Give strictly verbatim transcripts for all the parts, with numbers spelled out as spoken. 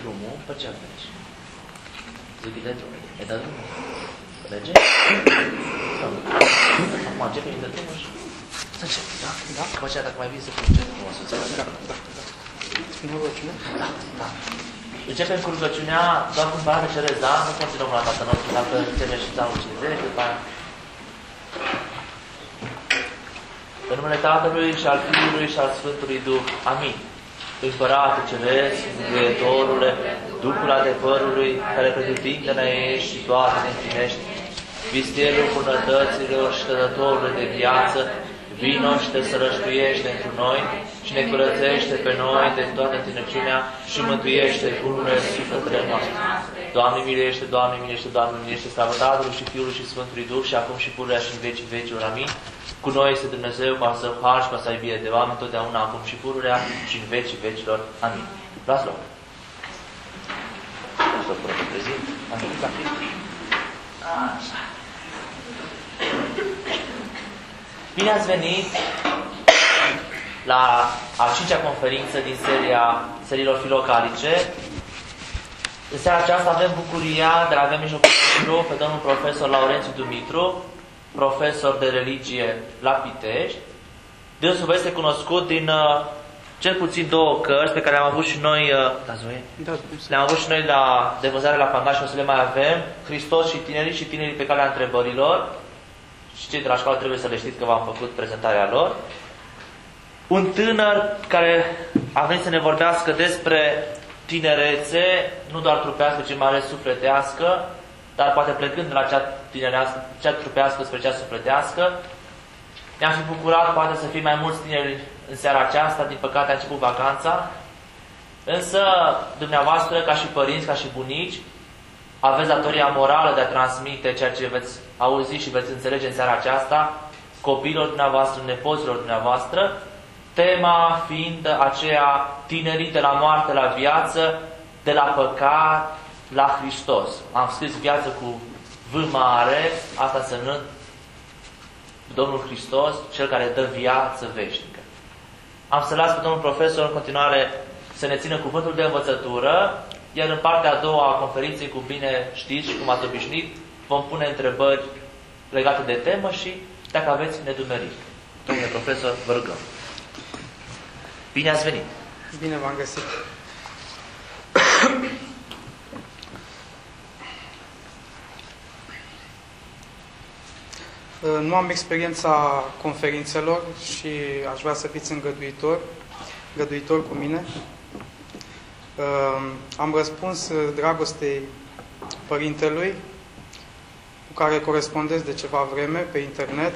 drumul, pe ce mergi? Zic, îi dai drumul. Îi dai drumul? Merge? Acum începe, îi dai drumul și... Să începe, da? Da? După aceea, dacă mai vii să fii încet frumos, să înțelegi. Da, da, da. Spune rugăciunea? Da, da. Începem cu rugăciunea, doar când vă cerez, da? Nu continuăm la Tatăl nostru, dacă înțelegi și Psalmul cincizeci, după aia. În numele Tatălui și al Fiului și al Sfântului Duh. Amin. Împărate Ceresc, Mântuitorule, Duhul adevărului, care pretutindene ești și toate ne împlinești, vistelul bunătăților și dătătorul de viață, vino și te sărăștuiește întru noi și ne curățește pe noi de toată întinăciunea și mântuiește pururile sufletele noastre. Doamne miluiește, Doamne miluiește, Doamne miluiește, slavă Tatălui și Fiului și Sfântului Duh și acum și pururea și în vecii vecilor. Amin. Cu noi este Dumnezeu, ca să har și ca să ai bine de oameni, totdeauna, acum și pururea și în vecii vecilor. Amin. Luați loc. Să vă prezint. Amin. Așa. Bine ați venit la a cincea conferință din seria seriilor filocalice. În seara aceasta avem bucuria de a avea mijlocul nostru pe domnul profesor Laurențiu Dumitru, profesor de religie la Pitești. Dânsul vă este cunoscut din uh, cel puțin două cărți pe care le-am avut și noi uh, da, da, le-am avut și noi la, de vânzare la Pangaș și o să le mai avem. Hristos și tinerii și tinerii pe calea întrebărilor. Și cei de la școală trebuie să le știți că v-am făcut prezentarea lor. Un tânăr care a venit să ne vorbească despre tinerețe, nu doar trupească, ci mai ales sufletească, dar poate plecând de la cea tinerească, cea trupească spre cea sufletească. Ne-am fi bucurat poate să fie mai mulți tineri în seara aceasta, din păcate a început vacanța, însă dumneavoastră, ca și părinți, ca și bunici, aveți datoria morală de a transmite ceea ce veți auzi și veți înțelege în seara aceasta copiilor dumneavoastră, nepoților dumneavoastră, tema fiind aceea tinerii de la moarte la viață, de la păcat la Hristos. Am scris viață cu V mare, asta însemnând Domnul Hristos, Cel care dă viață veșnică. Am să las pe domnul profesor în continuare să ne țină cuvântul de învățătură, iar în partea a doua a conferinței, cum bine știți și cum ați obișnuit, vom pune întrebări legate de temă și dacă aveți nedumeriri. Domnule profesor, vă rugăm. Bine ați venit! Bine v-am găsit! Nu am experiența conferințelor și aș vrea să fiți îngăduitor, îngăduitor cu mine. Am răspuns dragostei părintelui, cu care corespondez de ceva vreme pe internet,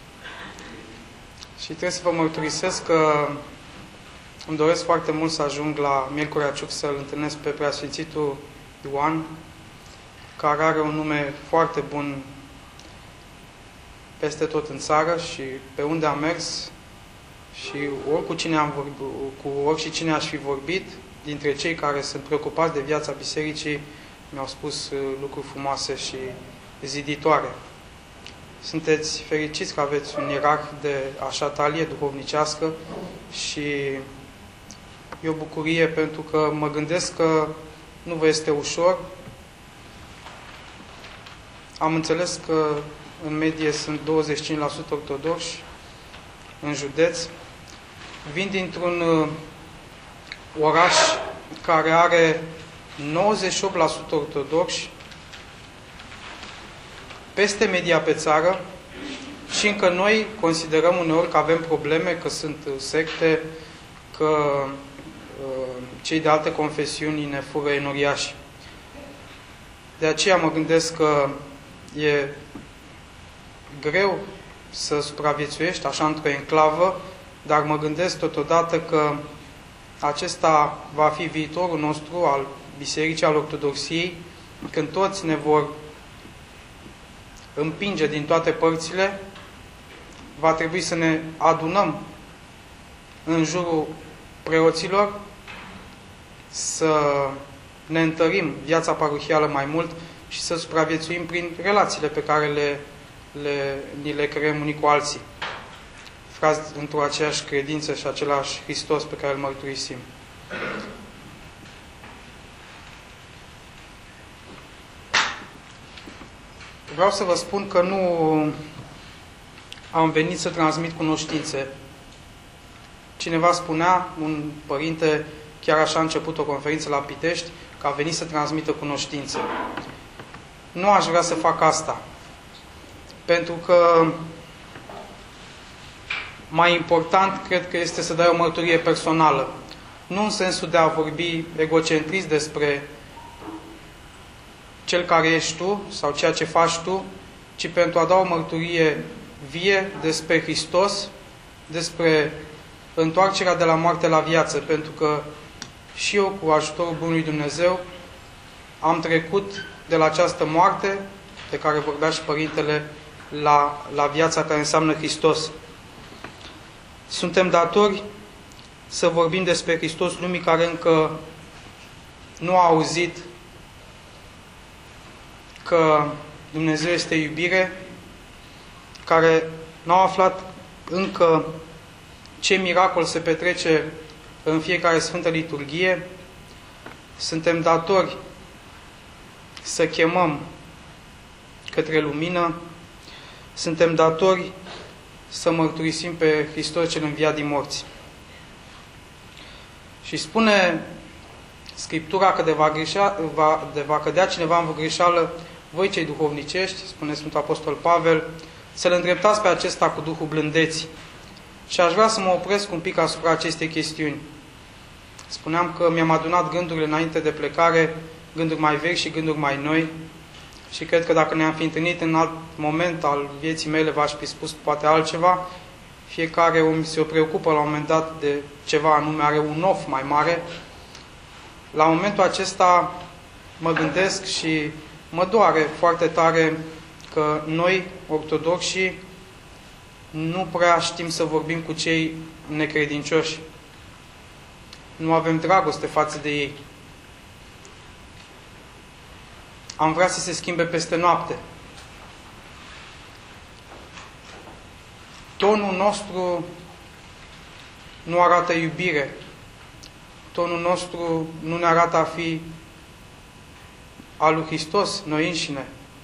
și trebuie să vă mărturisesc că îmi doresc foarte mult să ajung la Miercurea Ciuc să-l întâlnesc pe Preasfințitul Ioan, care are un nume foarte bun peste tot în țară și pe unde am mers și ori cu cine am vorbit, cu orice cine aș fi vorbit, dintre cei care sunt preocupați de viața bisericii, mi-au spus lucruri frumoase și ziditoare. Sunteți fericiți că aveți un ierarh de așa talie duhovnicească și e o bucurie pentru că mă gândesc că nu vă este ușor. Am înțeles că în medie sunt douăzeci și cinci la sută ortodoxi în județ. Vin dintr-un oraș care are nouăzeci și opt la sută ortodoxi, peste media pe țară, și încă noi considerăm uneori că avem probleme, că sunt secte, că uh, cei de alte confesiuni ne fură enoriași. De aceea mă gândesc că e greu să supraviețuiești așa într-o enclavă, dar mă gândesc totodată că acesta va fi viitorul nostru al Bisericii, al Ortodoxiei, când toți ne vor împinge din toate părțile, va trebui să ne adunăm în jurul preoților, să ne întărim viața parohială mai mult și să supraviețuim prin relațiile pe care le, le, ni le creăm unii cu alții. Frați într-o aceeași credință și același Hristos pe care îl mărturisim. vreau să vă spun că nu am venit să transmit cunoștințe. Cineva spunea, un părinte, chiar așa a început o conferință la Pitești, că a venit să transmită cunoștințe. Nu aș vrea să fac asta. Pentru că mai important, cred că este să dai o mărturie personală. Nu în sensul de a vorbi egocentrist despre cel care ești tu sau ceea ce faci tu, ci pentru a da o mărturie vie despre Hristos, despre întoarcerea de la moarte la viață, pentru că și eu, cu ajutorul Bunului Dumnezeu, am trecut de la această moarte, de care vorbea și Părintele, la, la viața care înseamnă Hristos. Suntem datori să vorbim despre Hristos lumii care încă nu a auzit că Dumnezeu este iubire, care n-au aflat încă ce miracol se petrece în fiecare Sfântă Liturghie. Suntem datori să chemăm către lumină, suntem datori să mărturisim pe Hristos cel înviat din morți. Și spune Scriptura că de va, greșea, va, de va cădea cineva în greșeală, voi cei duhovnicești, spune Sfântul Apostol Pavel, să-l îndreptați pe acesta cu Duhul blândeții. Și aș vrea să mă opresc un pic asupra acestei chestiuni. Spuneam că mi-am adunat gândurile înainte de plecare, gânduri mai vechi și gânduri mai noi, și cred că dacă ne-am fi întâlnit în alt moment al vieții mele, v-aș fi spus poate altceva. Fiecare om se preocupă la un moment dat de ceva anume, are un of mai mare. La momentul acesta mă gândesc și mă doare foarte tare că noi, ortodoxi, nu prea știm să vorbim cu cei necredincioși. Nu avem dragoste față de ei. Am vrea să se schimbe peste noapte. Tonul nostru nu arată iubire. Tonul nostru nu ne arată a fi al lui Hristos, noi înșine.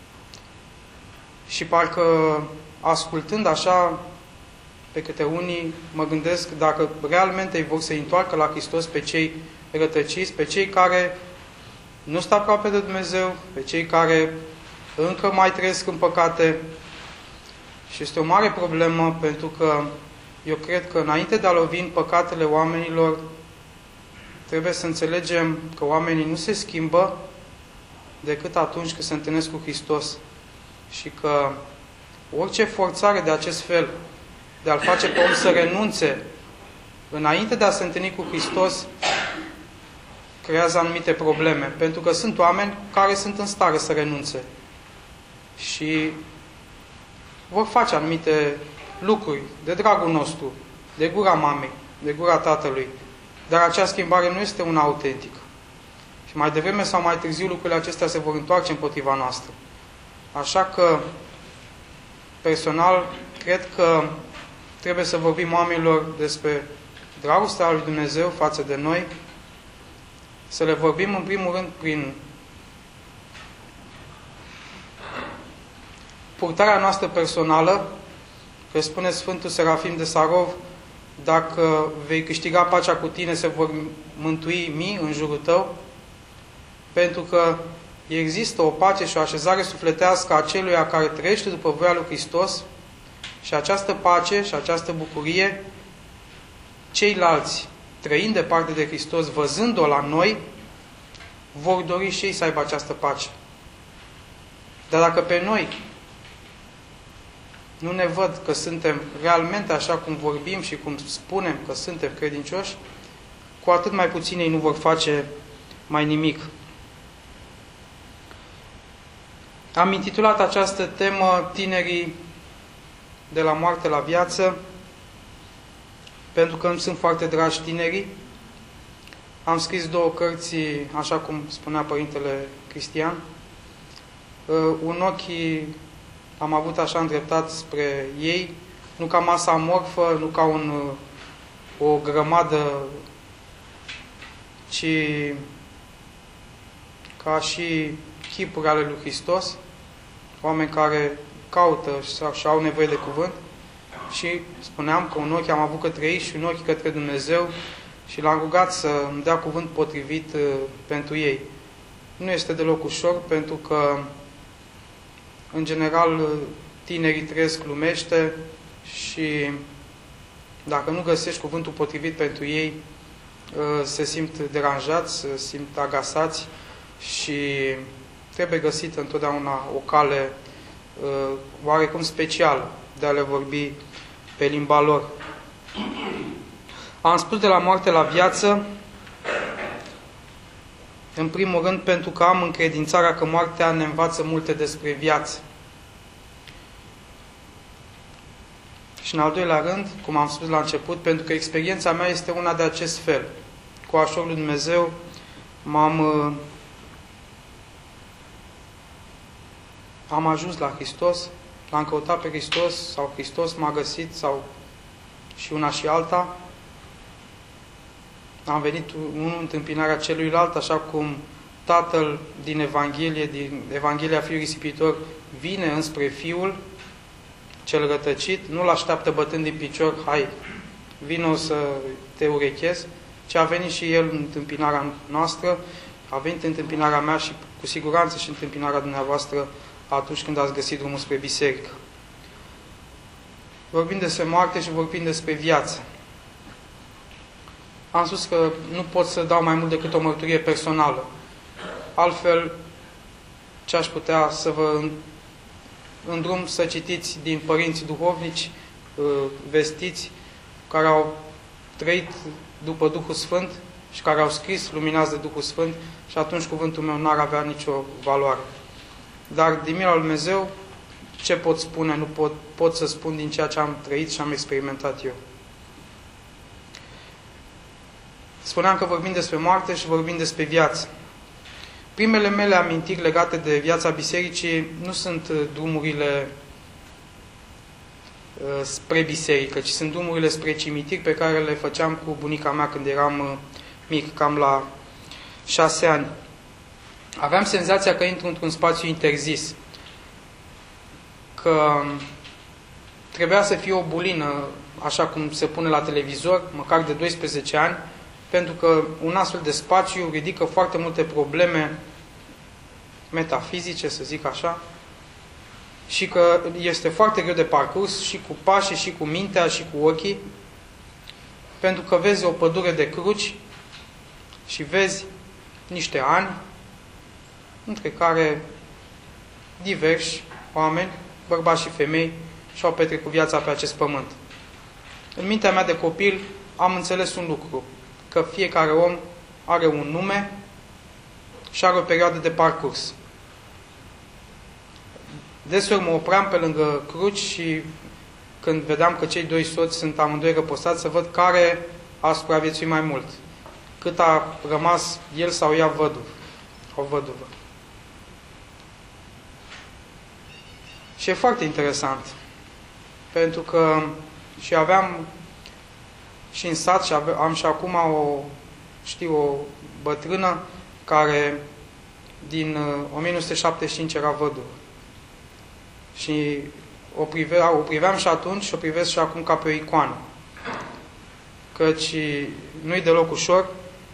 Și parcă ascultând așa pe câte unii, mă gândesc dacă realmente îi vor să întoarcă la Hristos pe cei rătăciți, pe cei care nu stau aproape de Dumnezeu, pe cei care încă mai trăiesc în păcate. Și este o mare problemă, pentru că eu cred că înainte de a lovi în păcatele oamenilor, trebuie să înțelegem că oamenii nu se schimbă decât atunci când se întâlnesc cu Hristos. Și că orice forțare de acest fel, de a-l face pe om să renunțe înainte de a se întâlni cu Hristos, creează anumite probleme. Pentru că sunt oameni care sunt în stare să renunțe. Și vor face anumite lucruri de dragul nostru, de gura mamei, de gura tatălui. Dar acea schimbare nu este una autentică. Și mai devreme sau mai târziu lucrurile acestea se vor întoarce împotriva noastră. Așa că, personal, cred că trebuie să vorbim oamenilor despre dragostea lui Dumnezeu față de noi, să le vorbim în primul rând prin purtarea noastră personală, că spune Sfântul Serafim de Sarov, dacă vei câștiga pacea cu tine, se vor mântui mii în jurul tău, pentru că există o pace și o așezare sufletească a celuia care trăiește după voia lui Hristos, și această pace și această bucurie, ceilalți, trăind departe de Hristos, văzând-o la noi, vor dori și ei să aibă această pace. Dar dacă pe noi nu ne văd că suntem realmente așa cum vorbim și cum spunem că suntem credincioși, cu atât mai puțin ei nu vor face mai nimic. Am intitulat această temă Tinerii de la moarte la viață, pentru că îmi sunt foarte dragi tinerii. Am scris două cărți, așa cum spunea Părintele Cristian. Un ochi am avut așa îndreptat spre ei, nu ca masa amorfă, nu ca un, o grămadă, ci ca și chipuri ale lui Hristos, oameni care caută și au nevoie de cuvânt, și spuneam că un ochi am avut către ei și un ochi către Dumnezeu și l-am rugat să îmi dea cuvânt potrivit uh, pentru ei. Nu este deloc ușor, pentru că, în general, tinerii trăiesc glumește și dacă nu găsești cuvântul potrivit pentru ei, uh, se simt deranjați, se simt agasați și trebuie găsită întotdeauna o cale uh, oarecum specială de a le vorbi pe limba lor. Am spus de la moarte la viață, în primul rând pentru că am încredințarea că moartea ne învață multe despre viață. Și în al doilea rând, cum am spus la început, pentru că experiența mea este una de acest fel. Cu ajutorul lui Dumnezeu m-am am ajuns la Hristos, l-am căutat pe Hristos, sau Hristos m-a găsit, sau și una și alta. Am venit unul în întâmpinarea celuilalt, așa cum Tatăl din Evanghelie, din Evanghelia Fiului Risipitor, vine înspre Fiul cel rătăcit, nu-l așteaptă bătând din picior, hai, vino să te urechez, ci a venit și El în întâmpinarea noastră, a venit în întâmpinarea mea și cu siguranță și în întâmpinarea dumneavoastră atunci când ați găsit drumul spre biserică. Vorbim despre moarte și vorbim despre viață. Am spus că nu pot să dau mai mult decât o mărturie personală. Altfel, ce aș putea să vă îndrum să citiți din părinți duhovnici, vestiți, care au trăit după Duhul Sfânt și care au scris luminați de Duhul Sfânt și atunci cuvântul meu n-ar avea nicio valoare. Dar din mila lui Dumnezeu, ce pot spune? Nu pot, pot să spun din ceea ce am trăit și am experimentat eu. Spuneam că vorbim despre moarte și vorbim despre viață. Primele mele amintiri legate de viața bisericii nu sunt drumurile spre biserică, ci sunt drumurile spre cimitir pe care le făceam cu bunica mea când eram mic, cam la șase ani. Aveam senzația că intru într-un spațiu interzis, că trebuia să fie o bulină, așa cum se pune la televizor, măcar de doisprezece ani, pentru că un astfel de spațiu ridică foarte multe probleme metafizice, să zic așa, și că este foarte greu de parcurs și cu pașii, și cu mintea, și cu ochii, pentru că vezi o pădure de cruci și vezi niște ani între care diversi oameni, bărbați și femei, și-au petrecut viața pe acest pământ. În mintea mea de copil am înțeles un lucru, că fiecare om are un nume și are o perioadă de parcurs. Deseori mă opream pe lângă cruci și când vedeam că cei doi soți sunt amândoi răposați, să văd care a supraviețuit mai mult. Cât a rămas el sau ea văduv, o văduvă. Și e foarte interesant, pentru că și aveam și în sat și ave, am și acum o, știu, o bătrână care din o mie nouă sute șaptezeci și cinci era văduvă. Și o, prive, o priveam și atunci și o privesc și acum ca pe o icoană. Căci nu-i deloc ușor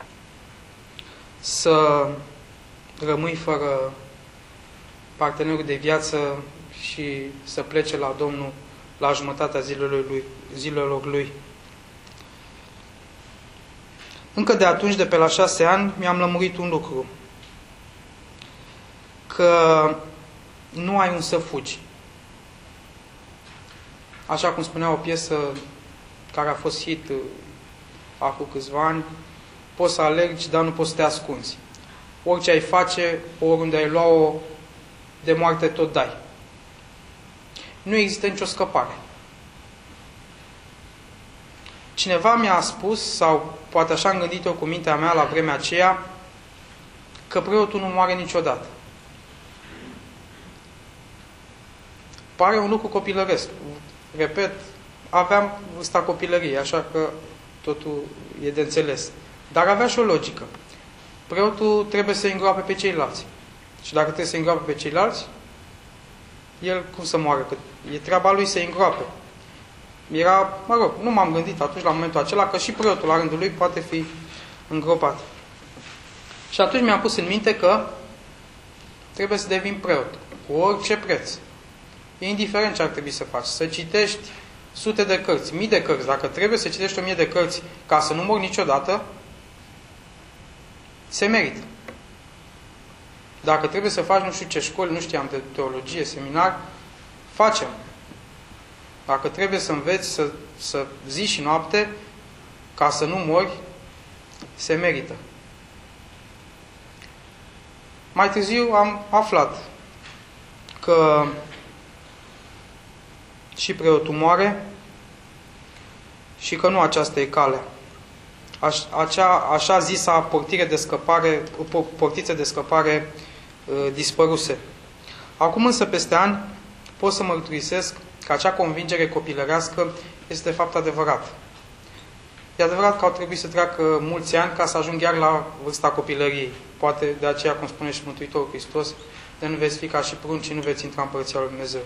să rămâi fără partenerul de viață și să plece la Domnul la jumătatea zilelor lui. Zilelor lui. Încă de atunci, de pe la șase ani, mi-am lămurit un lucru. Că nu ai un să fugi. Așa cum spunea o piesă care a fost hit acum câțiva ani, poți să alergi, dar nu poți să te ascunzi. Orice ai face, oriunde ai lua-o, de moarte tot dai. Nu există nicio scăpare. Cineva mi-a spus, sau poate așa am gândit eu cu mintea mea la vremea aceea, că preotul nu moare niciodată. Pare un lucru copilăresc. Repet, aveam vârsta copilăriei, așa că totul e de înțeles. Dar avea și o logică. Preotul trebuie să îngroape pe ceilalți. Și dacă trebuie să îngroape pe ceilalți, el cum să moară? Că e treaba lui să îngroape. Era, mă rog, nu m-am gândit atunci la momentul acela că și preotul la rândul lui poate fi îngropat. Și atunci mi-am pus în minte că trebuie să devin preot, cu orice preț. E indiferent ce ar trebui să faci. Să citești sute de cărți, mii de cărți. Dacă trebuie să citești o mie de cărți ca să nu mor niciodată, se merită. Dacă trebuie să faci nu știu ce școli, nu știam, de teologie, seminar, facem. Dacă trebuie să înveți să, să zi și noapte, ca să nu mori, se merită. Mai târziu am aflat că și preotul moare și că nu aceasta e calea. Aș, acea așa zisa portire de scăpare, portițe de scăpare uh, dispăruse. Acum însă, peste ani, pot să mărturisesc că acea convingere copilărească este de fapt adevărată. E adevărat că au trebuit să treacă mulți ani ca să ajung chiar la vârsta copilăriei. Poate de aceea, cum spune și Mântuitorul Hristos, de nu veți fi ca și prunci și nu veți intra în Împărăția lui Dumnezeu.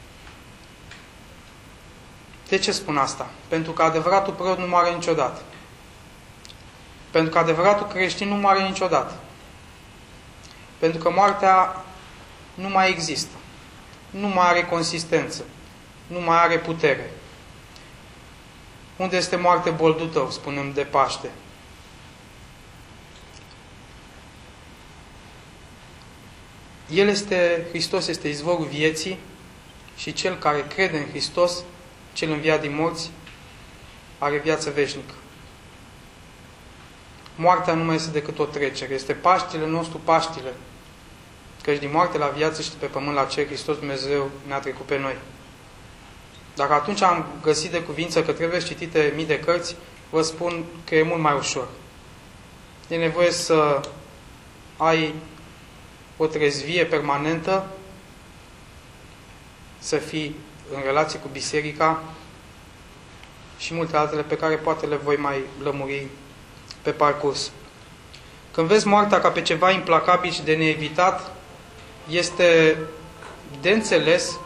De ce spun asta? Pentru că adevăratul preot nu moare niciodată. Pentru că adevăratul creștin nu moare niciodată. Pentru că moartea nu mai există. Nu mai are consistență. Nu mai are putere. Unde este moarte boldul tău, spunem de Paște? El este, Hristos este izvorul vieții și cel care crede în Hristos, cel înviat din morți, are viață veșnică. Moartea nu mai este decât o trecere. Este Paștile nostru, Paștile. Căci din moarte la viață și de pe pământ la cer, Hristos Dumnezeu ne-a trecut pe noi. Dacă atunci am găsit de cuvință că trebuie citite mii de cărți, vă spun că e mult mai ușor. E nevoie să ai o trezvie permanentă, să fii în relație cu biserica și multe altele pe care poate le voi mai lămuri pe parcurs. Când vezi moartea ca pe ceva implacabil și de neevitat, este de înțeles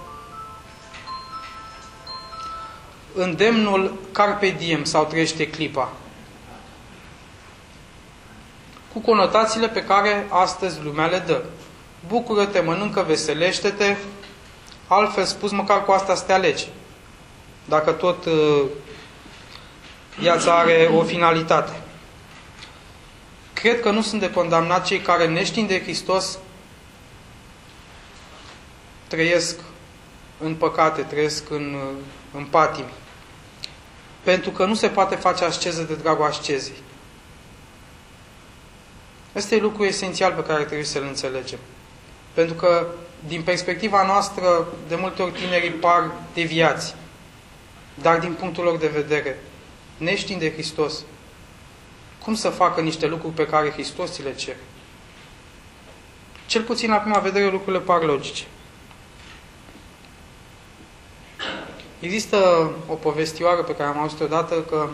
îndemnul carpe diem sau trăiește clipa, cu conotațiile pe care astăzi lumea le dă. Bucură-te, mănâncă, veselește-te, altfel spus, măcar cu asta să te alegi. Dacă tot uh, viața are o finalitate. Cred că nu sunt de condamnat cei care, neștiind de Hristos, trăiesc în păcate, trăiesc în, în patimi. Pentru că nu se poate face asceză de dragul ascezei. Ăsta e lucru esențial pe care trebuie să-l înțelegem. Pentru că, din perspectiva noastră, de multe ori tinerii par deviați. Dar din punctul lor de vedere, neștiind de Hristos, cum să facă niște lucruri pe care Hristos ți le cere? Cel puțin la prima vedere lucrurile par logice. Există o povestioară pe care am auzit odată că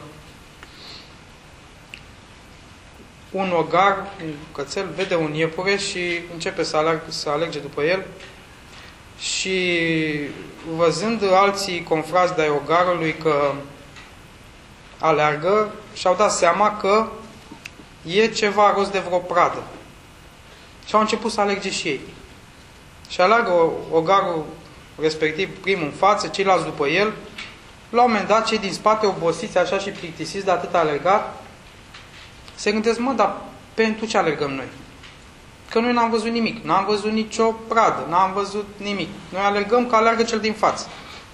un ogar, un cățel, vede un iepure și începe să, alerg, să alerge după el și văzând alții confrați de-ai ogarului că aleargă, și-au dat seama că e ceva rost de vreo pradă. Și au început să alerge și ei. Și aleargă ogarul respectiv primul în față, ceilalți după el. La un moment dat, cei din spate, obosiți așa și plictisiți de atât alergat, se gândesc, mă, dar pentru ce alergăm noi? Că noi n-am văzut nimic, n-am văzut nicio pradă, n-am văzut nimic. Noi alergăm că alergă cel din față.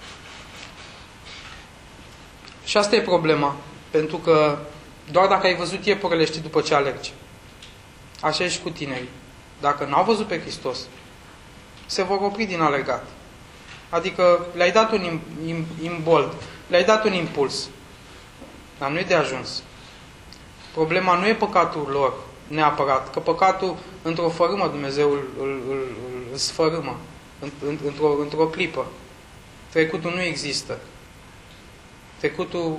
Și asta e problema, pentru că doar dacă ai văzut iepurele știi după ce alergi. Așa e și cu tinerii. Dacă n-au văzut pe Hristos, se vor opri din alergat. Adică le-ai dat un imbold, le-ai dat un impuls. Dar nu e de ajuns. Problema nu e păcatul lor neapărat, că păcatul într-o fărâmă Dumnezeu îl, îl, îl, îl sfărâmă, într-o, într-o clipă. Trecutul nu există. Trecutul,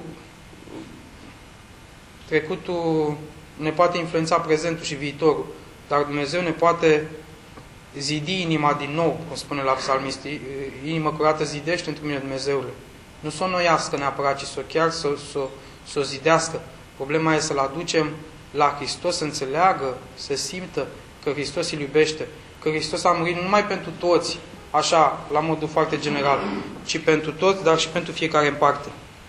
trecutul ne poate influența prezentul și viitorul, dar Dumnezeu ne poate zidi inima din nou, cum spune la psalmist, inima curată zidește într mine, Dumnezeule. Nu să o noiască neapărat, ci să o chiar să, să, să o zidească. Problema e să-l aducem la Hristos, să înțeleagă, să simtă că Hristos îl iubește, că Hristos a murit nu numai pentru toți, așa, la modul foarte general, ci pentru toți, dar și pentru fiecare în parte.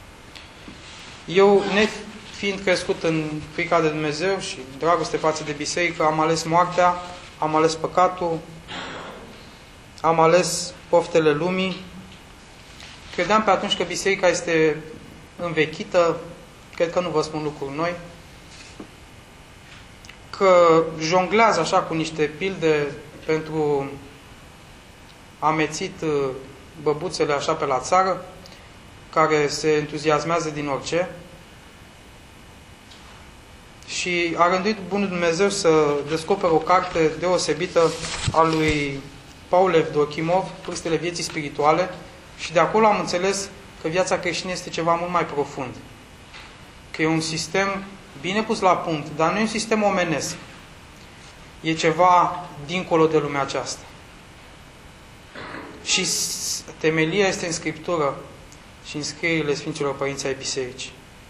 Eu, nefiind crescut în frica de Dumnezeu și dragoste față de biserică, am ales moartea, am ales păcatul, am ales poftele lumii. Credeam pe atunci că biserica este învechită, cred că nu vă spun lucruri noi, că jonglează așa cu niște pilde pentru amețit băbuțele așa pe la țară, care se entuziasmează din orice. Și a rânduit Bunul Dumnezeu să descopere o carte deosebită a lui Paul Evdochimov, Vârstele vieții spirituale, și de acolo am înțeles că viața creștină este ceva mult mai profund. Că e un sistem bine pus la punct, dar nu e un sistem omenesc. E ceva dincolo de lumea aceasta. Și temelia este în Scriptură și în scrierile Sfinților Părinți ai Bisericii.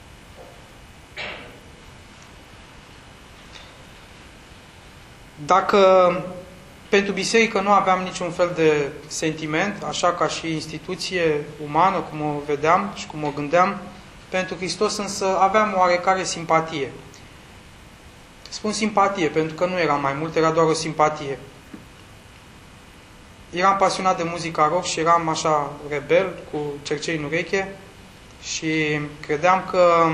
Dacă pentru biserică nu aveam niciun fel de sentiment, așa ca și instituție umană, cum o vedeam și cum o gândeam, pentru Hristos însă aveam oarecare simpatie. Spun simpatie, pentru că nu era mai mult, era doar o simpatie. Eram pasionat de muzica rock și eram așa rebel, cu cercei în ureche, și credeam că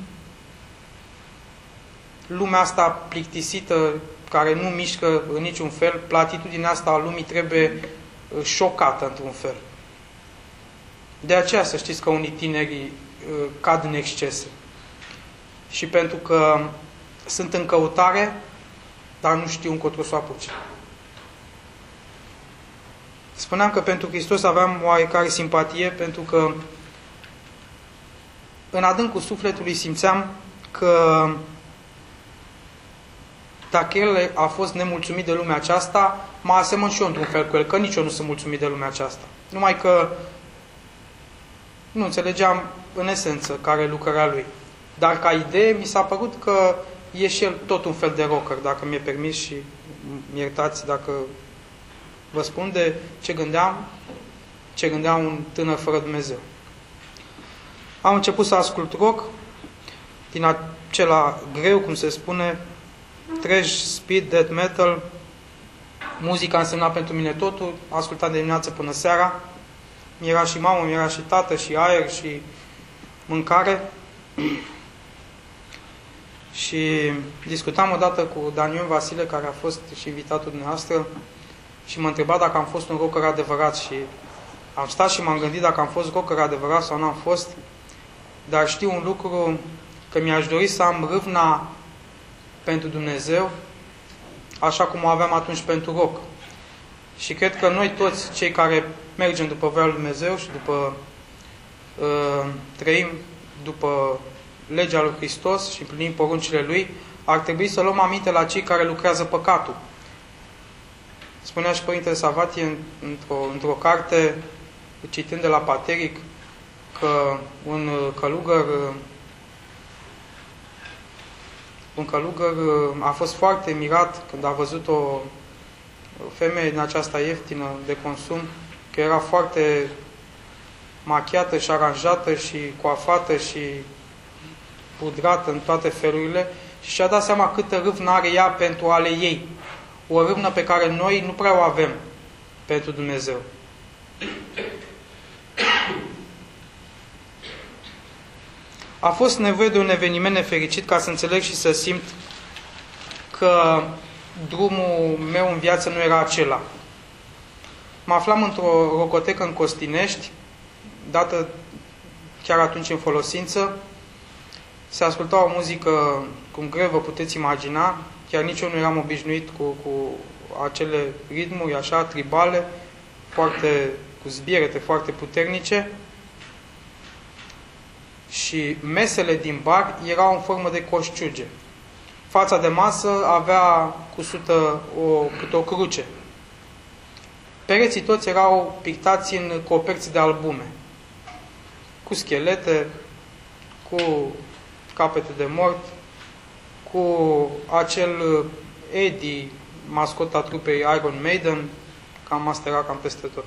lumea asta plictisită, care nu mișcă în niciun fel, platitudinea asta a lumii trebuie șocată într-un fel. De aceea să știți că unii tineri cad în excese. Și pentru că sunt în căutare, dar nu știu încotro să o apuce. Spuneam că pentru Hristos aveam oarecare simpatie, pentru că în adâncul sufletului simțeam că dacă El a fost nemulțumit de lumea aceasta, mă asemăn și eu într-un fel cu El, că nici eu nu sunt mulțumit de lumea aceasta. Numai că nu înțelegeam în esență care e lucrarea Lui. Dar ca idee mi s-a părut că e și El tot un fel de rocker, dacă mi-e permis, și mi-iertați dacă vă spun de ce gândeam, ce gândea un tânăr fără Dumnezeu. Am început să ascult rock, din acela greu, cum se spune, trash, speed, death metal. Muzica însemna pentru mine totul, ascultam de dimineață până seara. Mi-era și mamă, mi-era și tată, și aer, și mâncare. Și discutam odată cu Daniel Vasile, care a fost și invitatul dumneavoastră, și mă întreba dacă am fost un rocker adevărat. Și am stat și m-am gândit dacă am fost rocker adevărat sau nu am fost. Dar știu un lucru, că mi-aș dori să am râvna pentru Dumnezeu, așa cum o aveam atunci pentru rock. Și cred că noi toți, cei care mergem după voia lui Dumnezeu și după uh, trăim după legea lui Hristos și împlinim poruncile Lui, ar trebui să luăm aminte la cei care lucrează păcatul. Spunea și Părintele Savatie într-o, într-o carte, citind de la Pateric, că un călugăr un călugăr a fost foarte mirat când a văzut o femeie din aceasta ieftină de consum, că era foarte machiată și aranjată și coafată și pudrată în toate felurile, și și-a dat seama câtă râvnă are ea pentru ale ei. O râvnă pe care noi nu prea o avem pentru Dumnezeu. A fost nevoie de un eveniment nefericit ca să înțeleg și să simt că drumul meu în viață nu era acela. Mă aflam într-o rocotecă în Costinești, dată chiar atunci în folosință. Se asculta o muzică cum greu vă puteți imagina, chiar nici eu nu eram obișnuit cu, cu acele ritmuri așa tribale, foarte, cu zbierete foarte puternice. Și mesele din bar erau în formă de coșciuge. Fața de masă avea cusută o, câte o cruce. Pereții toți erau pictați în coperți de albume, cu schelete, cu capete de mort, cu acel Eddie, mascota trupei Iron Maiden, cam asta era cam peste tot.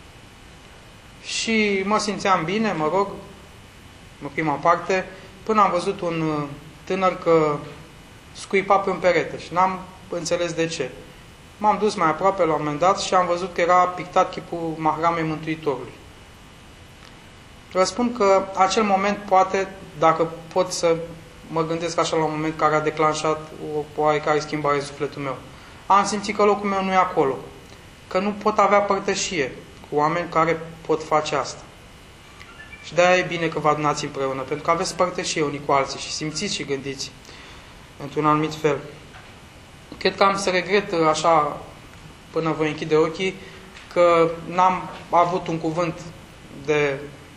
Și mă simțeam bine, mă rog, în prima parte, până am văzut un tânăr că scuipa pe un perete și n-am înțeles de ce. M-am dus mai aproape la un moment dat și am văzut că era pictat chipul Mahramei Mântuitorului. Vă spun că acel moment poate, dacă pot să mă gândesc așa la un moment care a declanșat o oarecare schimbare în sufletul meu. Am simțit că locul meu nu e acolo, că nu pot avea părtășie cu oameni care pot face asta. Și de-aia e bine că vă adunați împreună, pentru că aveți părtășie unii cu alții și simțiți și gândiți într-un anumit fel. Cred că am să regret așa, până voi închide ochii, că n-am avut un cuvânt de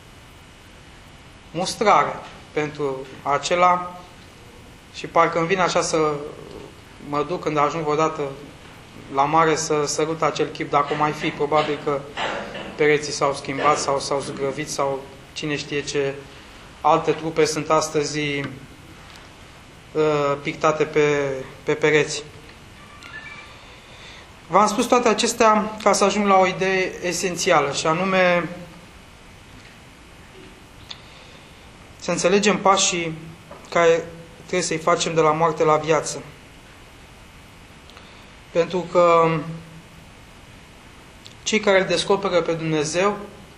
mustrare pentru acela și parcă îmi vine așa să mă duc când ajung odată la mare să sărut acel chip, dacă o mai fi, probabil că pereții s-au schimbat sau s-au zugrăvit sau cine știe ce alte trupe sunt astăzi uh, pictate pe, pe pereți. V-am spus toate acestea ca să ajung la o idee esențială și anume să înțelegem pașii care trebuie să-i facem de la moarte la viață. Pentru că cei care îl descoperă pe Dumnezeu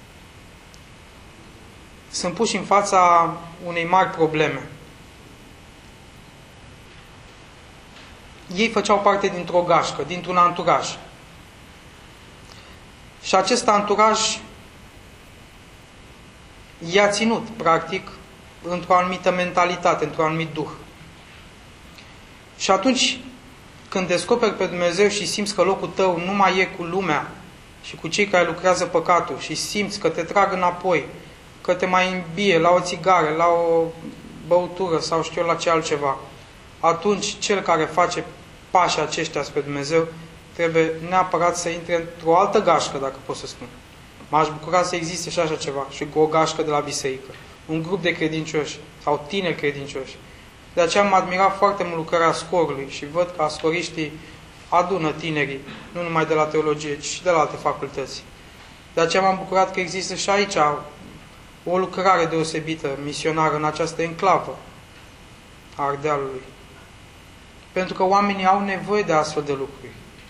sunt puși în fața unei mari probleme. Ei făceau parte dintr-o gașcă, dintr-un anturaj. Și acest anturaj i-a ținut, practic, într-o anumită mentalitate, într-un anumit duh. Și atunci, când descoperi pe Dumnezeu și simți că locul tău nu mai e cu lumea și cu cei care lucrează păcatul și simți că te trag înapoi, că te mai îmbie la o țigară, la o băutură sau știu eu la ce altceva, atunci cel care face pașii aceștia spre Dumnezeu trebuie neapărat să intre într-o altă gașcă, dacă pot să spun. M-aș bucura să existe și așa ceva, și o gașcă de la biserică, un grup de credincioși sau tineri credincioși. De aceea m-a admirat foarte mult lucrarea Scorului și văd că ascoriștii adună tinerii, nu numai de la teologie, ci și de la alte facultăți. De aceea m-am bucurat că există și aici o lucrare deosebită, misionară, în această enclavă a Ardealului. Pentru că oamenii au nevoie de astfel de lucruri.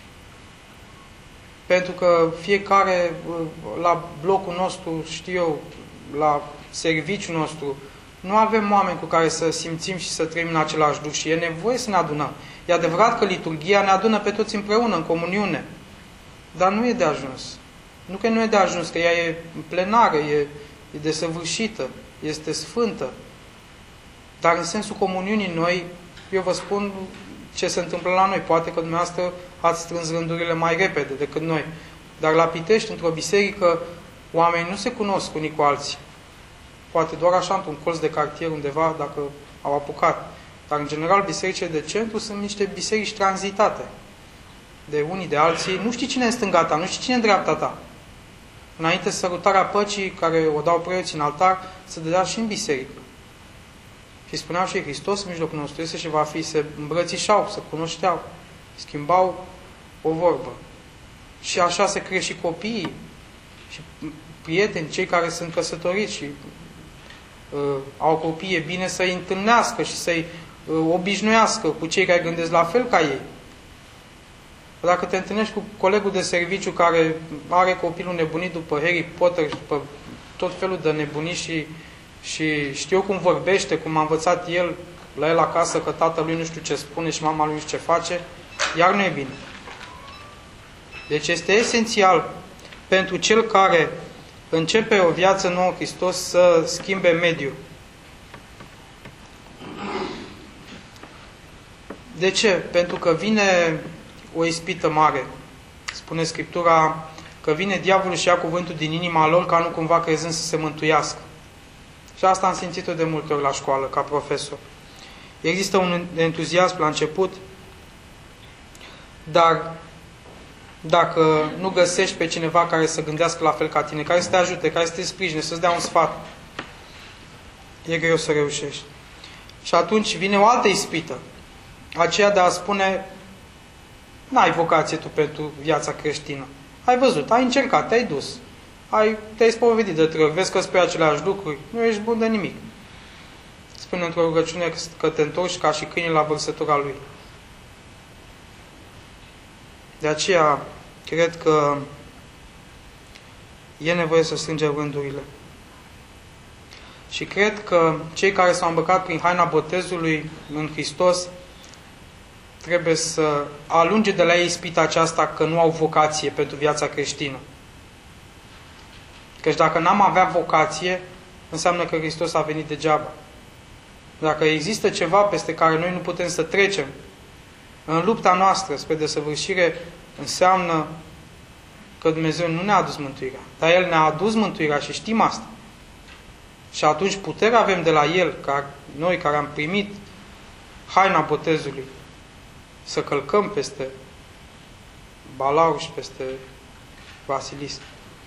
Pentru că fiecare, la blocul nostru, știu eu, la serviciul nostru, nu avem oameni cu care să simțim și să trăim în același duh și e nevoie să ne adunăm. E adevărat că liturghia ne adună pe toți împreună, în comuniune, dar nu e de ajuns. Nu că nu e de ajuns, că ea e plenară, e, e desăvârșită, este sfântă. Dar în sensul comuniunii noi, eu vă spun ce se întâmplă la noi. Poate că dumneavoastră ați strâns rândurile mai repede decât noi. Dar la Pitești, într-o biserică, oamenii nu se cunosc unii cu alții. Poate doar așa, într-un colț de cartier undeva, dacă au apucat. Dar, în general, bisericile de centru sunt niște biserici tranzitate. De unii, de alții. Nu știi cine e în stânga ta, nu știi cine e în dreapta ta. Înainte sărutarea păcii, care o dau preoții în altar, se dădea și în biserică. Și spuneau și Hristos în mijlocul nostru este și va fi, se îmbrățișau, se cunoșteau, schimbau o vorbă. Și așa se crește și copiii, și prieteni, cei care sunt căsătoriți și uh, au copii, e bine să-i întâlnească și să-i uh, obișnuiască cu cei care gândesc la fel ca ei. Dacă te întâlnești cu colegul de serviciu care are copilul nebunit după Harry Potter și după tot felul de nebunii și, și știu cum vorbește, cum a învățat el la el acasă, că tatălui nu știu ce spune și mama lui nu știu ce face, iar nu e bine. Deci este esențial pentru cel care începe o viață nouă Hristos să schimbe mediul. De ce? Pentru că vine o ispită mare. Spune Scriptura că vine diavolul și ia cuvântul din inima lor ca nu cumva crezând să se mântuiască. Și asta am simțit-o de multe ori la școală, ca profesor. Există un entuziasm la început, dar dacă nu găsești pe cineva care să gândească la fel ca tine, care să te ajute, care să te sprijine, să-ți dea un sfat, e greu să reușești. Și atunci vine o altă ispită, aceea de a spune, n-ai vocație tu pentru viața creștină. Ai văzut, ai încercat, te-ai dus, ai, te-ai spovedit de trei ori, vezi că spui aceleași lucruri, nu ești bun de nimic. Spune într-o rugăciune că te întorci ca și câine la vărsătura lui. De aceea, cred că e nevoie să strângem rândurile. Și cred că cei care s-au îmbrăcat prin haina botezului în Hristos trebuie să alunge de la ei ispita aceasta că nu au vocație pentru viața creștină. Căci dacă n-am avea vocație, înseamnă că Hristos a venit degeaba. Dacă există ceva peste care noi nu putem să trecem în lupta noastră spre desăvârșire, înseamnă că Dumnezeu nu ne-a adus mântuirea. Dar El ne-a adus mântuirea și știm asta. Și atunci puterea avem de la El, ca noi care am primit haina botezului, să călcăm peste Balaur și peste Vasilis.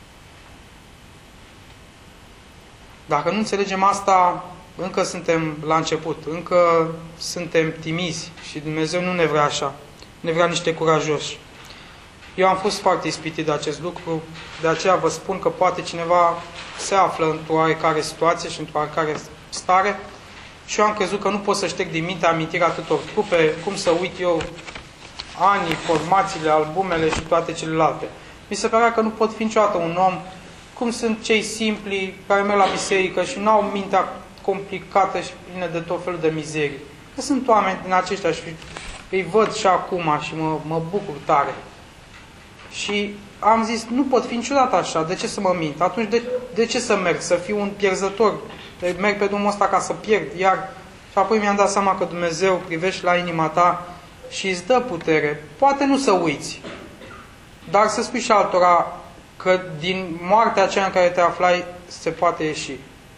Dacă nu înțelegem asta, încă suntem la început, încă suntem timizi și Dumnezeu nu ne vrea așa, ne vrea niște curajoși. Eu am fost foarte ispitit de acest lucru, de aceea vă spun că poate cineva se află într-o oarecare situație și într-o oarecare stare și eu am crezut că nu pot să șterg din minte amintirea atâtor trupe, cum să uit eu anii, formațiile, albumele și toate celelalte. Mi se părea că nu pot fi niciodată un om cum sunt cei simpli care merg la biserică și nu au mintea complicată și plină de tot felul de mizerii. Că sunt oameni din aceștia și îi văd și acum și mă, mă bucur tare. Și am zis, nu pot fi niciodată așa, de ce să mă mint? Atunci de, de ce să merg? Să fiu un pierzător? Merg pe drumul ăsta ca să pierd, iar... Și apoi mi-am dat seama că Dumnezeu privește la inima ta și îți dă putere. Poate nu să uiți, dar să spui și altora că din moartea aceea în care te aflai se poate ieși.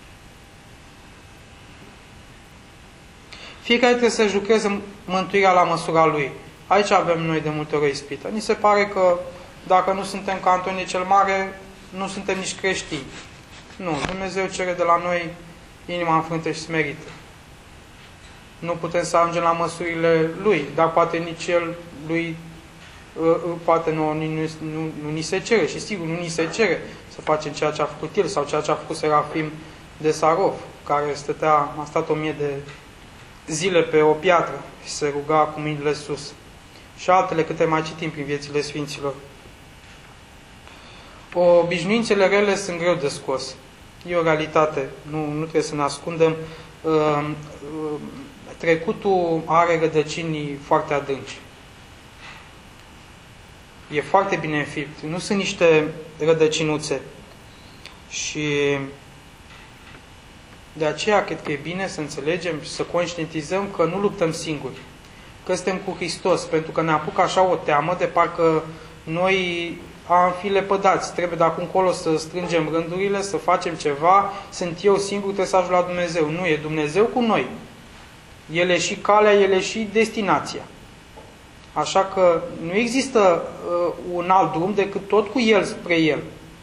Fiecare trebuie să-și lucreze mântuirea la măsura lui. Aici avem noi de multe ori ispită. Ni se pare că dacă nu suntem ca Antonie cel Mare, nu suntem nici creștini. Nu, Dumnezeu cere de la noi inima înfrântă și smerită. Nu putem să ajungem la măsurile lui, dar poate nici el, lui, poate nu, nu, nu, nu ni se cere. Și sigur, nu ni se cere să facem ceea ce a făcut el sau ceea ce a făcut Serafim de Sarov, care stătea, a stat o mie de zile pe o piatră și se ruga cu mâinile sus. Și altele câte mai citim prin viețile Sfinților. Obișnuințele rele sunt greu de scos. E o realitate, nu, nu trebuie să ne ascundem. Trecutul are rădăcini foarte adânci. E foarte bine înfipt. Nu sunt niște rădăcinuțe. Și de aceea cred că e bine să înțelegem și să conștientizăm că nu luptăm singuri. Că suntem cu Hristos, pentru că ne apucă așa o teamă de parcă noi am fi lepădați. Trebuie de acum încolo să strângem rândurile, să facem ceva. Sunt eu singur, trebuie să ajung la Dumnezeu. Nu, e Dumnezeu cu noi. El e și calea, El e și destinația. Așa că nu există uh, un alt drum decât tot cu El spre El.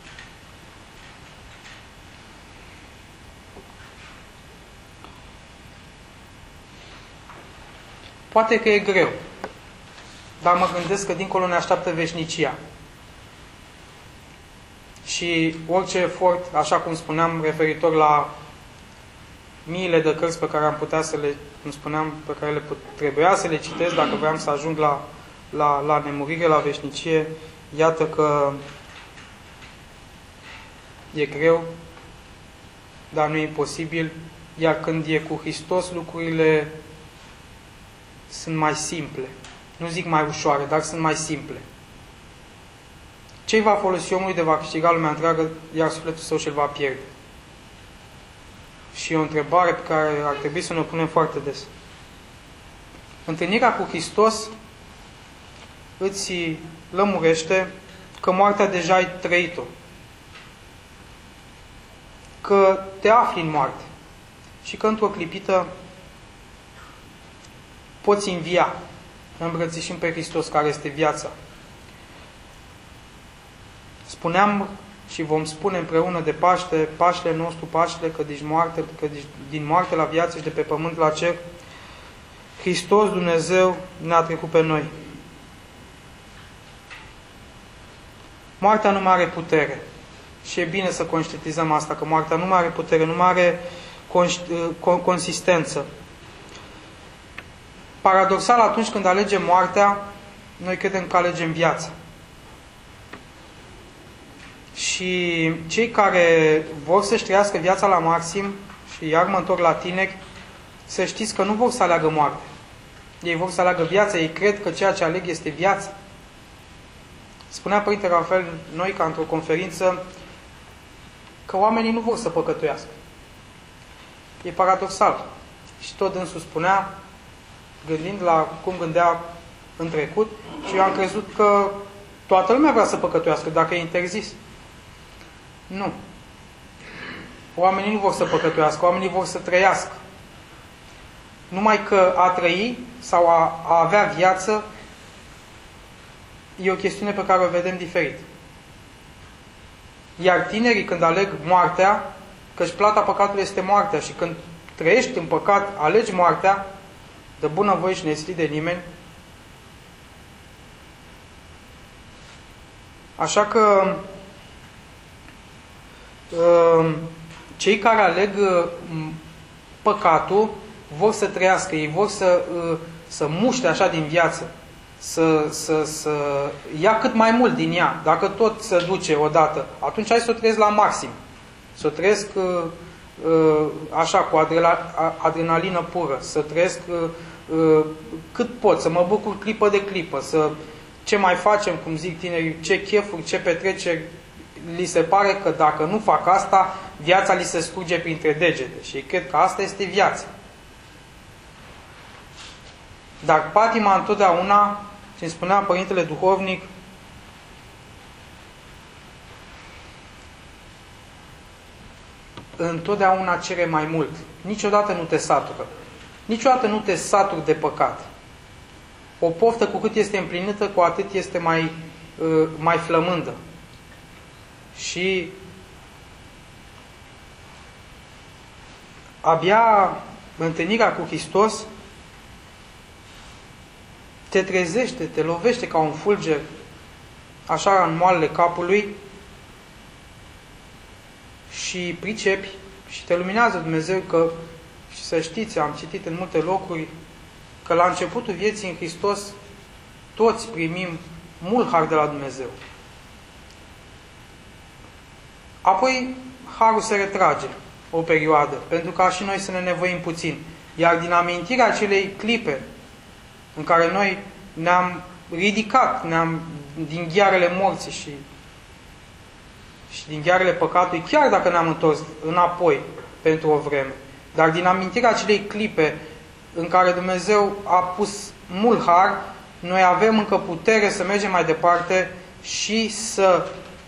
Poate că e greu, dar mă gândesc că dincolo ne așteaptă veșnicia. Și orice efort, așa cum spuneam, referitor la miile de cărți pe care am putea să le, cum spuneam, pe care le put, trebuia să le citesc dacă vreau să ajung la, la, la nemurire, la veșnicie, iată că e greu, dar nu e imposibil, iar când e cu Hristos, lucrurile sunt mai simple. Nu zic mai ușoare, dar sunt mai simple. Ce va folosi omului de va câștiga lumea întreagă, iar sufletul său și-l va pierde? Și e o întrebare pe care ar trebui să ne o punem foarte des. Întâlnirea cu Hristos îți lămurește că moartea deja ai trăit-o. Că te afli în moarte. Și că într-o clipită poți învia, îmbrățișând pe Hristos, care este viața. spuneam și vom spune împreună de Paște, Paștele nostru, Paștele, că din moarte, că din moarte la viață și de pe pământ la cer, Hristos Dumnezeu ne-a trecut pe noi. Moartea nu mai are putere. Și e bine să conștientizăm asta, că moartea nu mai are putere, nu mai are consistență. Paradoxal, atunci când alegem moartea, noi credem că alegem viața. Și cei care vor să-și trăiască viața la maxim, și iar mă întorc la tineri, să știți că nu vor să aleagă moartea. Ei vor să aleagă viața, ei cred că ceea ce aleg este viața. Spunea Părinte Rafael Noica într-o conferință că oamenii nu vor să păcătuiască. E paradoxal. Și tot dânsul spunea, gândind la cum gândea în trecut, și eu am crezut că toată lumea vrea să păcătuiască, dacă e interzis. Nu. Oamenii nu vor să păcătuiască, oamenii vor să trăiască. Numai că a trăi sau a, a avea viață e o chestiune pe care o vedem diferit. Iar tinerii, când aleg moartea, căci plata păcatului este moartea, și când trăiești în păcat, alegi moartea, de bunăvoie și neslit de nimeni. Așa că cei care aleg păcatul vor să trăiască, ei vor să, să muște așa din viață, să, să, să ia cât mai mult din ea. Dacă tot se duce odată, atunci hai să o trăiesc la maxim. Să o trăiesc așa, cu adrenalină pură, să trăiesc cât pot, să mă bucur clipă de clipă, să ce mai facem, cum zic tinerii, ce chefuri, ce petreceri, li se pare că dacă nu fac asta, viața li se scurge printre degete. Și cred că asta este viața. Dar patima întotdeauna, ce îmi spunea Părintele Duhovnic, întotdeauna cere mai mult. Niciodată nu te satură. Niciodată nu te saturi de păcat. O poftă, cu cât este împlinită, cu atât este mai, mai flămândă. Și abia întâlnirea cu Hristos te trezește, te lovește ca un fulger, așa în moalele capului, și pricepi și te luminează Dumnezeu că, și să știți, am citit în multe locuri, că la începutul vieții în Hristos toți primim mult har de la Dumnezeu. Apoi harul se retrage o perioadă, pentru ca și noi să ne nevoim puțin. Iar din amintirea acelei clipe în care noi ne-am ridicat, ne-am din ghearele morții și, și din ghearele păcatului, chiar dacă ne-am întors înapoi pentru o vreme, dar din amintirea acelei clipe în care Dumnezeu a pus mult har, noi avem încă putere să mergem mai departe și să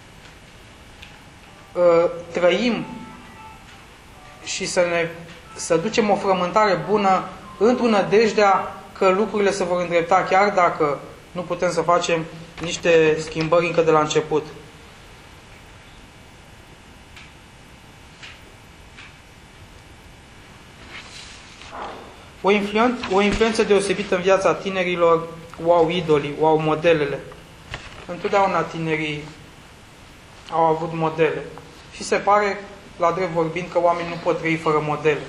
uh, trăim și să, ne, să ducem o frământare bună într-o nădejdea că lucrurile se vor îndrepta, chiar dacă nu putem să facem niște schimbări încă de la început. O influență, o influență deosebită în viața tinerilor o au idolii, o au modelele. Întotdeauna tinerii au avut modele. Și se pare, la drept vorbind, că oamenii nu pot trăi fără modele.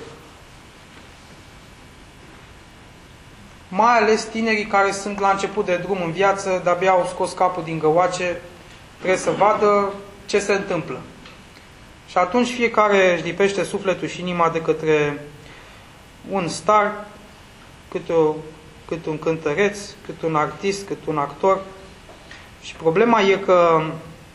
Mai ales tinerii care sunt la început de drum în viață, de-abia au scos capul din găoace, trebuie să vadă ce se întâmplă. Și atunci fiecare își lipește sufletul și inima de către un star, cât, o, cât un cântăreț, cât un artist, cât un actor. Și problema e că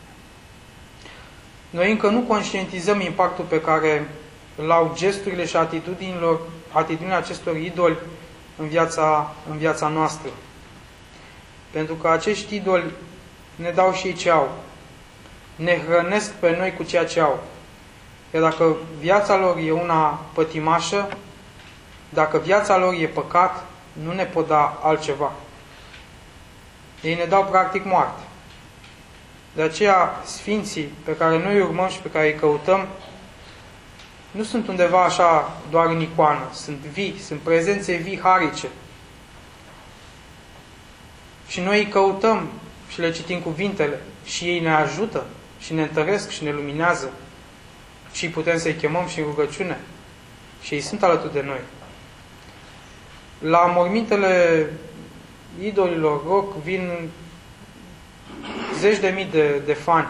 noi încă nu conștientizăm impactul pe care îl au gesturile și atitudinilor, atitudinile acestor idoli în viața, în viața noastră. Pentru că acești idoli ne dau și ei ce au. Ne hrănesc pe noi cu ceea ce au. Iar dacă viața lor e una pătimașă, dacă viața lor e păcat, nu ne pot da altceva. Ei ne dau practic moarte. De aceea, sfinții pe care noi urmăm și pe care îi căutăm, nu sunt undeva așa doar în icoană, sunt vii, sunt prezențe vii harice. Și noi îi căutăm și le citim cuvintele și ei ne ajută și ne întăresc și ne luminează și putem să-i chemăm și în rugăciune și ei sunt alături de noi. La mormintele idolilor rock vin zeci de mii de, de fani.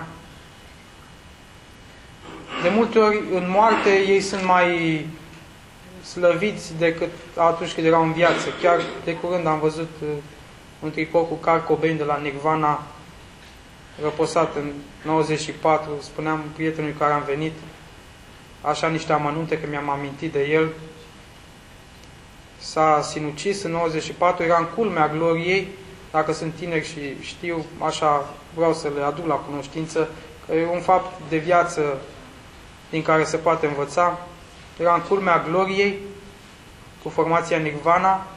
De multe ori, în moarte, ei sunt mai slăviți decât atunci când erau în viață. Chiar de curând am văzut un tricou cu Kurt Cobain de la Nirvana, răposat în nouăzeci și patru. Spuneam prietenului care am venit, așa niște amănunte, că mi-am amintit de el. S-a sinucis în nouăzeci și patru, era în culmea gloriei. Dacă sunt tineri și știu, așa vreau să le aduc la cunoștință, că e un fapt de viață din care se poate învăța. Era în culmea gloriei cu formația Nirvana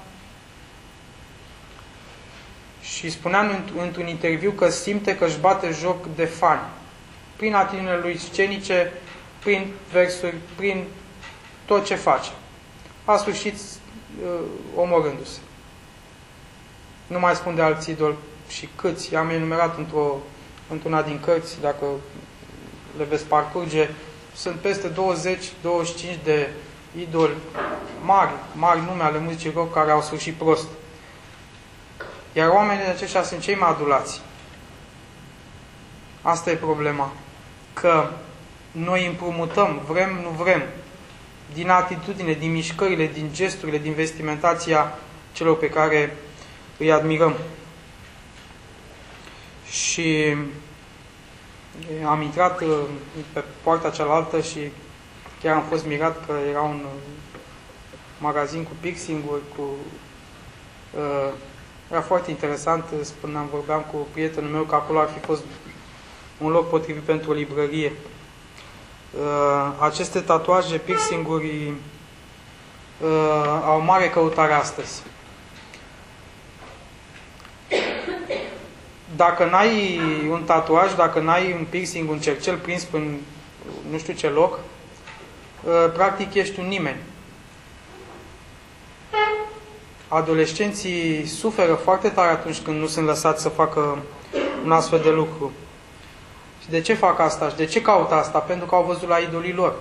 și spunea într-un interviu că simte că își bate joc de fani prin atitudinile lui scenice, prin versuri, prin tot ce face. A sfârșit uh, omorându-se. Nu mai spun de alți idoli și câți. I-am enumerat într-o, într-una din cărți, dacă le veți parcurge. Sunt peste douăzeci douăzeci și cinci de idoli mari, mari nume ale muzicii rock care au sfârșit prost. Iar oamenii aceștia sunt cei mai adulați. Asta e problema. Că noi împrumutăm, vrem, nu vrem, din atitudine, din mișcările, din gesturile, din vestimentația celor pe care îi admirăm. Și am intrat pe poarta cealaltă și chiar am fost mirat că era un magazin cu piercing-uri, cu... Uh, era foarte interesant, spuneam, vorbeam cu prietenul meu că acolo ar fi fost un loc potrivit pentru o librărie. Uh, aceste tatuaje, piercing-uri uh, au mare căutare astăzi. Dacă n-ai un tatuaj, dacă n-ai un piercing, un cercel prins în nu știu ce loc, practic ești un nimeni. Adolescenții suferă foarte tare atunci când nu sunt lăsați să facă un astfel de lucru. Și de ce fac asta? Și de ce caută asta? Pentru că au văzut la idolii lor.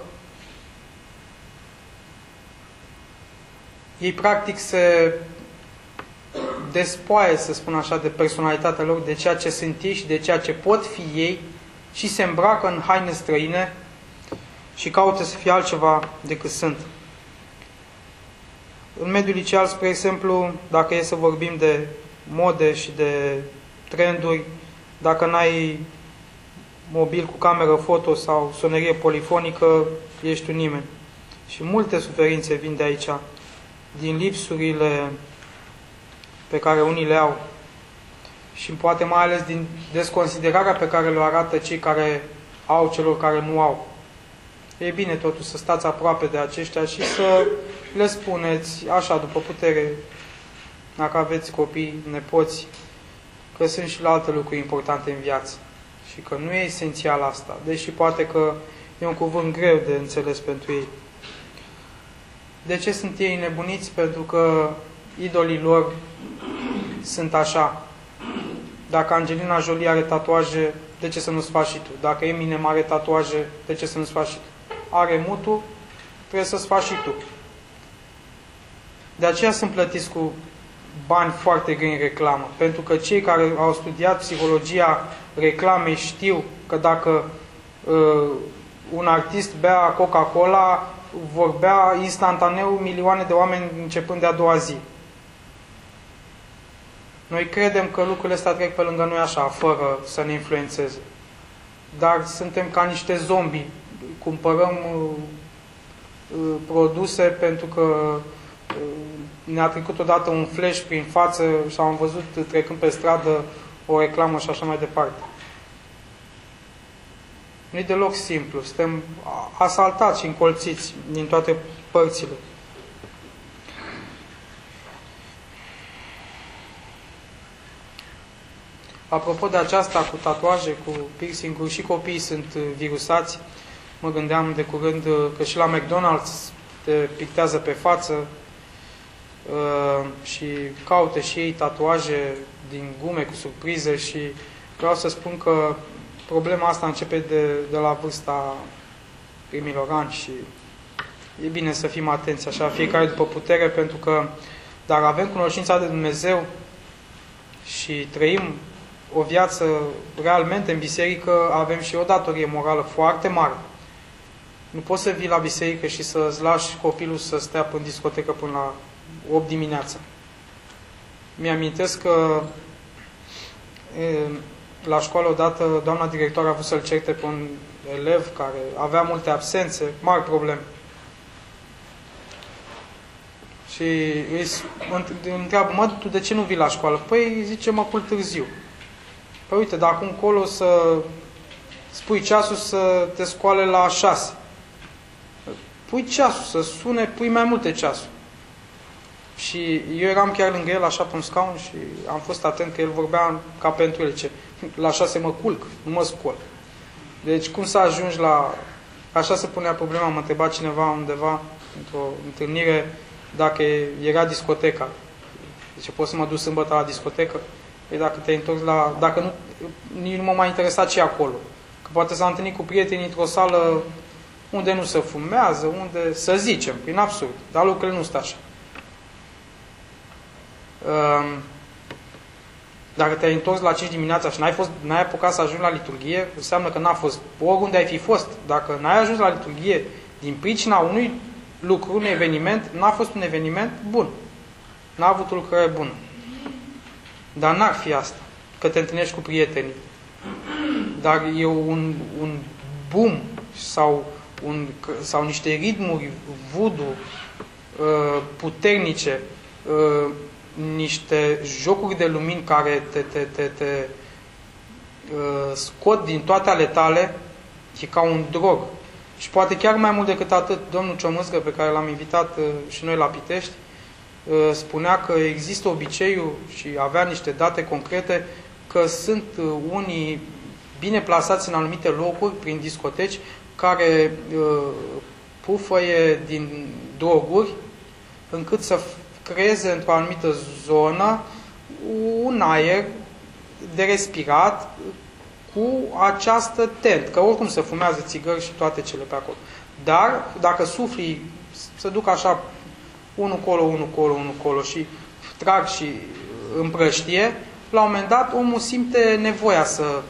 Ei practic se despoaie, să spun așa, de personalitatea lor, de ceea ce sunt ei și de ceea ce pot fi ei și se îmbracă în haine străine și caută să fie altceva decât sunt. În mediul liceal, spre exemplu, dacă e să vorbim de mode și de trenduri, dacă n-ai mobil cu cameră foto sau sonerie polifonică, ești un nimeni. Și multe suferințe vin de aici, din lipsurile pe care unii le au și poate mai ales din desconsiderarea pe care le arată cei care au celor care nu au. E bine totuși să stați aproape de aceștia și să le spuneți așa după putere, dacă aveți copii, nepoți, că sunt și la alte lucruri importante în viață și că nu e esențial asta, deși poate că e un cuvânt greu de înțeles pentru ei. De ce sunt ei nebuniți? Pentru că idolii lor sunt așa. Dacă Angelina Jolie are tatuaje, de ce să nu-ți faci și tu? Dacă Eminem are tatuaje, de ce să nu-ți faci și tu? Are mutul, trebuie să-ți faci și tu. De aceea sunt plătiți cu bani foarte grei în reclamă. Pentru că cei care au studiat psihologia reclamei știu că dacă uh, un artist bea Coca-Cola, vor bea instantaneu milioane de oameni începând de a doua zi. Noi credem că lucrurile astea trec pe lângă noi așa, fără să ne influențeze. Dar suntem ca niște zombi. Cumpărăm uh, uh, produse pentru că uh, ne-a trecut odată un flash prin față și am văzut trecând pe stradă o reclamă și așa mai departe. Nu e deloc simplu. Suntem asaltați și încolțiți din toate părțile. Apropo de aceasta cu tatuaje, cu piercing-uri, și copiii sunt virusați. Mă gândeam de curând că și la McDonald's te pictează pe față uh, și caute și ei tatuaje din gume cu surprize și vreau să spun că problema asta începe de, de la vârsta primilor ani și e bine să fim atenți așa, fiecare după putere, pentru că dacă avem cunoștința de Dumnezeu și trăim o viață realmente în biserică, avem și o datorie morală foarte mare. Nu poți să vii la biserică și să-ți lași copilul să stea în discotecă până la opt dimineața. Mi-amintesc că e, la școală odată doamna directoare a vrut să-l certe pe un elev care avea multe absențe, mari probleme. Și îi întreabă, mă, tu de ce nu vii la școală? Păi, zice, mă culc târziu. Păi uite, de acum încolo să spui ceasul să te scoale la șase. Pui ceasul, să sune, pui mai multe ceasuri. Și eu eram chiar lângă el, așa, pe un scaun și am fost atent că el vorbea ca pentru el. Ce? La șase mă culc, nu mă scol. Deci cum să ajungi la... Așa se punea problema, mă întreba cineva undeva, într-o întâlnire, dacă era discoteca. Deci pot să mă duc sâmbătă la discotecă? Păi dacă te-ai întors la... Dacă nu, nici nu m-a mai interesat ce acolo. Că poate s-a întâlnit cu prietenii într-o sală unde nu se fumează, unde, să zicem, prin absurd. Dar lucrurile nu stă așa. Dacă te-ai întors la cinci dimineața și n-ai, fost, n-ai apucat să ajungi la liturghie, înseamnă că n-a fost. Oriunde ai fi fost, dacă n-ai ajuns la liturghie din pricina unui lucru, un eveniment, n-a fost un eveniment bun. N-a avut o lucrare bună. Dar n-ar fi asta, că te întâlnești cu prietenii. Dar e un, un boom sau, un, sau niște ritmuri voodoo uh, puternice, uh, niște jocuri de lumini care te, te, te, te uh, scot din toate ale tale, e ca un drog. Și poate chiar mai mult decât atât, domnul Ciomâzgă, pe care l-am invitat uh, și noi la Pitești, uh, spunea că există obiceiul și avea niște date concrete că sunt uh, unii bine plasați în anumite locuri, prin discoteci, care uh, pufăie din droguri, încât să creeze într-o anumită zonă un aer de respirat cu această tent, că oricum se fumează țigări și toate cele pe acolo. Dar dacă sufli, se duc așa unul colo, unul colo, unul colo și trag și împrăștie, la un moment dat omul simte nevoia să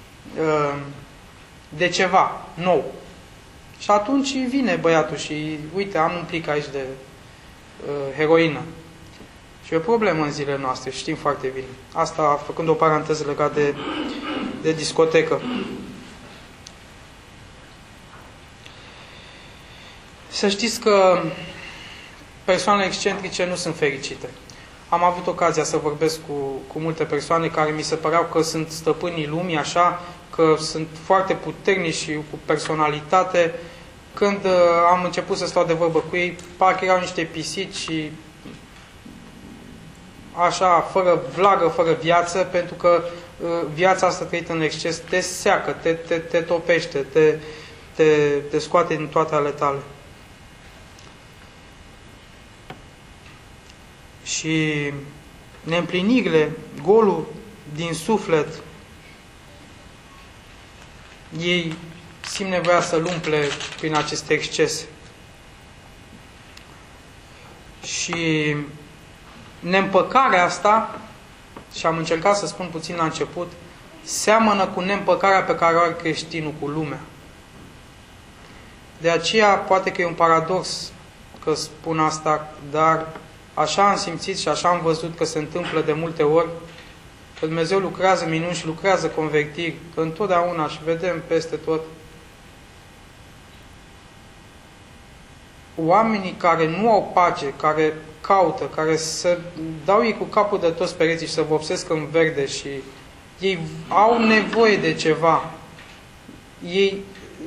de ceva nou. Și atunci vine băiatul și uite, am un plic aici de uh, heroină. Și e o problemă în zilele noastre, știm foarte bine. Asta făcând o paranteză legată de, de discotecă. Să știți că persoanele excentrice nu sunt fericite. Am avut ocazia să vorbesc cu, cu multe persoane care mi se păreau că sunt stăpânii lumii, așa, că sunt foarte puternici și cu personalitate. Când uh, am început să stau de vorbă cu ei, parcă erau niște pisici și așa, fără vlagă, fără viață, pentru că uh, viața asta trăită în exces te seacă, te, te, te topește, te, te, te scoate din toate ale tale. Și neîmplinirile, golul din suflet, ei simt nevoia să-l umple prin aceste excese. Și neîmpăcarea asta, și am încercat să spun puțin la început, seamănă cu neîmpăcarea pe care o are creștinul cu lumea. De aceea, poate că e un paradox că spun asta, dar așa am simțit și așa am văzut că se întâmplă de multe ori, că Dumnezeu lucrează minuni și lucrează convertiri, că întotdeauna și vedem peste tot. Oamenii care nu au pace, care caută, care se dau ei cu capul de toți pereții și să vopsesc în verde și ei au nevoie de ceva. Ei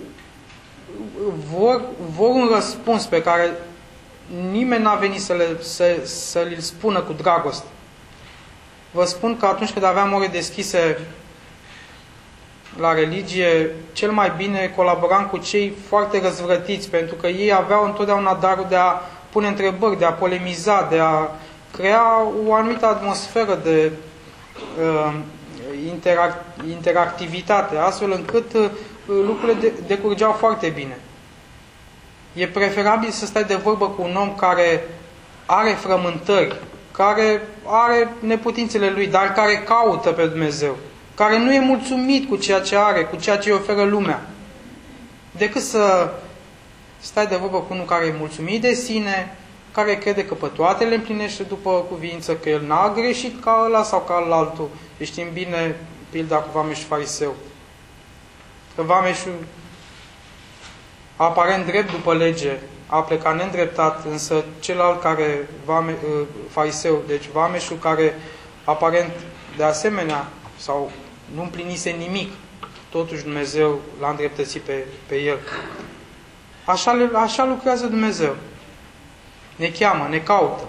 vor, vor un răspuns pe care nimeni n-a venit să, le, să, să li-l spună cu dragoste. vă spun că atunci când aveam ore deschise la religie, cel mai bine colaboram cu cei foarte răzvrătiți, pentru că ei aveau întotdeauna darul de a pune întrebări, de a polemiza, de a crea o anumită atmosferă de uh, interac interactivitate, astfel încât uh, lucrurile de decurgeau foarte bine. E preferabil să stai de vorbă cu un om care are frământări, care are neputințele lui, dar care caută pe Dumnezeu, care nu e mulțumit cu ceea ce are, cu ceea ce îi oferă lumea, decât să stai de vorbă cu unul care e mulțumit de sine, care crede că pe toate le împlinește după cuvință, că el n-a greșit ca ăla sau ca altul. Știm bine pilda cu vameșul fariseu. Că vameșul, aparent drept după lege, a plecat neîndreptat, însă celălalt care, vame, fariseu, deci vameșul care aparent de asemenea, sau nu împlinise nimic, totuși Dumnezeu l-a îndreptățit pe, pe el. Așa, așa lucrează Dumnezeu. Ne cheamă, ne caută.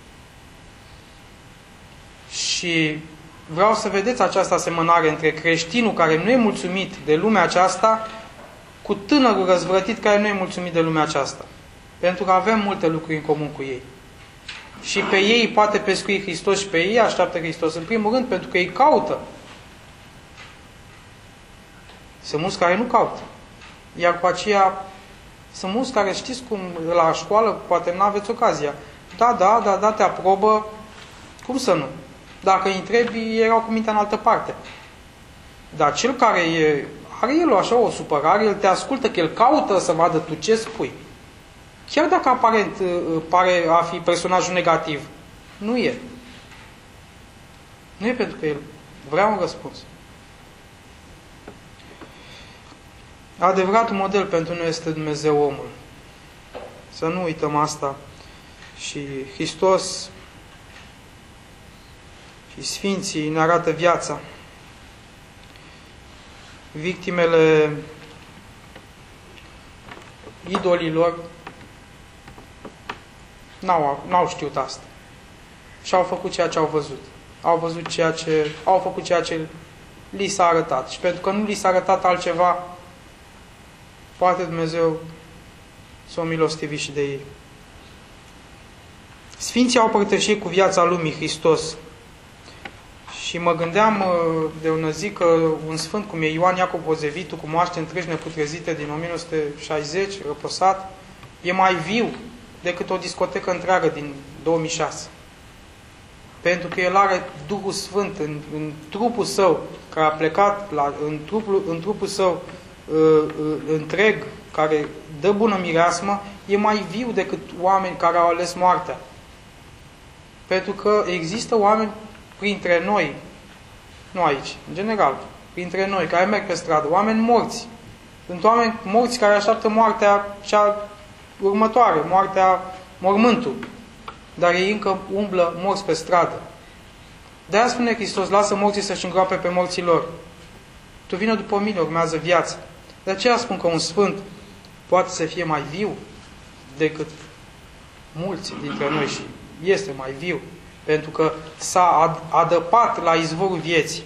Și vreau să vedeți această asemănare între creștinul care nu e mulțumit de lumea aceasta cu tânărul răzvrătit care nu e mulțumit de lumea aceasta. Pentru că avem multe lucruri în comun cu ei. Și pe ei poate pescui Hristos și pe ei așteaptă Hristos. În primul rând pentru că ei caută. Sunt mulți care nu caută. Iar cu aceea sunt mulți care știți cum la școală poate nu aveți ocazia. Da, da, da, da, te aprobă. Cum să nu? Dacă îi întrebi, ei erau cu mintea în altă parte. Dar cel care e, are el așa o supărare, el te ascultă, că el caută să vadă tu ce spui. Chiar dacă aparent pare a fi personajul negativ, nu e. Nu e pentru că el vrea un răspuns. Adevăratul model pentru noi este Dumnezeu omul. Să nu uităm asta. Și Hristos și Sfinții ne arată viața. Victimele idolilor n-au, n-au știut asta. Și au făcut ceea ce au văzut. Au văzut ceea ce, au făcut ceea ce li s-a arătat. Și pentru că nu li s-a arătat altceva, poate Dumnezeu să o milostivi și de ei. Sfinții au părtășit cu viața lumii Hristos. Și mă gândeam de ună zi că un sfânt cum e Ioan Iacob Bozevitu, cu moaște întregi neputrezite din o mie nouă sute șaizeci, răposat, e mai viu decât o discotecă întreagă din două mii șase. Pentru că el are Duhul Sfânt în, în trupul său, care a plecat la, în, trupul, în trupul său uh, uh, întreg, care dă bună mireasmă, e mai viu decât oameni care au ales moartea. Pentru că există oameni printre noi, nu aici, în general, printre noi, care merg pe stradă, oameni morți. Sunt oameni morți care așteaptă moartea cea următoare, moartea, mormântul. Dar ei încă umblă morți pe stradă. De-aia spune Hristos, lasă morții să-și îngroape pe morții lor. Tu vină după mine, urmează viața. De aceea spun că un sfânt poate să fie mai viu decât mulți dintre noi și este mai viu. Pentru că s-a adăpat la izvorul vieții.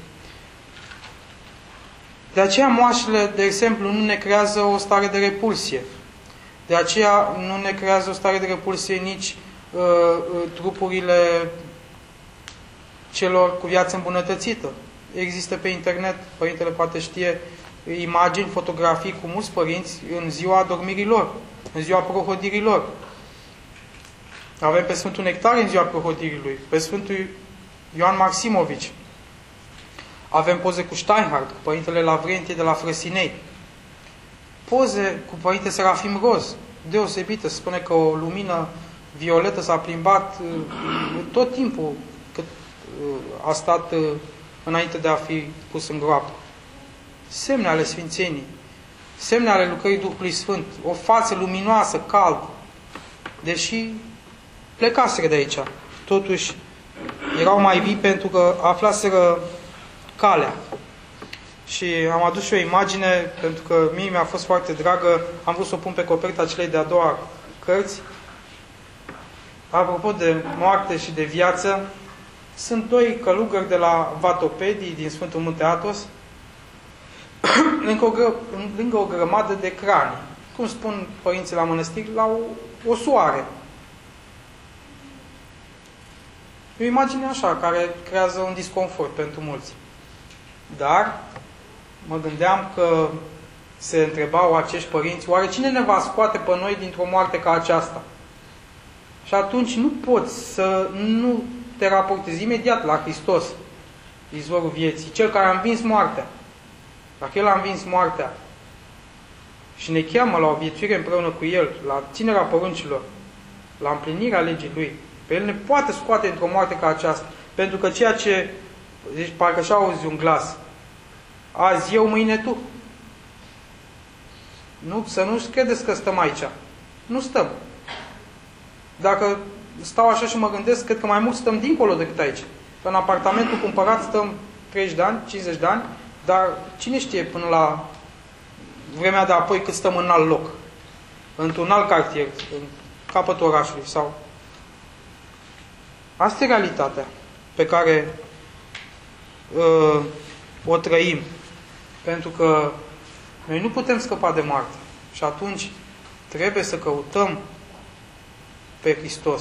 De aceea moașele, de exemplu, nu ne creează o stare de repulsie. De aceea nu ne creează o stare de repulsie nici uh, trupurile celor cu viață îmbunătățită. Există pe internet, părintele poate știe, imagini, fotografii cu mulți părinți în ziua adormirilor, în ziua prohodirilor. Avem pe Sfântul Nectar în ziua prohodirii lui, pe Sfântul Ioan Maximovici. Avem poze cu Steinhardt, cu Părintele Lavrentie de la Frăsinei. Poze cu Părinte Serafim Roz, deosebită. Se spune că o lumină violetă s-a plimbat tot timpul cât a stat înainte de a fi pus în groapă. Semne ale Sfințenii, semne ale lucrării Duhului Sfânt, o față luminoasă, caldă, deși plecaseră de aici. Totuși, erau mai vii pentru că aflaseră calea. Și am adus și o imagine, pentru că mie mi-a fost foarte dragă, am vrut să o pun pe coperta celei de-a doua cărți. Apropo de moarte și de viață, Sunt doi călugări de la Vatopedii, din Sfântul Munte Athos, lângă, o gră, lângă o grămadă de crani. Cum spun părinții la mănăstiri, la o, o soare. E o imagine așa, care creează un disconfort pentru mulți. Dar mă gândeam că se întrebau acești părinți, oare cine ne va scoate pe noi dintr-o moarte ca aceasta? Și atunci nu poți să nu te raportezi imediat la Hristos, izvorul vieții, Cel care a învins moartea. Dacă El a învins moartea și ne cheamă la o viețuire împreună cu El, la ținerea poruncilor, la împlinirea legii Lui, pe El ne poate scoate într-o moarte ca aceasta. Pentru că ceea ce, deci parcă și auzi un glas, azi eu, mâine tu. Nu, să nu credeți că stăm aici. Nu stăm. Dacă stau așa și mă gândesc, cred că mai mult stăm dincolo decât aici. Că în apartamentul cumpărat stăm treizeci de ani, cincizeci de ani, dar cine știe până la vremea de apoi cât stăm în alt loc, într-un alt cartier, în capătul orașului sau... Asta e realitatea pe care uh, o trăim. Pentru că noi nu putem scăpa de moarte. Și atunci trebuie să căutăm pe Hristos.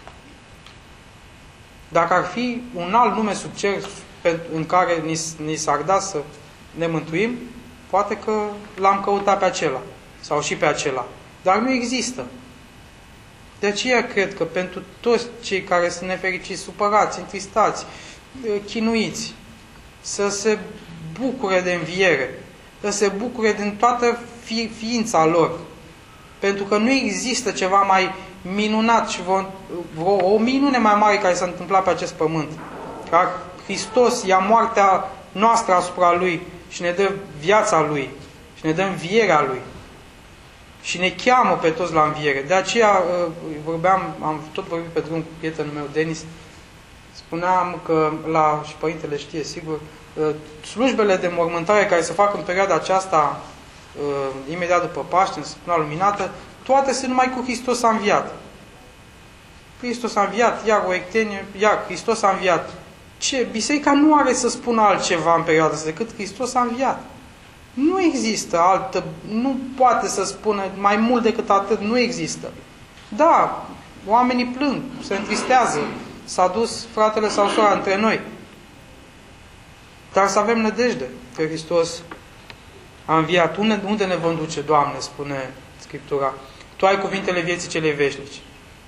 Dacă ar fi un alt nume sub cer în care ni, ni s-ar da să ne mântuim, poate că l-am căutat pe acela. Sau și pe acela. Dar nu există. De aceea cred că pentru toți cei care sunt nefericiți, supărați, întristați, chinuiți, să se bucure de înviere, să se bucure din toată fi, ființa lor. Pentru că nu există ceva mai minunat și vreo, vreo, o minune mai mare care s-a întâmplat pe acest pământ. Ca Hristos ia moartea noastră asupra Lui și ne dă viața Lui și ne dă învierea Lui. Și ne cheamă pe toți la înviere. De aceea vorbeam, am tot vorbit pe drum cu prietenul meu, Denis, spuneam că, la, și părintele știe sigur, slujbele de mormântare care se fac în perioada aceasta, imediat după Paște, în săptămâna luminată, toate sunt numai cu Hristos a înviat. Hristos a înviat, iar o ectenie, iar Hristos a înviat. Ce? Biserica nu are să spună altceva în perioada asta decât Hristos a înviat. Nu există altă, nu poate să spună mai mult decât atât, nu există. Da, oamenii plâng, se întristează, s-a dus fratele sau sora între noi. Dar să avem nădejde că Hristos a înviat. Unde, unde ne vom duce, Doamne, spune Scriptura? Tu ai cuvintele vieții celei veșnici.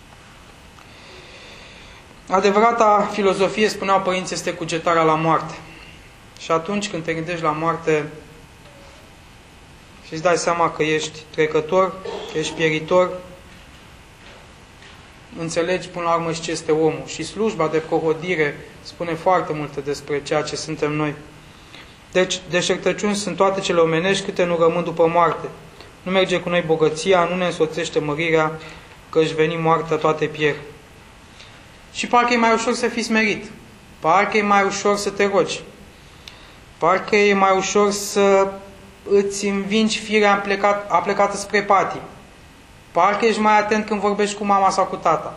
Adevărata filozofie, spuneau părinții, este cugetarea la moarte. Și atunci când te gândești la moarte și îți dai seama că ești trecător, că ești pieritor, înțelegi până la urmă și ce este omul. Și slujba de prohodire spune foarte multe despre ceea ce suntem noi. Deci, deșertăciuni sunt toate cele omenești câte nu rămân după moarte. Nu merge cu noi bogăția, nu ne însoțește mărirea, că își veni moartea toate pierd. Și parcă e mai ușor să fii smerit. Parcă e mai ușor să te rogi. Parcă e mai ușor să îți învingi firea aplecat, aplecată spre patim. Parcă ești mai atent când vorbești cu mama sau cu tata.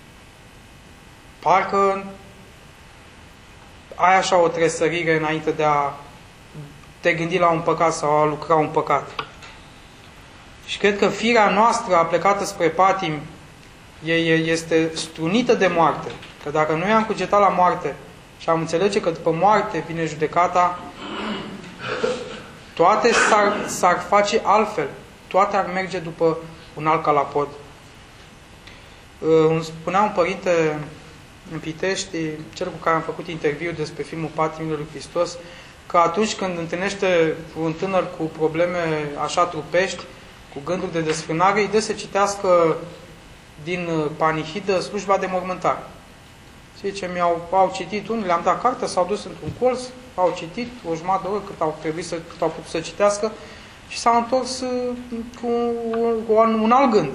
Parcă ai așa o tresărire înainte de a te gândi la un păcat sau a lucra un păcat. Și cred că firea noastră aplecată spre patim este strunită de moarte. Că dacă noi am cugetat la moarte și am înțelege că după moarte vine judecata, toate s-ar face altfel. Toate ar merge după un alt calapod. Îmi spunea un părinte în Pitești, cel cu care am făcut interviu despre filmul Patimile lui Hristos, că atunci când întâlnește un tânăr cu probleme așa trupești, cu gânduri de desfrânare, îi dă să citească din Panihidă slujba de mormântare. Și ce mi-au au citit unii, le-am dat carte, s-au dus într-un colț, au citit o jumătate de oră cât au trebuit să, cât au putut să citească și s-au întors cu, cu un alt gând.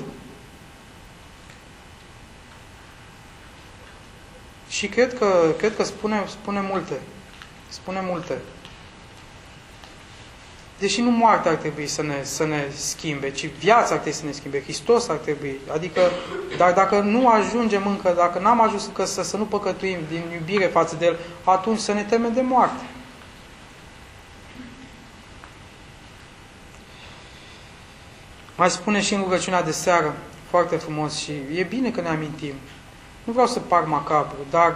Și cred că, cred că spune, spune multe. Spune multe. Deși nu moartea ar trebui să ne, să ne schimbe, ci viața ar trebui să ne schimbe, Hristos ar trebui. Adică, dar dacă nu ajungem încă, dacă n-am ajuns încă să, să nu păcătuim din iubire față de El, atunci să ne temem de moarte. Mai spune și în rugăciunea de seară, foarte frumos și e bine că ne amintim. Nu vreau să par macabru, dar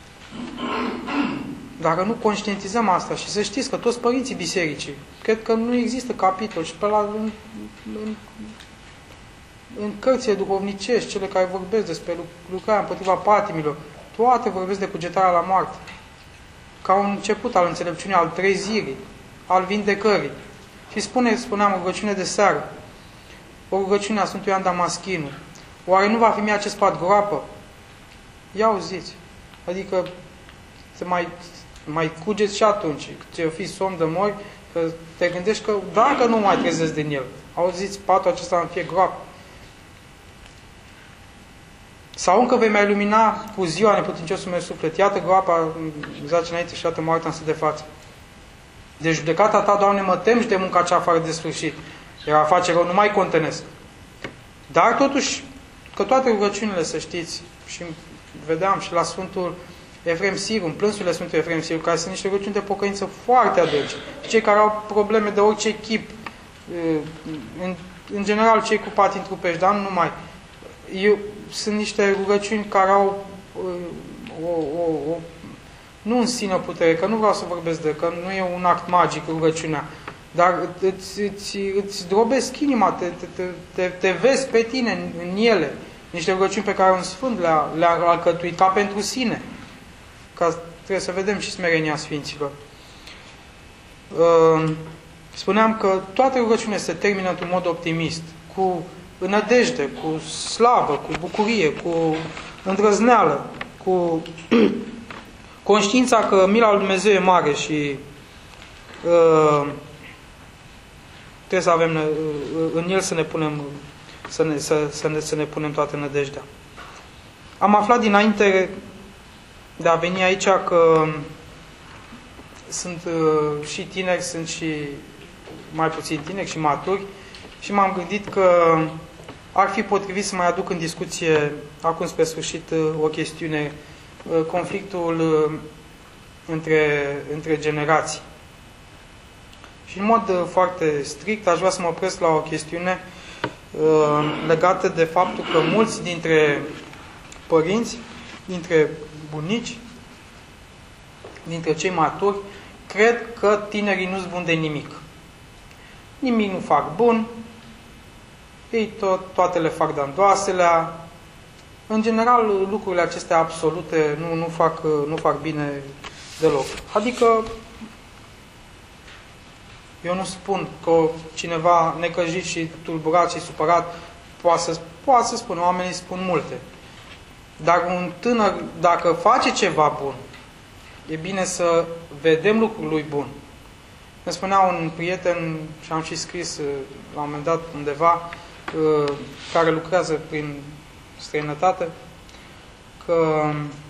dacă nu conștientizăm asta și să știți că toți părinții bisericii, cred că nu există capitol și pe la în, în, în cărțile duhovnicești, cele care vorbesc despre lucrarea împotriva patimilor, toate vorbesc de cugetarea la moarte. Ca un început al înțelepciunii, al trezirii, al vindecării. Și spune, spuneam, rugăciune de seară, o rugăciune a Sfântului Ioan Damaschinu. Oare nu va fi mie acest pat groapă? Ia auziți. Adică să mai, mai cugeți și atunci. Ce fi somn de mori, că te gândești că dacă nu mai trezesc din el, auziți, patul acesta în fie groapă. Sau încă vei mai lumina cu ziua neputinciosul meu suflet. Iată groapa, zace înainte și iată moartea în de față. De judecata ta, Doamne, mă tem și de munca cea afară de sfârșit. Iar a face rău nu mai contenesc. Dar totuși, că toate rugăciunile, să știți, și vedeam și la Sfântul Efrem Siru, în plânsurile Sfântului Efrem Siru, care sunt niște rugăciuni de pocăință foarte adânci. Cei care au probleme de orice chip, în, în general cei cu patini trupești, dar nu numai. Eu, sunt niște rugăciuni care au o, o, o, nu în sine putere, că nu vreau să vorbesc de, că nu e un act magic rugăciunea, dar îți, îți, îți drobesc inima, te, te, te, te vezi pe tine în, în ele. Niște rugăciuni pe care un Sfânt le-a, le-a alcătuit ca pentru sine. Ca trebuie să vedem și smerenia Sfinților. Spuneam că toate rugăciunile se termină într-un mod optimist, cu nădejde, cu slavă, cu bucurie, cu îndrăzneală, cu conștiința că mila lui Dumnezeu e mare și uh, trebuie să avem uh, în El să ne punem să ne, să, să ne, să ne punem toată nădejdea. Am aflat dinainte de a veni aici că sunt uh, și tineri, sunt și mai puțin tineri și maturi și m-am gândit că ar fi potrivit să mai aduc în discuție acum spre sfârșit o chestiune, conflictul între, între generații. Și în mod foarte strict aș vrea să mă opresc la o chestiune legată de faptul că mulți dintre părinți, dintre bunici, dintre cei maturi, cred că tinerii nu-s buni de nimic. Nimic nu fac bun, ei tot, toate le fac dandoaselea. În general, lucrurile acestea absolute nu, nu, fac, nu fac bine deloc. Adică, eu nu spun că cineva necăjit și tulburat și supărat poate să, poate să spună, oamenii spun multe. Dar un tânăr, dacă face ceva bun, e bine să vedem lucrul lui bun. Îmi spunea un prieten, și am și scris la un moment dat undeva, care lucrează prin străinătate, că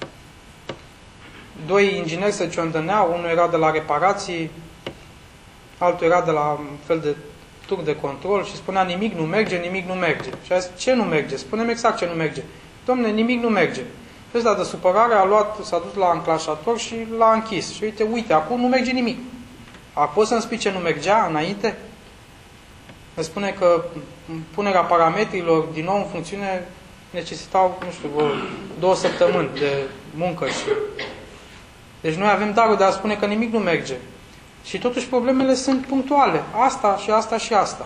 doi ingineri se ciondăneau, unul era de la reparații, altul era de la un fel de tur de control și spunea nimic nu merge, nimic nu merge. Și a zis, ce nu merge? Spune-mi exact ce nu merge. Dom'le, nimic nu merge. Și ăsta de supărare a luat, s-a dus la înclașator și l-a închis. Și uite, uite, acum nu merge nimic. A poți să-mi spui ce nu mergea înainte? Îmi spune că punerea parametrilor din nou în funcțiune necesitau, nu știu, vreo două săptămâni de muncă. Și... Deci noi avem darul de a spune că nimic nu merge. Și totuși problemele sunt punctuale. Asta și asta și asta.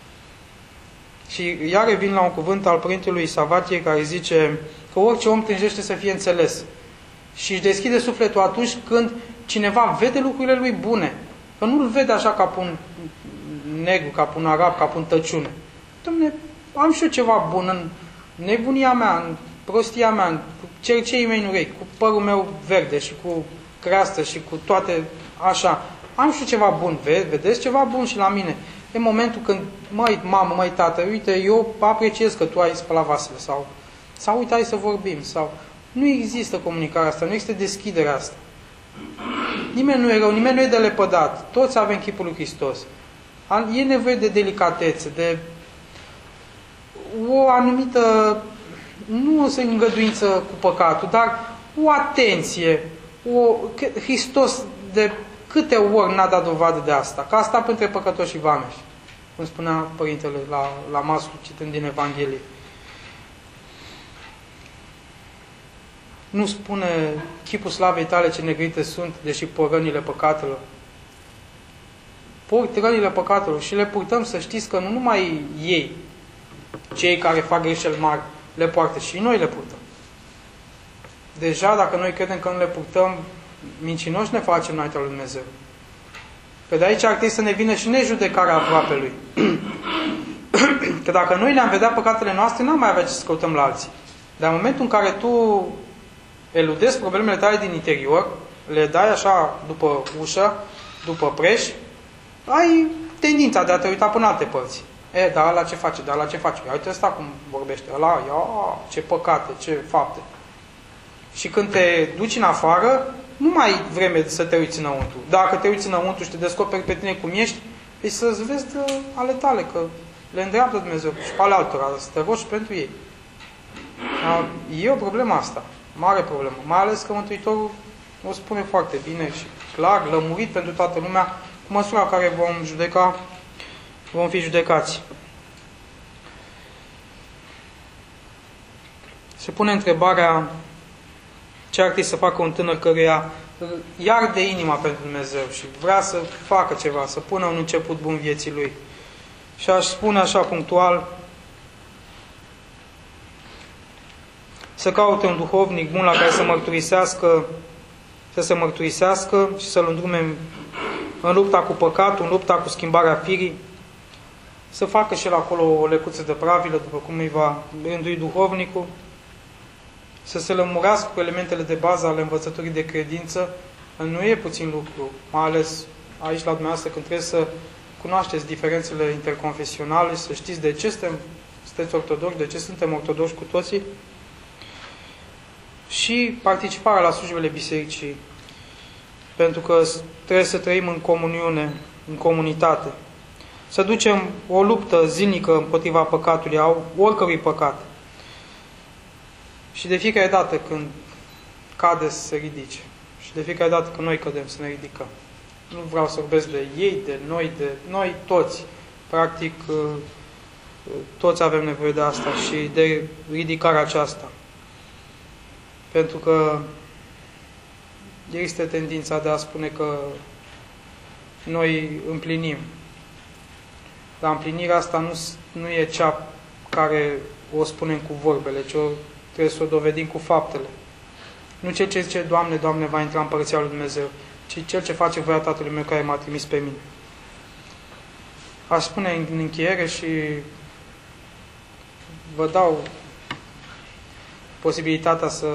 Și iar revin la un cuvânt al Părintelui Savatie care zice că orice om tânjește să fie înțeles. Și își deschide sufletul atunci când cineva vede lucrurile lui bune. Că nu-l vede așa ca pe un negru, ca pe un arab, ca pe un tăciune. Dom'le, am și eu ceva bun în nebunia mea, în prostia mea, în cerceii mei în urechi, cu părul meu verde și cu creastă și cu toate așa. Am și eu ceva bun, vedeți ceva bun și la mine. E momentul când, măi, mamă, măi, tată, uite, eu apreciez că tu ai spălat vasele sau, sau uite, hai să vorbim. Sau nu există comunicarea asta, nu există deschiderea asta. Nimeni nu e rău, nimeni nu e de lepădat. Toți avem chipul lui Hristos. E nevoie de delicatețe, de o anumită, nu o să îngăduință cu păcatul, dar o atenție. O, Hristos de câte ori n-a dat dovadă de asta? Că asta între păcătoși și vameși, cum spunea Părintele la, la masă, citând din Evanghelie. Nu spune chipul slavei tale ce negrite sunt, deși por rănile păcatelor. Port rănile păcatelor și le purtăm, să știți că nu numai ei, cei care fac greșeli mari, le poartă, și noi le purtăm. Deja, dacă noi credem că nu le purtăm, mincinoși ne facem înaintea lui Dumnezeu. Că de aici ar trebui să ne vină și nejudecarea aproapelui. Că dacă noi ne-am vedea păcatele noastre, n-am mai avea ce să căutăm la alții. Dar în momentul în care tu eludezi problemele tale din interior, le dai așa după ușă, după preș, ai tendința de a te uita până alte părți. E, dar ăla ce face, dar ăla ce face? Ia uite ăsta cum vorbește, ăla, ia, ce păcate, ce fapte. Și când te duci în afară, nu mai ai vreme să te uiți înăuntru. Dacă te uiți înăuntru și te descoperi pe tine cum ești, e să-ți vezi de ale tale, că le îndreaptă Dumnezeu și pe ale altora, să te rogi pentru ei. E o problemă asta, mare problemă. Mai ales că Mântuitorul o spune foarte bine și clar, lămurit pentru toată lumea, cu măsura în care vom judeca, vom fi judecați. Se pune întrebarea ce ar trebui să facă un tânăr căruia îi arde inima pentru Dumnezeu și vrea să facă ceva, să pună un început bun vieții lui. Și aș spune așa punctual, să caute un duhovnic bun la care să mărturisească, să se mărturisească și să-l îndrume în, în lupta cu păcatul, în lupta cu schimbarea firii, să facă și el acolo o lecuță de pravilă, după cum îi va rândui duhovnicul, să se lămurească cu elementele de bază ale învățăturii de credință. Nu e puțin lucru, mai ales aici la dumneavoastră, când trebuie să cunoașteți diferențele interconfesionale, să știți de ce suntem, sunteți ortodoxi, de ce suntem ortodoxi cu toții, și participarea la slujbele bisericii, pentru că trebuie să trăim în comuniune, în comunitate. Să ducem o luptă zilnică împotriva păcatului, a oricărui păcat. Și de fiecare dată când cade să se ridice. Și de fiecare dată când noi cădem să ne ridicăm. Nu vreau să vorbesc de ei, de noi, de noi toți. Practic, toți avem nevoie de asta și de ridicarea aceasta. Pentru că există tendința de a spune că noi împlinim. Dar împlinirea asta nu, nu e cea care o spunem cu vorbele, ci o, trebuie să o dovedim cu faptele. Nu cel ce zice, Doamne, Doamne, va intra în Împărăția lui Dumnezeu, ci cel ce face voia Tatălui meu care m-a trimis pe mine. Aș spune în încheiere și vă dau posibilitatea să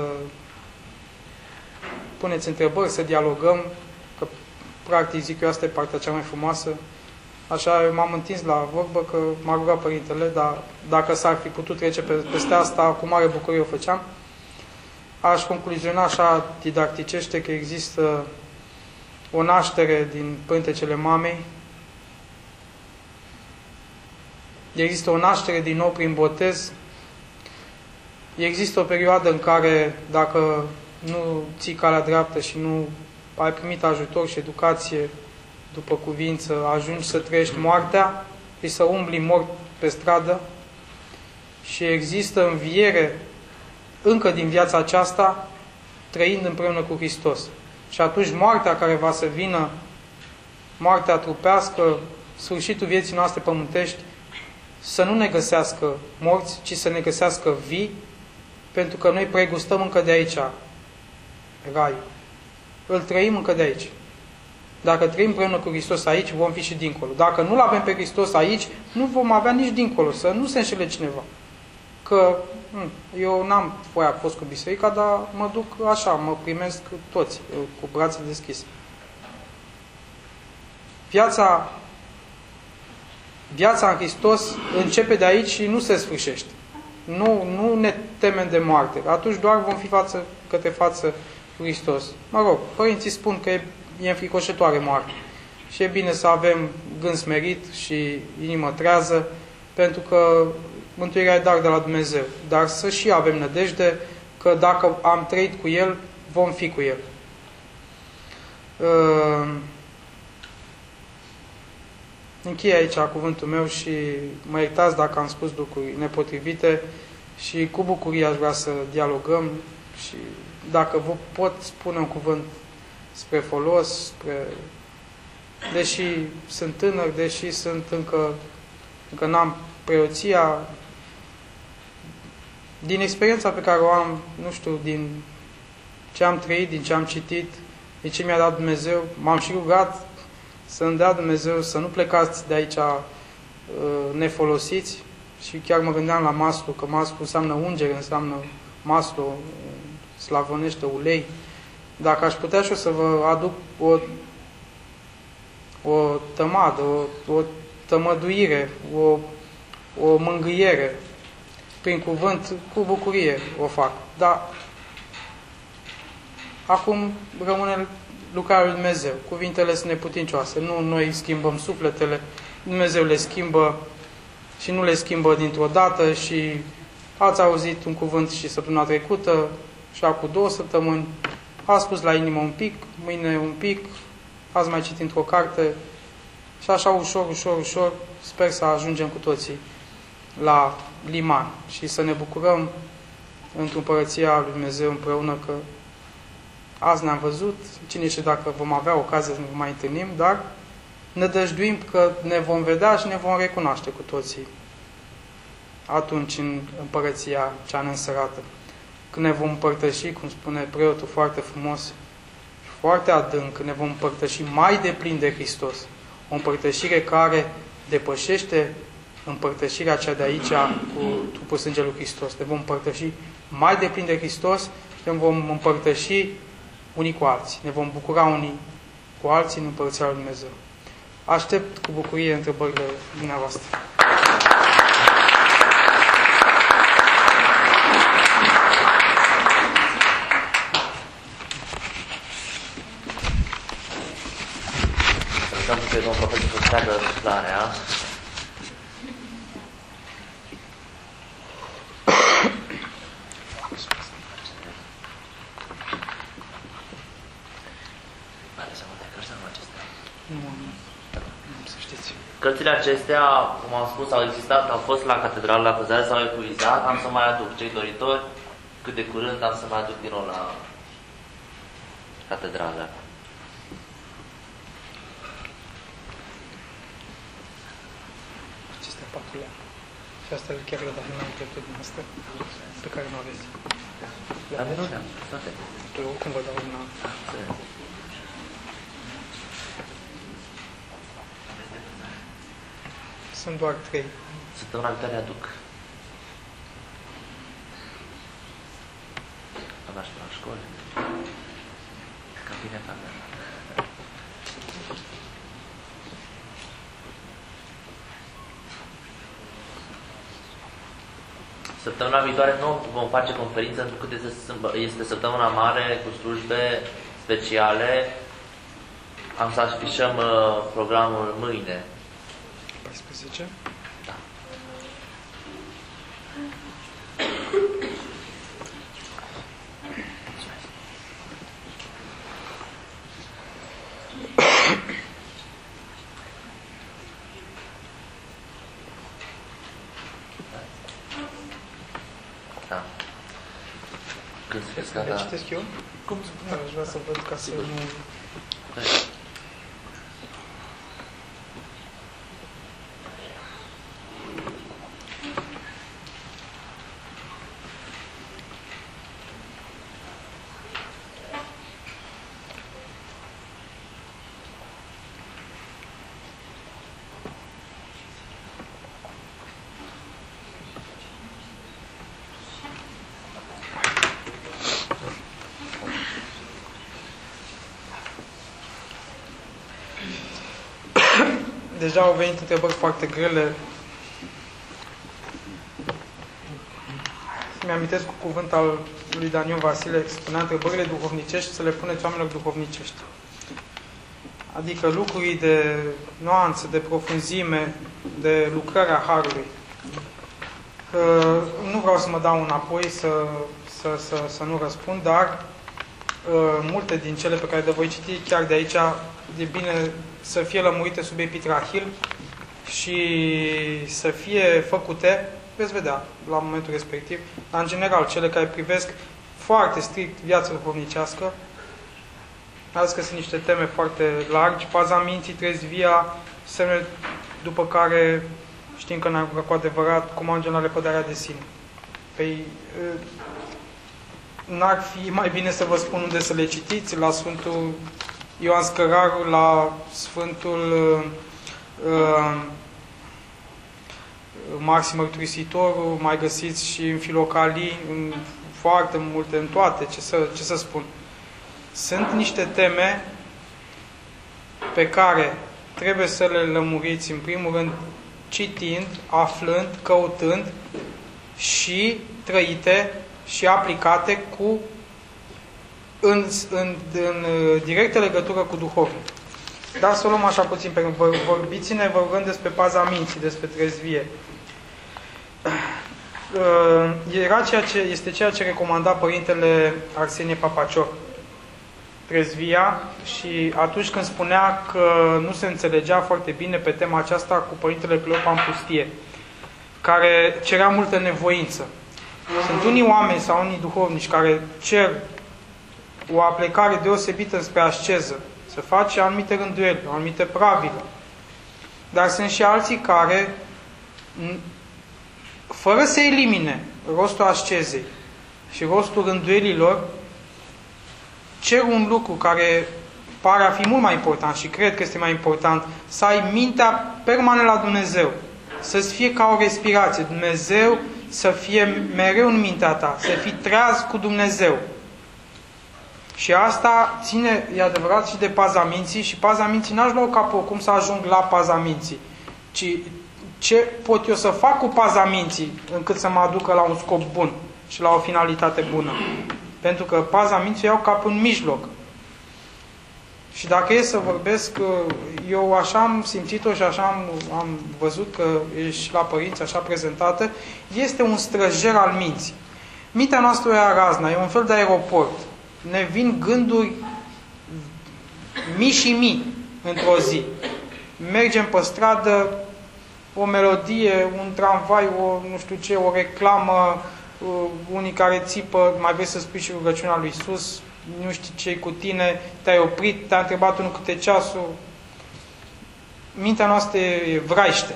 puneți întrebări, să dialogăm, că practic zic eu asta e partea cea mai frumoasă. Așa eu m-am întins la vorbă că m-a rugat Părintele, dar dacă s-ar fi putut trece peste asta, cu mare bucurie o făceam. Aș concluziona așa didacticește că există o naștere din pântecele mamei, există o naștere din nou prin botez, există o perioadă în care dacă nu ții calea dreaptă și nu ai primit ajutor și educație după cuvință, ajungi să trăiești moartea și să umbli mort pe stradă, și există înviere încă din viața aceasta, trăind împreună cu Hristos. Și atunci moartea care va să vină, moartea trupească, sfârșitul vieții noastre pământești, să nu ne găsească morți, ci să ne găsească vii, pentru că noi pregustăm încă de aici raiul. Îl trăim încă de aici. Dacă trăim împreună cu Hristos aici, vom fi și dincolo. Dacă nu-L avem pe Hristos aici, nu vom avea nici dincolo, să nu se înșele cineva. Că eu n-am foaia fost cu biserica, dar mă duc așa, mă primesc toți, cu brațe deschise. Viața, viața în Hristos începe de aici și nu se sfârșește. Nu, nu ne temem de moarte. Atunci doar vom fi față către față cu Hristos. Mă rog, părinții spun că e, e înfricoșătoare moarte. și e bine să avem gând smerit și inimă trează, pentru că mântuirea e dar de la Dumnezeu. Dar să și avem nădejde că dacă am trăit cu El, vom fi cu El. Închei aici cuvântul meu și mă iertați dacă am spus lucruri nepotrivite și cu bucurie aș vrea să dialogăm și dacă vă pot spune un cuvânt spre folos, spre... deși sunt tânăr, deși sunt încă, încă n-am preoția, din experiența pe care o am, nu știu, din ce am trăit, din ce am citit, din ce mi-a dat Dumnezeu, m-am și rugat să-mi dea Dumnezeu să nu plecați de aici uh, nefolosiți și chiar mă gândeam la maslu, că maslu înseamnă ungere, înseamnă maslu, slavonește, ulei. Dacă aș putea și eu să vă aduc o, o tămadă, o, o tămăduire, o, o mângâiere, prin cuvânt, cu bucurie o fac. Dar acum rămâne lucrarea lui Dumnezeu. Cuvintele sunt neputincioase. Nu noi schimbăm sufletele, Dumnezeu le schimbă și nu le schimbă dintr-o dată și ați auzit un cuvânt și săptămâna trecută și acum două săptămâni, a spus la inimă un pic, mâine un pic, ați mai citit într-o carte și așa ușor, ușor, ușor, sper să ajungem cu toții la liman și să ne bucurăm într-o împărăția lui Dumnezeu împreună, că azi ne-am văzut, cine știe dacă vom avea ocazie să ne mai întâlnim, dar ne dăjduim că ne vom vedea și ne vom recunoaște cu toții atunci în împărăția cea neînsărată. Când ne vom împărtăși, cum spune preotul foarte frumos, foarte adânc, ne vom împărtăși mai deplin de Hristos. O împărtășire care depășește împărtășirea cea de aici cu trupul sângelui lui Hristos. Ne vom împărtăși mai deplin de Hristos și ne vom împărtăși unii cu alții. Ne vom bucura unii cu alții în împărăția lui Dumnezeu. Aștept cu bucurie întrebările dumneavoastră. Rugăm pe domnul profesor să treacă suflarea. Cărțile acestea, cum am spus, au existat, au fost la catedrală, la căzare, s-au epuizat. Am să mai aduc cei doritori, cât de curând am să mai aduc din nou la catedrală. Acestea patru lei. Și asta chiar le dau în dreptul dumneavoastră, pe care nu aveți. Dar nu le-am, toate. Păi oricum vă dau una. Sunt doar trei. Săptămâna viitoare aduc. Am aș la școală. Ca bine fac. Săptămâna viitoare nu vom face conferință, pentru că este săptămâna mare cu slujbe speciale. Am să afișăm uh, programul mâine. paisprezece? Da. Da. Când se Să le citesc eu? Cum? Aș vrea să văd ca să nu... Da. Deja au venit întrebări foarte grele. Mi-amintesc cu cuvânt al lui Daniel Vasile, spunea întrebările duhovnicești să le puneți oamenilor duhovnicești. adică lucruri de nuanță, de profunzime, de lucrarea Harului. Nu vreau să mă dau înapoi să, să, să, să nu răspund, dar multe din cele pe care le voi citi chiar de aici e bine să fie lămurite sub epitrahil și să fie făcute, veți vedea la momentul respectiv, dar în general cele care privesc foarte strict viața duhovnicească, mai ales că sunt niște teme foarte largi, paza minții, trezvia, semne după care știm că ne-am rugat cu adevărat cum ajungem la lepădarea de sine. Păi, n-ar fi mai bine să vă spun unde să le citiți? La Sfântul Ioan Scăraru, la Sfântul uh, Maxim Mărturisitorul, mai găsiți și în Filocalii, în foarte multe, în toate, ce să, ce să spun. Sunt niște teme pe care trebuie să le lămuriți, în primul rând, citind, aflând, căutând și trăite și aplicate cu în, în, în directă legătură cu duhovnic. Dar să o luăm așa puțin, pentru că vorbiți-ne, vă rugăm despre paza minții, despre trezvie. Era ceea ce, este ceea ce recomanda Părintele Arsenie Papacior, trezvia, și atunci când spunea că nu se înțelegea foarte bine pe tema aceasta cu Părintele Cleopan Pustie, care cerea multă nevoință. Sunt unii oameni sau unii duhovnici care cer o aplecare deosebită spre asceză, să face anumite rânduieli, anumite pravile. Dar sunt și alții care, fără să elimine rostul ascezei și rostul rânduielilor, cer un lucru care pare a fi mult mai important și cred că este mai important, să ai mintea permanent la Dumnezeu, să-ți fie ca o respirație, Dumnezeu să fie mereu în mintea ta, să fii treaz cu Dumnezeu. Și asta ține, e adevărat, și de paza minții, și paza minții n-aș lua ca pe cum să ajung la paza minții, ci ce pot eu să fac cu paza minții încât să mă aducă la un scop bun și la o finalitate bună. Pentru că paza minții iau ca pe un mijloc. Și dacă e să vorbesc, eu așa am simțit-o și așa am, am văzut că e și la părinți așa prezentată, este un străjer al minții. Mintea noastră e a razna, e un fel de aeroport. Ne vin gânduri mii și mii într-o zi. Mergem pe stradă, o melodie, un tramvai, o nu știu ce, o reclamă, unii care țipă, mai vrei să spui și rugăciunea lui Iisus, nu știi ce-i cu tine, te-ai oprit, te-a întrebat unul câte ceasul. Mintea noastră e vraiște.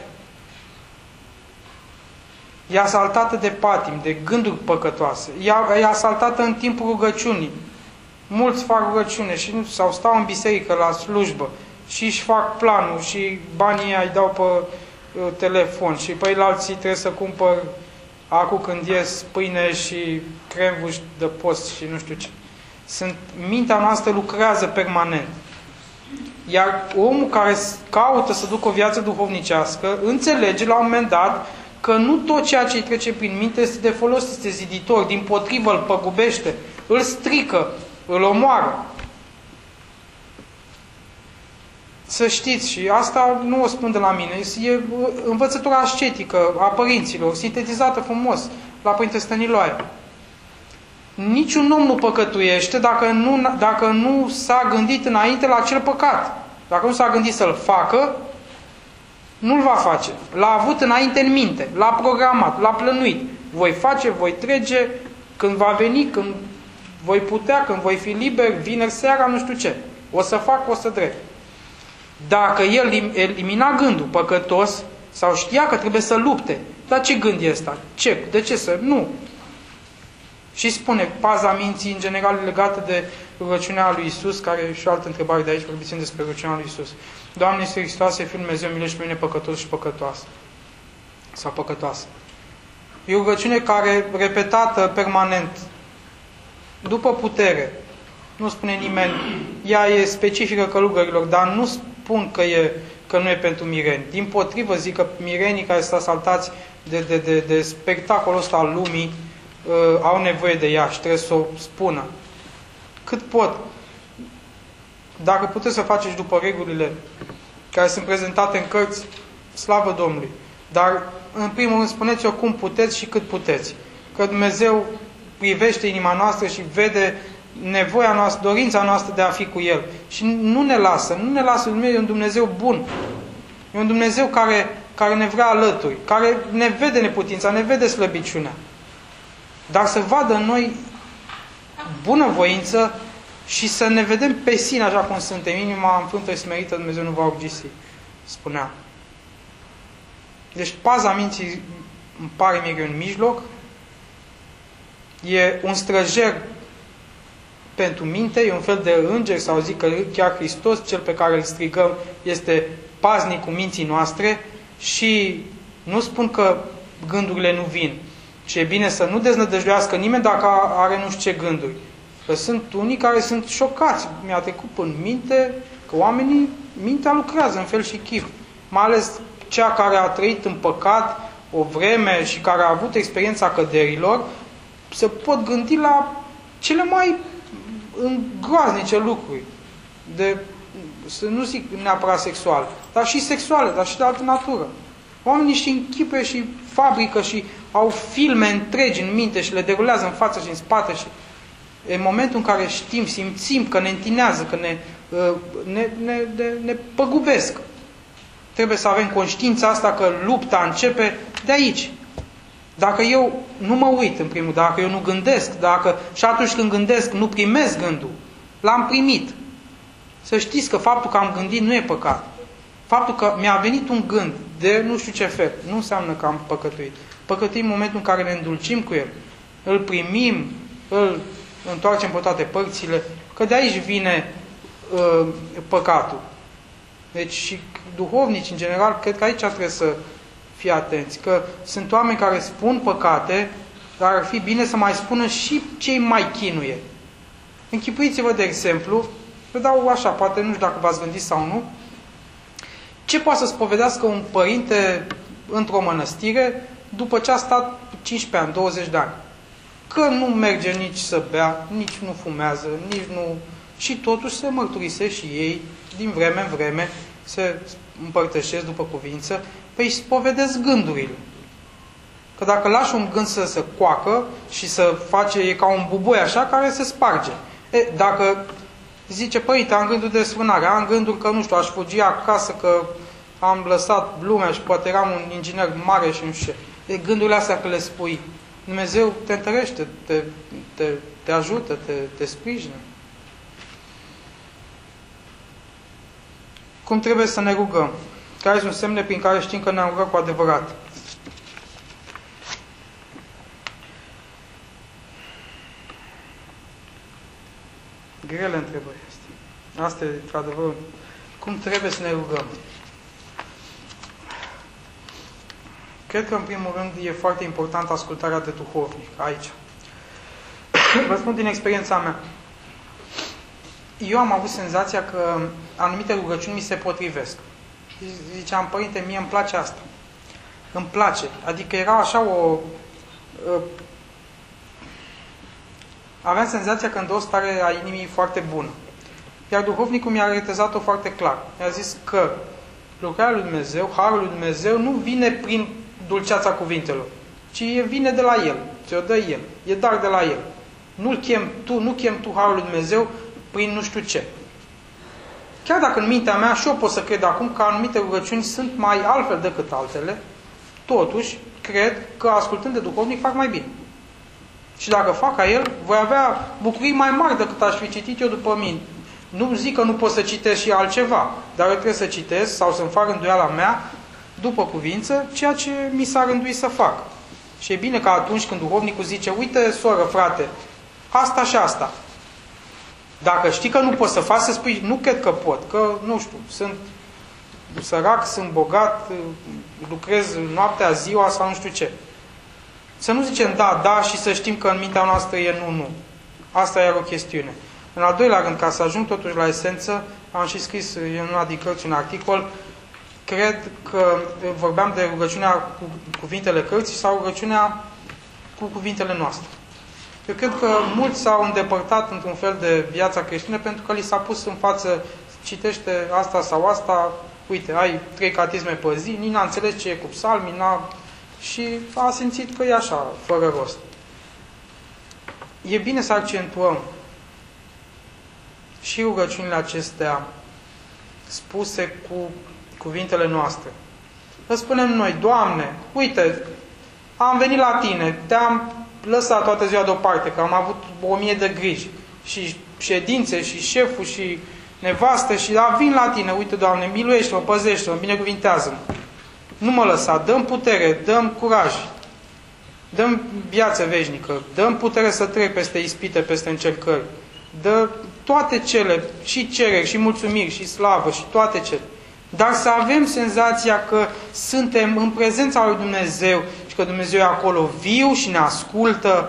E asaltată de patim, de gânduri păcătoase. E asaltată în timpul rugăciunii. Mulți fac rugăciune și, sau stau în biserică la slujbă și își fac planul și banii îi dau pe uh, telefon și pe alții trebuie să cumpăr acum când ies pâine și cremvuși de post și nu știu ce. Sunt, mintea noastră lucrează permanent. Iar omul care caută să ducă o viață duhovnicească înțelege la un moment dat că nu tot ceea ce îi trece prin minte este de folos, este ziditor, dimpotrivă îl păgubește, îl strică, îl omoară. Să știți, și asta nu o spun de la mine, e învățătura ascetică a părinților, sintetizată frumos la Părintele Stăniloae. Niciun om nu păcătuiește dacă nu, dacă nu s-a gândit înainte la acel păcat. Dacă nu s-a gândit să-l facă, nu-l va face. L-a avut înainte în minte, l-a programat, l-a plănuit. Voi face, voi trece, când va veni, când voi putea, când voi fi liber, vineri seara, nu știu ce. O să fac, o să drept. Dacă el elimina gândul păcătos sau știa că trebuie să lupte, dar ce gând e ăsta? Ce? De ce să? Nu. Și spune, paza minții în general legată de rugăciunea lui Iisus, care e și o altă întrebare de aici, vorbiți despre rugăciunea lui Iisus. Doamne Iisuse Hristoase, Fiul Dumnezeu, milește pe mine păcătos și păcătoasă. Sau păcătoasă. E o rugăciune care, repetată permanent, după putere, nu spune nimeni, ea e specifică călugărilor, dar nu spun că, e, că nu e pentru mireni. Dimpotrivă zic că mirenii care sunt asaltați de, de, de, de spectacolul ăsta al lumii, uh, au nevoie de ea și trebuie să o spună. Cât pot. dacă puteți să faceți după regulile care sunt prezentate în cărți, slavă Domnului. Dar, în primul rând, spuneți-o cum puteți și cât puteți. Că Dumnezeu privește inima noastră și vede nevoia noastră, dorința noastră de a fi cu El. Și nu ne lasă, nu ne lasă. Dumnezeu e un Dumnezeu bun. E un Dumnezeu care, care ne vrea alături, care ne vede neputința, ne vede slăbiciunea. Dar să vadă în noi bunăvoință și să ne vedem pe sine așa cum suntem. Inima înfrântă și smerită, Dumnezeu nu va urgisi, spunea. Deci paza minții îmi pare mie că e un mijloc, e un străjer pentru minte, e un fel de înger, sau zic că chiar Hristos, cel pe care îl strigăm, este paznicul minții noastre. Și nu spun că gândurile nu vin. Și e bine să nu deznădăjduiască nimeni dacă are nu știu ce gânduri. Că sunt unii care sunt șocați. Mi-a trecut în minte că oamenii, mintea lucrează în fel și chip. Mai ales cea care a trăit în păcat o vreme și care a avut experiența căderilor, se pot gândi la cele mai groaznice lucruri. De, să nu zic neapărat sexual, dar și sexuale, dar și de altă natură. Oamenii și închipe și fabrică și au filme întregi în minte și le derulează în față și în spate și în momentul în care știm, simțim că ne întinează, că ne, ne, ne, ne, ne păgubesc. Trebuie să avem conștiința asta că lupta începe de aici. Dacă eu nu mă uit, în primul, dacă eu nu gândesc, dacă și atunci când gândesc nu primesc gândul, l-am primit. Să știți că faptul că am gândit nu e păcat. Faptul că mi-a venit un gând de nu știu ce fel, nu înseamnă că am păcătuit. Păcătuim în momentul în care ne îndulcim cu el, îl primim, îl întoarcem pe toate părțile, că de aici vine uh, păcatul. Deci și duhovnici, în general, cred că aici trebuie să fie atenți, că sunt oameni care spun păcate, dar ar fi bine să mai spună și cei mai chinuie. Închipuiți-vă, de exemplu, vă dau așa, poate nu știu dacă v-ați gândit sau nu, ce poate să spovedească un părinte într-o mănăstire după ce a stat cincisprezece ani, douăzeci de ani? Că nu merge nici să bea, nici nu fumează, nici nu... Și totuși se mărturisește și ei, din vreme în vreme, se împărtășesc după cuvință, păi își spovedesc gândurile. Că dacă lași un gând să se coacă și să face, e ca un buboi așa, care se sparge. E, dacă zice, părinte, am gândul de sfânare, am gândul că, nu știu, aș fugi acasă, că am lăsat lumea și poate eram un inginer mare și nu știu ce. E, gândurile astea că le spui, Dumnezeu te întărește, te, te, te ajută, te, te sprijină. Cum trebuie să ne rugăm? Care sunt semne prin care știm că ne-am rugat cu adevărat? Grele întrebări astea. Asta e, într-adevăr, cum trebuie să ne rugăm? Cred că, în primul rând, e foarte important ascultarea de duhovnic, aici. Vă spun din experiența mea. Eu am avut senzația că anumite rugăciuni mi se potrivesc. Ziceam, părinte, mie îmi place asta. Îmi place. Adică era așa o... Aveam senzația că îmi dă o stare a inimii foarte bună. Iar duhovnicul mi-a retezat-o foarte clar. Mi-a zis că lucrarea lui Dumnezeu, harul lui Dumnezeu, nu vine prin dulceața cuvintelor, ci vine de la El. Ți-o dă El. E dar de la El. Nu-l chem tu, nu chem tu harul lui Dumnezeu prin nu știu ce. Chiar dacă în mintea mea și eu pot să cred acum că anumite rugăciuni sunt mai altfel decât altele, totuși cred că ascultând de duhovnic fac mai bine. Și dacă fac ca el, voi avea bucurii mai mari decât aș fi citit eu după mine. Nu zic că nu pot să citesc și altceva, dar eu trebuie să citesc sau să-mi fac rânduiala mea după cuvință ceea ce mi s-a rânduit să fac. Și e bine că atunci când duhovnicul zice, uite, soră, frate, asta și asta. Dacă știi că nu poți să faci, să spui, nu cred că pot, că, nu știu, sunt sărac, sunt bogat, lucrez noaptea, ziua sau nu știu ce. Să nu zicem da, da și să știm că în mintea noastră e nu, nu. Asta e o chestiune. În al doilea rând, ca să ajung totuși la esență, am și scris în una din cărți un articol, cred că vorbeam de rugăciunea cu cuvintele cărții sau rugăciunea cu cuvintele noastre. Eu cred că mulți s-au îndepărtat într-un fel de viața creștină pentru că li s-a pus în față, citește asta sau asta, uite, ai trei catisme pe zi, nici n-a înțeles ce e cu psalmii, n-a... și a simțit că e așa, fără rost. E bine să accentuăm și rugăciunile acestea spuse cu cuvintele noastre. Îți spunem noi, Doamne, uite, am venit la Tine, Te-am lăsat toată ziua deoparte, că am avut o mie de griji, și ședințe, și șeful, și nevastă, și da, vin la Tine, uite, Doamne, miluiește-mă, păzește-mă, binecuvintează-mă. Nu mă lăsa, dă-mi putere, dă-mi curaj, dă-mi viață veșnică, dă-mi putere să trec peste ispite, peste încercări, dă toate cele, și cereri, și mulțumiri, și slavă, și toate cele. Dar să avem senzația că suntem în prezența lui Dumnezeu și că Dumnezeu e acolo viu și ne ascultă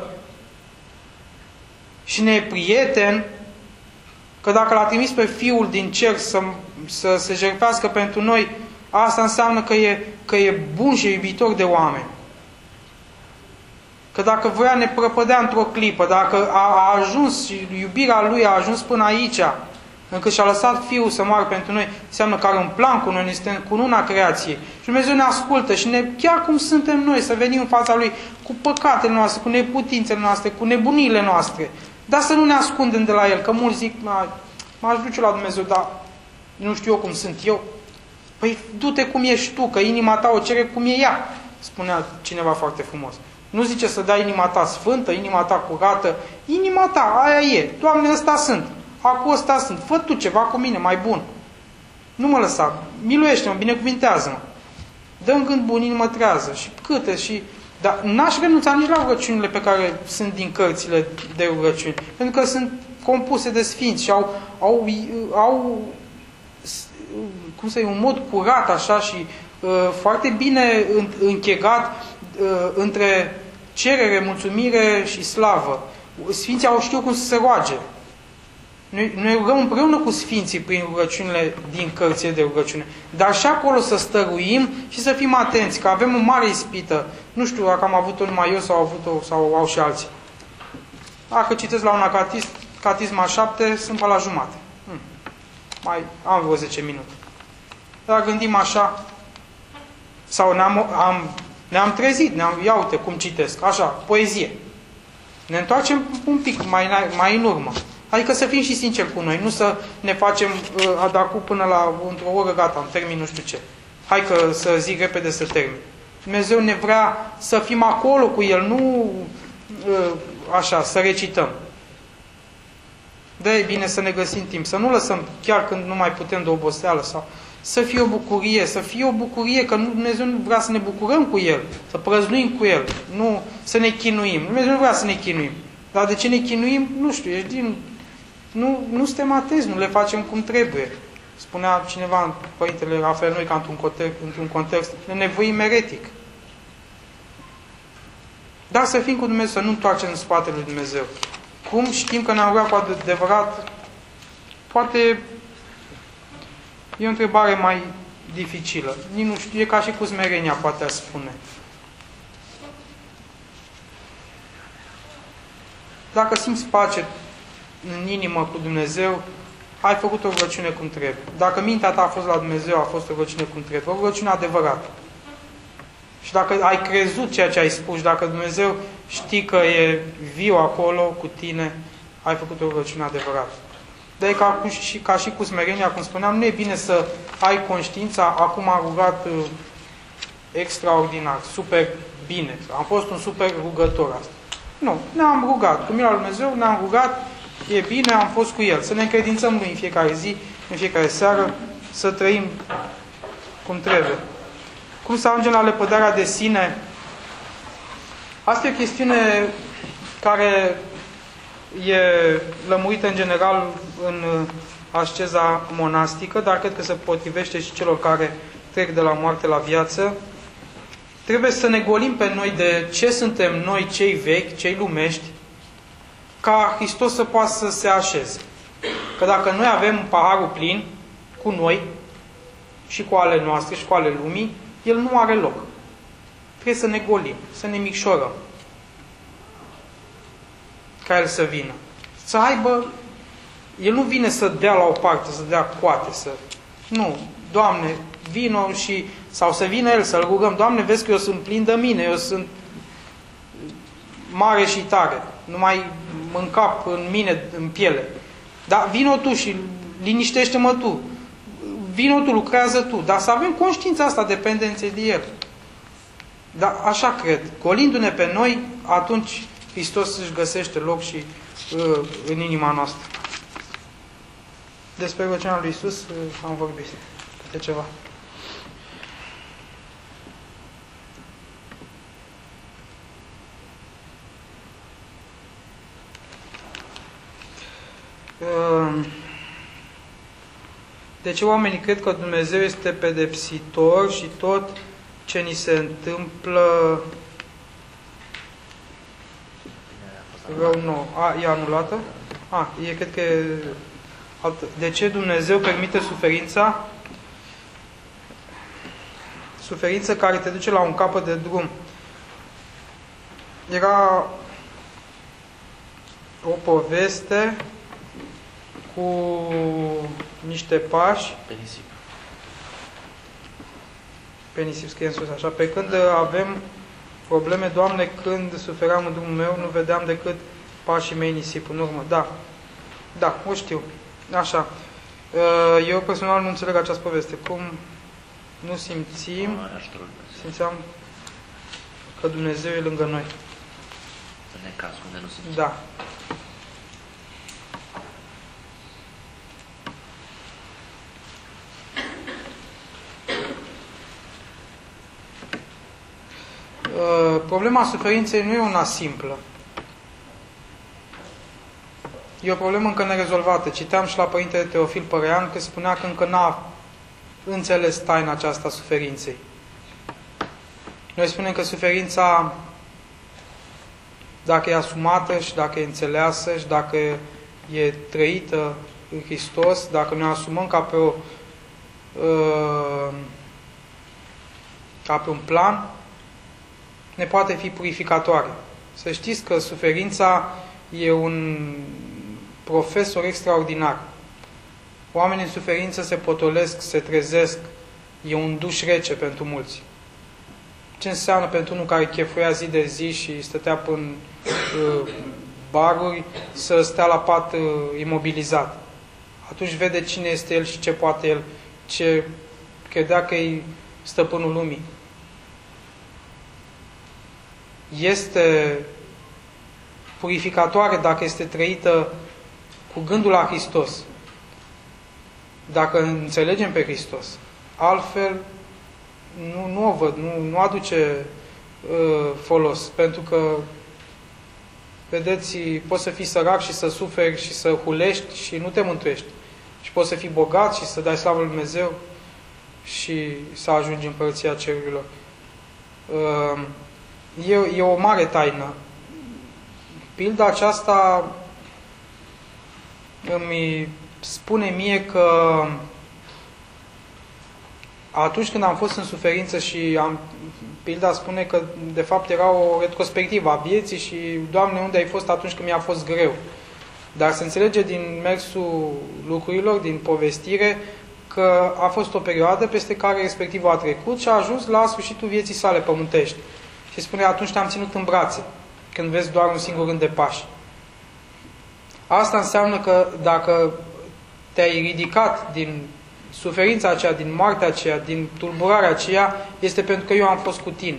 și ne e prieten, că dacă L-a trimis pe Fiul din cer să, să se jertfească pentru noi, asta înseamnă că e, că e bun și iubitor de oameni. Că dacă voia ne prăpădea într-o clipă, dacă a, a ajuns și iubirea Lui a ajuns până aici, încât și-a lăsat Fiul să moară pentru noi, înseamnă că are un plan cu noi, ne suntem cununa creației. Și Dumnezeu ne ascultă și ne, chiar cum suntem noi, să venim în fața Lui cu păcatele noastre, cu neputințele noastre, cu nebuniile noastre. Dar să nu ne ascundem de la El, că mulți zic, m-aș duce la Dumnezeu, dar nu știu eu cum sunt eu. Păi du-te cum ești tu, că inima ta o cere cum e ea, spunea cineva foarte frumos. Nu zice să dai inima ta sfântă, inima ta curată, inima ta, aia e. Doamne, ăsta sunt. Acum ăsta sunt. Fă tu ceva cu mine, mai bun. Nu mă lăsa. Miluiește-mă, binecuvintează-mă. Dă-mi gând bun, inimă trează. Și câte și... Dar n-aș renunța nici la rugăciunile pe care sunt din cărțile de rugăciuni. Pentru că sunt compuse de sfinți și au, au, au cum să-i, un mod curat așa și uh, foarte bine închegat uh, între cerere, mulțumire și slavă. Sfinții au știut cum să se roage. Noi, noi rugăm împreună cu Sfinții prin rugăciunile din cărțile de rugăciune. Dar și acolo să stăruim și să fim atenți, că avem o mare ispită. Nu știu dacă am avut-o numai eu sau, avut-o, sau au și alții. Dacă citesc la un catism, catism a șapte, sunt pe la jumate. Hmm. Mai am vreo zece minute. Dar gândim așa, sau ne-am am, ne-am trezit, ne-am, ia uite cum citesc, așa, poezie. Ne întoarcem un pic mai, mai în urmă. Adică să fim și sinceri cu noi, nu să ne facem uh, adacu până la într-o oră, gata, am termin nu știu ce. Hai că să zic repede să termin. Dumnezeu ne vrea să fim acolo cu El, nu uh, așa, să recităm. De-aia e bine să ne găsim timp, să nu lăsăm chiar când nu mai putem de oboseală, sau să fie o bucurie, să fie o bucurie, că nu, Dumnezeu nu vrea să ne bucurăm cu El, să prăznuim cu El, nu să ne chinuim. Dumnezeu nu vrea să ne chinuim. Dar de ce ne chinuim? Nu știu, ești din... Nu, nu suntem atenți, nu le facem cum trebuie. Spunea cineva, Părintele Rafael Noi, ca într-un context, într-un context nevoim eretic. Dar să fim cu Dumnezeu, să nu întoarcem în spatele lui Dumnezeu. Cum știm că ne-am rugat cu adevărat? Poate e o întrebare mai dificilă. Nici nu știu, e ca și cu smerenia, poate a spune. Dacă simți pace în inimă cu Dumnezeu, ai făcut o rugăciune cum trebuie. Dacă mintea ta a fost la Dumnezeu, a fost o rugăciune cum trebuie. O rugăciune adevărată. Și dacă ai crezut ceea ce ai spus, dacă Dumnezeu știi că e viu acolo cu tine, ai făcut o rugăciune adevărată. Dar e ca, și, ca și cu smerenia, cum spuneam, nu e bine să ai conștiința, acum am rugat uh, extraordinar, super bine. Am fost un super rugător asta. Nu, ne-am rugat. Cu mila lui Dumnezeu ne-am rugat, e bine, am fost cu El. Să ne încredințăm Lui în fiecare zi, în fiecare seară, să trăim cum trebuie. Cum să ajungem la lepădarea de sine? Asta e o chestiune care e lămurită în general în asceza monastică, dar cred că se potrivește și celor care trec de la moarte la viață. Trebuie să ne golim pe noi de ce suntem noi, cei vechi, cei lumești, ca Hristos să poată să se așeze. Că dacă noi avem paharul plin cu noi și cu ale noastre și cu ale lumii, el nu are loc. Trebuie să ne golim, să ne micșorăm. ca El să vină. Să aibă, El nu vine să dea la o parte, să dea coate, să... Nu, Doamne, vino și... Sau să vină El, să-L rugăm, Doamne, vezi că eu sunt plin de mine, eu sunt mare și tare, nu mai încap în mine, în piele. Dar vino Tu și liniștește-mă Tu. Vino Tu, lucrează Tu. Dar să avem conștiința asta dependenței de El. Dar așa cred. Golindu-ne pe noi, atunci Hristos își găsește loc și uh, în inima noastră. Despre rugăciunea lui Iisus uh, am vorbit. Câte ceva. Uh, De ce oamenii cred că Dumnezeu este pedepsitor și tot ce ni se întâmplă rău nou? A, e anulată? A, e, cred că e altă. De ce Dumnezeu permite suferința? Suferință care te duce la un capăt de drum. Era o poveste cu niște pași Pe nisip. Pe nisip scrie în sus așa. Pe când avem probleme, Doamne, când suferam în drumul meu, nu vedeam decât pașii mei nisip în urmă. Da. Da, o știu. Așa. Eu personal nu înțeleg această poveste. Cum nu simțim, simțeam că Dumnezeu e lângă noi. În necaz, unde nu simțim. Da. Problema suferinței nu e una simplă. E o problemă încă nerezolvată. Citeam și la Părintele Teofil Părean că spunea că încă n-a înțeles taina aceasta suferinței. Noi spunem că suferința, dacă e asumată și dacă e înțeleasă și dacă e trăită în Hristos, dacă ne asumăm ca pe o ca pe un plan, ne poate fi purificatoare. Să știți că suferința e un profesor extraordinar. Oamenii în suferință se potolesc, se trezesc, e un duș rece pentru mulți. Ce înseamnă pentru unul care chefuia zi de zi și stătea până uh, baruri, să stea la pat uh, imobilizat? Atunci vede cine este el și ce poate el, ce credea că e stăpânul lumii. Este purificatoare dacă este trăită cu gândul la Hristos. Dacă înțelegem pe Hristos. Altfel, nu, nu o văd, nu, nu aduce uh, folos. Pentru că, vedeți, poți să fii sărac și să suferi și să hulești și nu te mântuiești. Și poți să fii bogat și să dai slavă lui Dumnezeu și să ajungi în Împărăția Cerurilor. Uh, e, e o mare taină. Pilda aceasta îmi spune mie că atunci când am fost în suferință și am, pilda spune că de fapt era o retrospectivă a vieții și Doamne, unde ai fost atunci când mi-a fost greu? Dar se înțelege din mersul lucrurilor, din povestire, că a fost o perioadă peste care respectivul a trecut și a ajuns la sfârșitul vieții sale pământești. Și spune, atunci te-am ținut în brațe, când vezi doar un singur rând de pași. Asta înseamnă că dacă te-ai ridicat din suferința aceea, din moartea aceea, din tulburarea aceea, este pentru că eu am fost cu tine.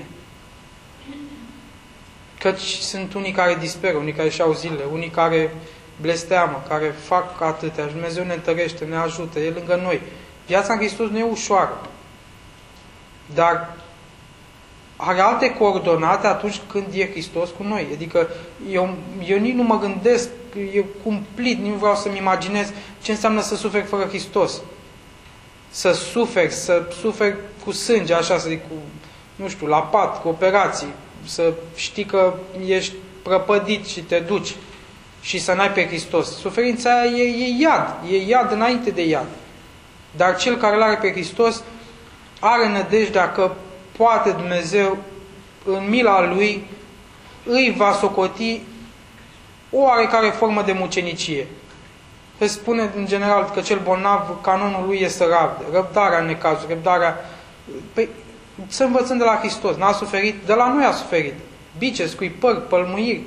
Căci sunt unii care disperă, unii care și-au zile, unii care blesteamă, care fac atâtea. Și Dumnezeu ne întărește, ne ajută, e lângă noi. Viața în Hristos nu e ușoară. Dar are alte coordonate atunci când e Hristos cu noi. Adică eu, eu nici nu mă gândesc, eu cumplit, nu vreau să-mi imaginez ce înseamnă să suferi fără Hristos. Să suferi, să suferi cu sânge, așa să zic, cu, nu știu, la pat, cu operații, să știi că ești prăpădit și te duci și să n-ai pe Hristos. Suferința aia e, e iad, e iad înainte de iad. Dar cel care îl are pe Hristos are nădejdea că poate Dumnezeu, în mila Lui, îi va socoti o oarecare formă de mucenicie. Se spune în general că cel bolnav, canonul lui este să rabde, răbdarea în necazuri, răbdarea... Păi, să învățăm de la Hristos, n-a suferit, de la noi a suferit. Bice, scuipări, pălmuiri.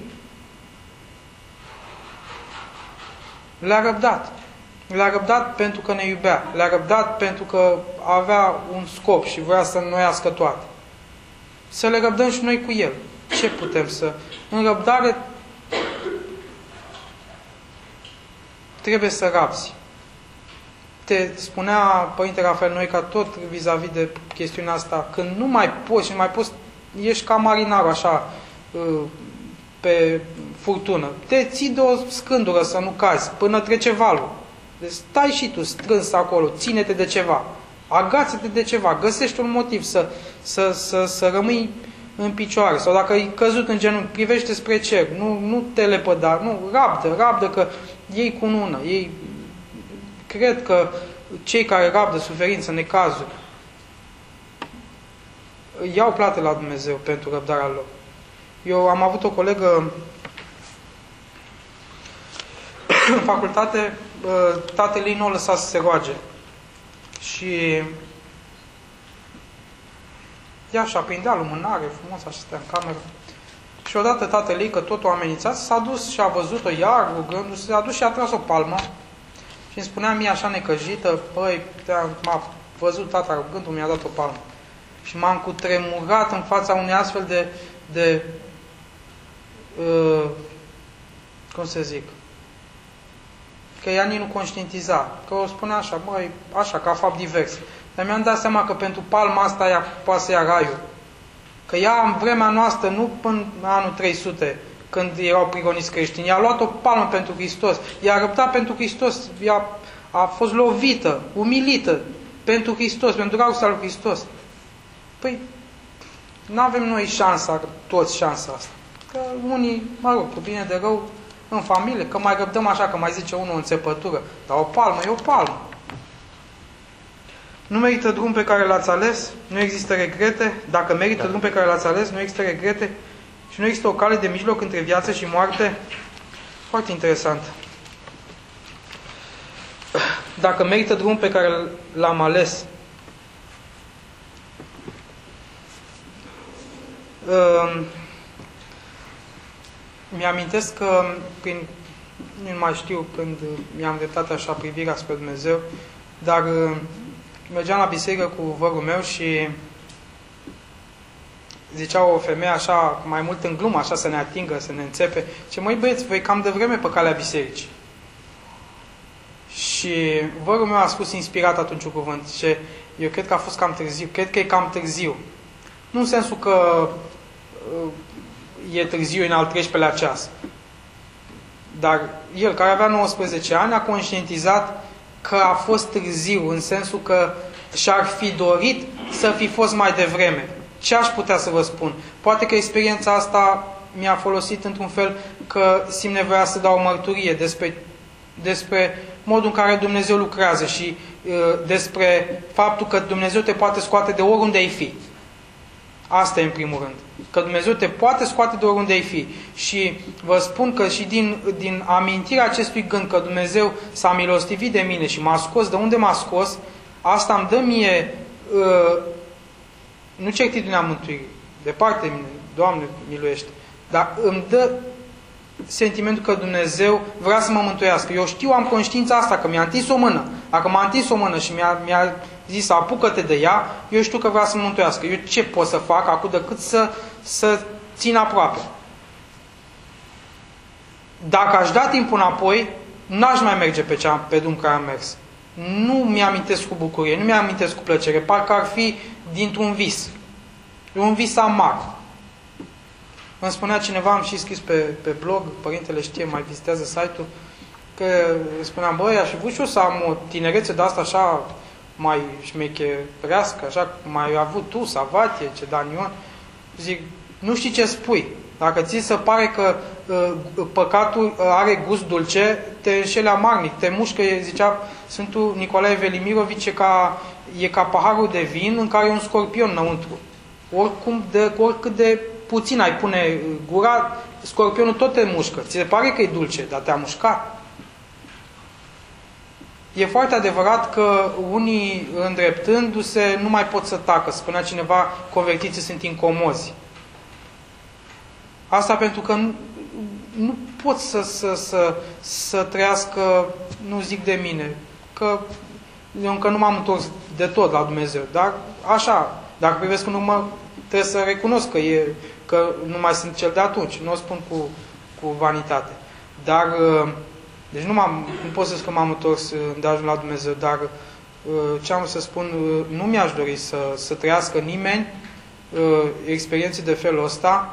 Le-a răbdat. Le-a răbdat pentru că ne iubea. Le-a răbdat pentru că avea un scop și voia să înnoiască toate. Să le răbdăm și noi cu El. Ce putem să... În răbdare trebuie să rabzi. Te spunea Părinte Rafael Noica tot vis-a-vis -vis de chestiunea asta, când nu mai poți și nu mai poți, ești ca marinarul așa pe furtună. Te ții de o scândură să nu cazi până trece valul. Deci stai și tu strâns acolo, ține-te de ceva, agață-te de ceva, găsești un motiv să, să, să, să rămâi în picioare. Sau dacă ai căzut în genunchi, privește spre cer, nu, nu te lepăda, nu, rabdă, rabdă că ei cu ună, ei cred că cei care rabdă suferință, necazuri, iau plată la Dumnezeu pentru răbdarea lor. Eu am avut o colegă în facultate, tatăl ei nu o lăsa să se roage. Și ea și-a prindea lumânare, frumos, așa stea în cameră. Și odată tatăl ei, că tot o amenințat, s-a dus și a văzut-o iar, rugându-se, s-a dus și a tras o palmă. Și îmi spunea mie așa necăjită, păi, m-a văzut tata rugându-mi, mi-a dat o palmă. Și m-am cutremurat în fața unei astfel de, de uh, cum să zic, că ea nici nu conștientiza, că o spunea așa, băi, așa, ca fapt divers. Dar mi-am dat seama că pentru palma asta ea poate să ia raiul. Că ea în vremea noastră, nu până anul trei sute, când erau prigoniți creștini, i-a luat o palmă pentru Hristos, i-a răbdat pentru Hristos, ea a fost lovită, umilită pentru Hristos, pentru dragostea lui Hristos. Păi, nu avem noi șansa, toți șansa asta. Că unii, mă rog, cu bine de rău, în familie, că mai răbdăm așa, că mai zice unul o înțepătură, dar o palmă e o palmă. Nu merită drum pe care l-ați ales, nu există regrete. Dacă merită da. drum pe care l-ați ales, nu există regrete și nu există o cale de mijloc între viață și moarte. Foarte interesant. Dacă merită drum pe care l-am ales, uh, mi-amintesc că prin, nu mai știu când mi-am dreptat așa privirea spre Dumnezeu, dar uh, mergeam la biserică cu vărul meu și zicea o femeie așa, mai mult în glumă, așa să ne atingă, să ne înțepe. Ce măi băieți, voi cam devreme pe calea bisericii. Și vărul meu a spus inspirat atunci un cuvânt. Ce eu cred că a fost cam târziu. Cred că e cam târziu. Nu în sensul că uh, e târziu în al treisprezecelea ceas. Dar el, care avea nouăsprezece ani, a conștientizat că a fost târziu, în sensul că și-ar fi dorit să fi fost mai devreme. Ce aș putea să vă spun? Poate că experiența asta mi-a folosit într-un fel că simt nevoia să dau o mărturie despre, despre modul în care Dumnezeu lucrează și uh, despre faptul că Dumnezeu te poate scoate de oriunde ai fi. Asta e în primul rând. Că Dumnezeu te poate scoate de oriunde ai fi. Și vă spun că și din, din amintirea acestui gând că Dumnezeu s-a milostivit de mine și m-a scos de unde m-a scos, asta îmi dă mie uh, nu certitudinea mântuirii. Departe de mine, Doamne miluiește. Dar îmi dă sentimentul că Dumnezeu vrea să mă mântuiască. Eu știu, am conștiința asta, că mi-a întins o mână. Dacă m-a întins o mână și mi-a, mi-a zis apucă-te de ea, eu știu că vrea să mă mântuiască. Eu ce pot să fac acum decât să, să țin aproape? Dacă aș da timpul înapoi, n-aș mai merge pe, cea, pe drum care am mers. Nu mi-amintesc cu bucurie, nu mi-amintesc cu plăcere, parcă ar fi dintr-un vis. Un vis amar. Îmi spunea cineva, am și scris pe, pe blog, părintele știe, mai vizitează site-ul, că spuneam, băi, aș fi vrut și eu să am o tinerețe de asta așa mai șmecherească, așa cum ai avut tu, Savatie, Cedanion. Zic, nu știi ce spui. Dacă ți se pare că uh, păcatul are gust dulce, te înșeli amarnic, te mușcă, zicea Sfântul Nicolae Velimirovici, e ca, e ca paharul de vin în care e un scorpion înăuntru. Oricum de, oricât de puțin ai pune gura, scorpionul tot te mușcă. Ți se pare că e dulce, dar te-a mușcat. E foarte adevărat că unii, îndreptându-se, nu mai pot să tacă. Spunea cineva, convertiții sunt incomozi. Asta pentru că nu, nu pot să, să, să, să trăiască, nu zic de mine, că eu încă nu m-am întors de tot la Dumnezeu, dar așa, dacă privesc în urmă, trebuie să recunosc că, e, că nu mai sunt cel de atunci, nu o spun cu, cu vanitate. Dar, deci nu, m-am, nu pot să spun că m-am întors de ajuns la Dumnezeu, dar ce am să spun, nu mi-aș dori să, să trăiască nimeni experiențe de felul ăsta.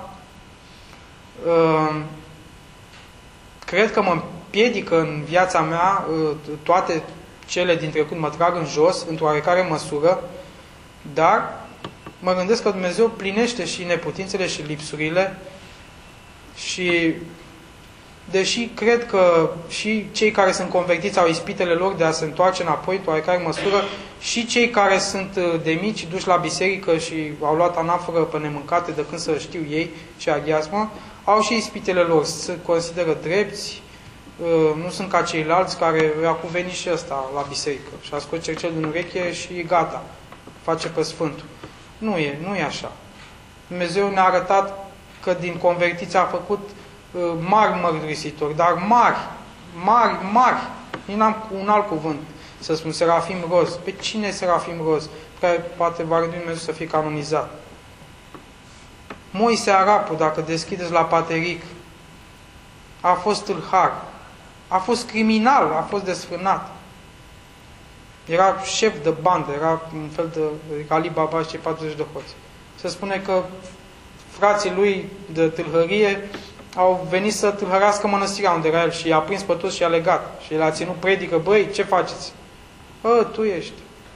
Cred că mă împiedică în viața mea toate cele din trecut, mă trag în jos, într-o oarecare măsură, dar mă gândesc că Dumnezeu plinește și neputințele și lipsurile și deși cred că și cei care sunt convertiți au ispitele lor de a se întoarce înapoi, într-o oarecare măsură, și cei care sunt de mici, duși la biserică și au luat anaforă pe nemâncate de când să știu ei și aghiazmă, au și ispitele lor, se consideră drepți, nu sunt ca ceilalți care a cuvenit și ăsta la biserică și a scos cercel din ureche și gata, face pe Sfântul. Nu e, nu e așa. Dumnezeu ne-a arătat că din convertiți a făcut mari mărturisitori, dar mari, mari, mari. Nu am un alt cuvânt să spun, Serafim Roz. Pe cine e Serafim Roz? Care poate va rândui Dumnezeu să fie canonizat. Moise Arapu, dacă deschideți la Pateric, a fost tâlhar, a fost criminal, a fost desfrânat. Era șef de bandă, era un fel de Ali Baba și cei patruzeci de hoți. Se spune că frații lui de tâlhărie au venit să tâlhărească mănăstirea unde era el și i-a prins pe toți și i-a legat. Și el a ținut predică, băi, ce faceți? Ă, tu ești.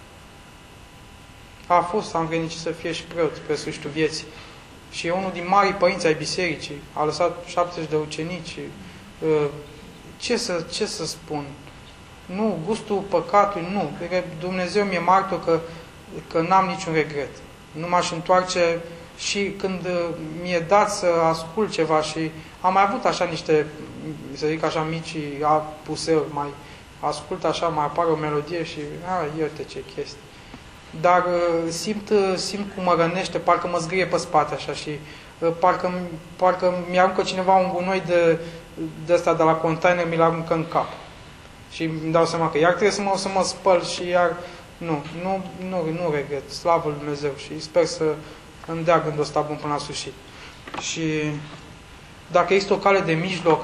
A fost, am venit să fie și preot pe sfârșitul vieții. Și e unul din marii părinți ai bisericii. A lăsat șaptezeci de ucenici. Ce să, ce să spun? Nu, gustul păcatului, nu. Dumnezeu mi-e martor că, că n-am niciun regret. Nu m-aș întoarce și când mi-e dat să ascult ceva și am mai avut așa niște, să zic așa, mici apuseuri, mai ascult așa, mai apare o melodie și, a, ierte ce chestii. Dar simt, simt cum mă rănește, parcă mă zgârie pe spate așa și parcă, parcă mi-aruncă cineva un gunoi de, de ăsta de la container, mi-l aruncă în cap. Și îmi dau seama că iar trebuie să mă, să mă spăl și iar... Nu, nu, nu, nu regret. Slavă lui Dumnezeu și sper să îmi dea gândul ăsta bun până la sfârșit. Și dacă există o cale de mijloc,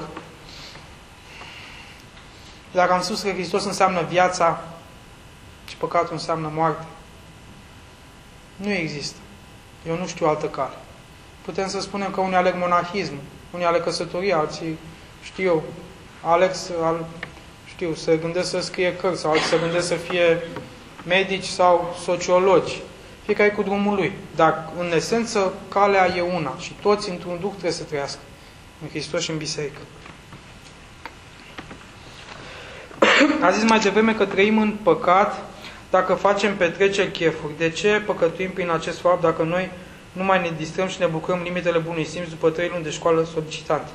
dacă am spus că Hristos înseamnă viața și păcatul înseamnă moarte, nu există. Eu nu știu altă cale. Putem să spunem că unii aleg monahismul, unii aleg căsătoria, alții, știu eu, aleg să, al, știu, să gândesc să scrie cărți, sau alții să gândesc să fie medici sau sociologi. Fiecare cu drumul lui. Dar, în esență, calea e una. Și toți, într-un duh, trebuie să trăiască. În Hristos și în biserică. A zis mai devreme că trăim în păcat dacă facem petreceri, chefuri. De ce păcătuim prin acest fapt dacă noi nu mai ne distrăm și ne bucurăm limitele bunui simț după trei luni de școală solicitantă?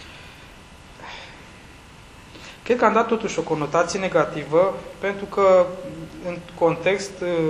Cred că am dat totuși o conotație negativă, pentru că în context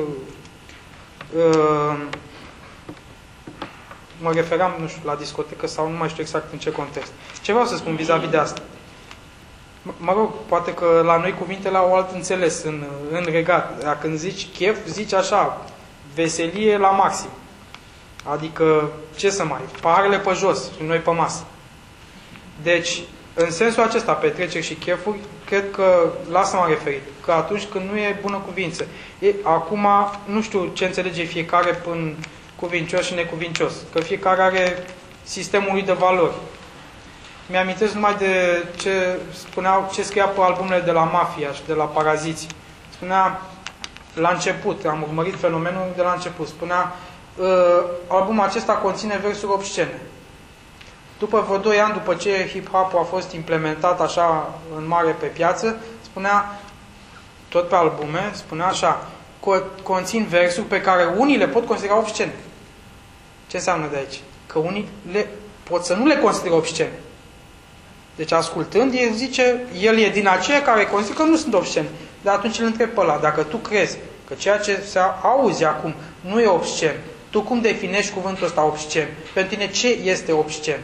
mă referam, nu știu, la discotecă sau nu mai știu exact în ce context. Ce vreau să spun vis-a-vis de asta? Mă rog, poate că la noi cuvintele au alt înțeles în, în regat. Dacă când zici chef, zici așa, veselie la maxim. Adică, ce să mai, paharele pe jos și noi pe masă. Deci, în sensul acesta, petreceri și chefuri, cred că, la asta m-am referit, că atunci când nu e bună cuvință. E, acum, nu știu ce înțelege fiecare în cuvincios și necuvincios, că fiecare are sistemul lui de valori. Mi-amintesc numai de ce spuneau, ce scria pe albumele de la Mafia și de la Paraziți. Spunea, la început, am urmărit fenomenul de la început, spunea, albumul acesta conține versuri obscene. După vreo doi ani, după ce hip-hop-ul a fost implementat așa în mare pe piață, spunea, tot pe albume, spunea așa, conțin versuri pe care unii le pot considera obscene. Ce înseamnă de aici? că unii le, pot să nu le consideră obscene. Deci ascultând, el zice, el e din aceia care consideră că nu sunt obscene. Dar atunci îl întreb pe ăla, dacă tu crezi că ceea ce se auzi acum nu e obscen, tu cum definești cuvântul ăsta obscen? Pentru tine ce este obscen?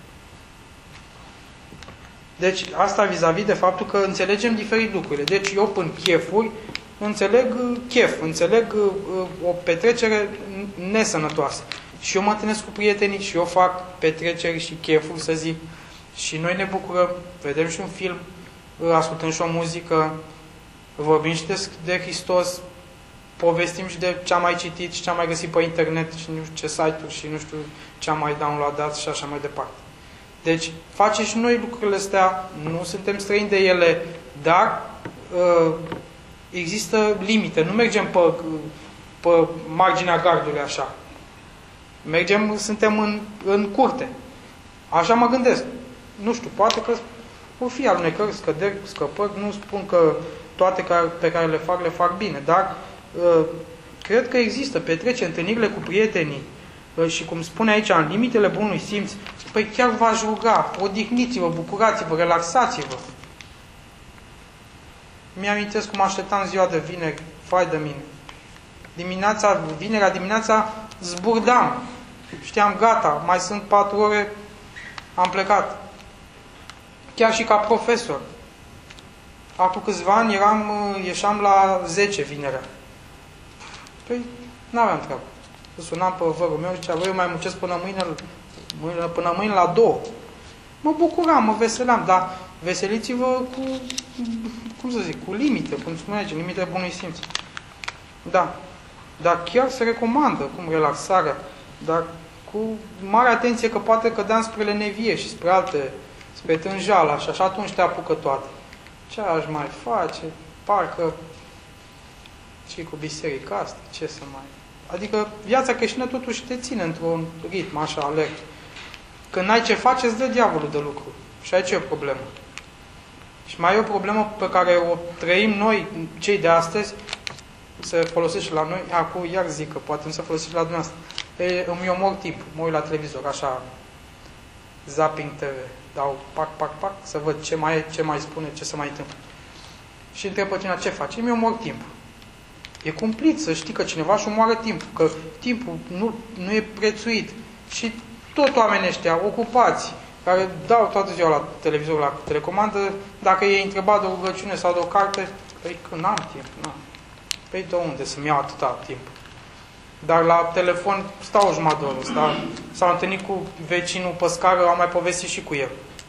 Deci asta vis-a-vis de faptul că înțelegem diferit lucrurile. Deci eu până chefuri, înțeleg chef, înțeleg o petrecere nesănătoasă. Și eu mă întâlnesc cu prietenii și eu fac petreceri și chefuri, să zic. Și noi ne bucurăm, vedem și un film, ascultăm și o muzică, vorbim și de, de Hristos, povestim și de ce am mai citit și ce am mai găsit pe internet și nu știu ce site-uri și nu știu ce am mai downloadat și așa mai departe. Deci, facem și noi lucrurile astea, nu suntem străini de ele, dar uh, există limite. Nu mergem pe, pe marginea gardului așa. Mergem, suntem în, în curte. Așa mă gândesc. Nu știu, poate că o fi alunecări, scăderi, scăpări, nu spun că toate care, pe care le fac, le fac bine, dar uh, cred că există petreceri, întâlnirile cu prietenii uh, și, cum spune aici, în limitele bunului simț, păi chiar v-aș ruga, odihniți-vă, bucurați-vă, relaxați-vă. Mi-amintesc cum așteptam ziua de vineri, fai de mine. Dimineața, vinerea dimineața zburdam. Știam, gata, mai sunt patru ore, am plecat. Chiar și ca profesor. Acum câțiva ani eram, ieșeam la zece vinerea. Păi, n-aveam treabă. Sunam pe vărul meu și zicea, eu mai muncesc până mâine, mâine, până mâine la două. Mă bucuram, mă veseleam, dar veseliți-vă cu, cum să zic, cu limite, cum spune aici, limite bunui simț. Da. Dar chiar se recomandă, cum relaxarea, dar cu mare atenție că poate cădea spre lenevie și spre alte, spre tânjala și așa atunci te apucă toate. Ce aș mai face? Parcă și cu biserica asta, ce să mai... Adică viața creștină totuși te ține într-un ritm așa alert. Când n-ai ce face, îți dă diavolul de lucru. Și aici e o problemă. Și mai e o problemă pe care o trăim noi, cei de astăzi, se folosește la noi, acum iar zic că poate nu se folosește la dumneavoastră. E, îmi omor timp, mă uit la televizor, așa, zapping T V, dau pac, pac, pac, să văd ce mai e, ce mai spune, ce se mai întâmplă. Și întreb pe cineva ce face, îmi omor timp. E cumplit să știi că cineva își omoară timpul, că timpul nu, nu e prețuit. Și tot oamenii ăștia ocupați, care dau toată ziua la televizor, la telecomandă, dacă e întrebat de o rugăciune sau de o carte, păi că n-am timp, n-am. Păi de unde să-mi iau atâta timp? Dar la telefon stau o jumătate de oră, s-au întâlnit cu vecinul pe scară, am mai povestit și cu el.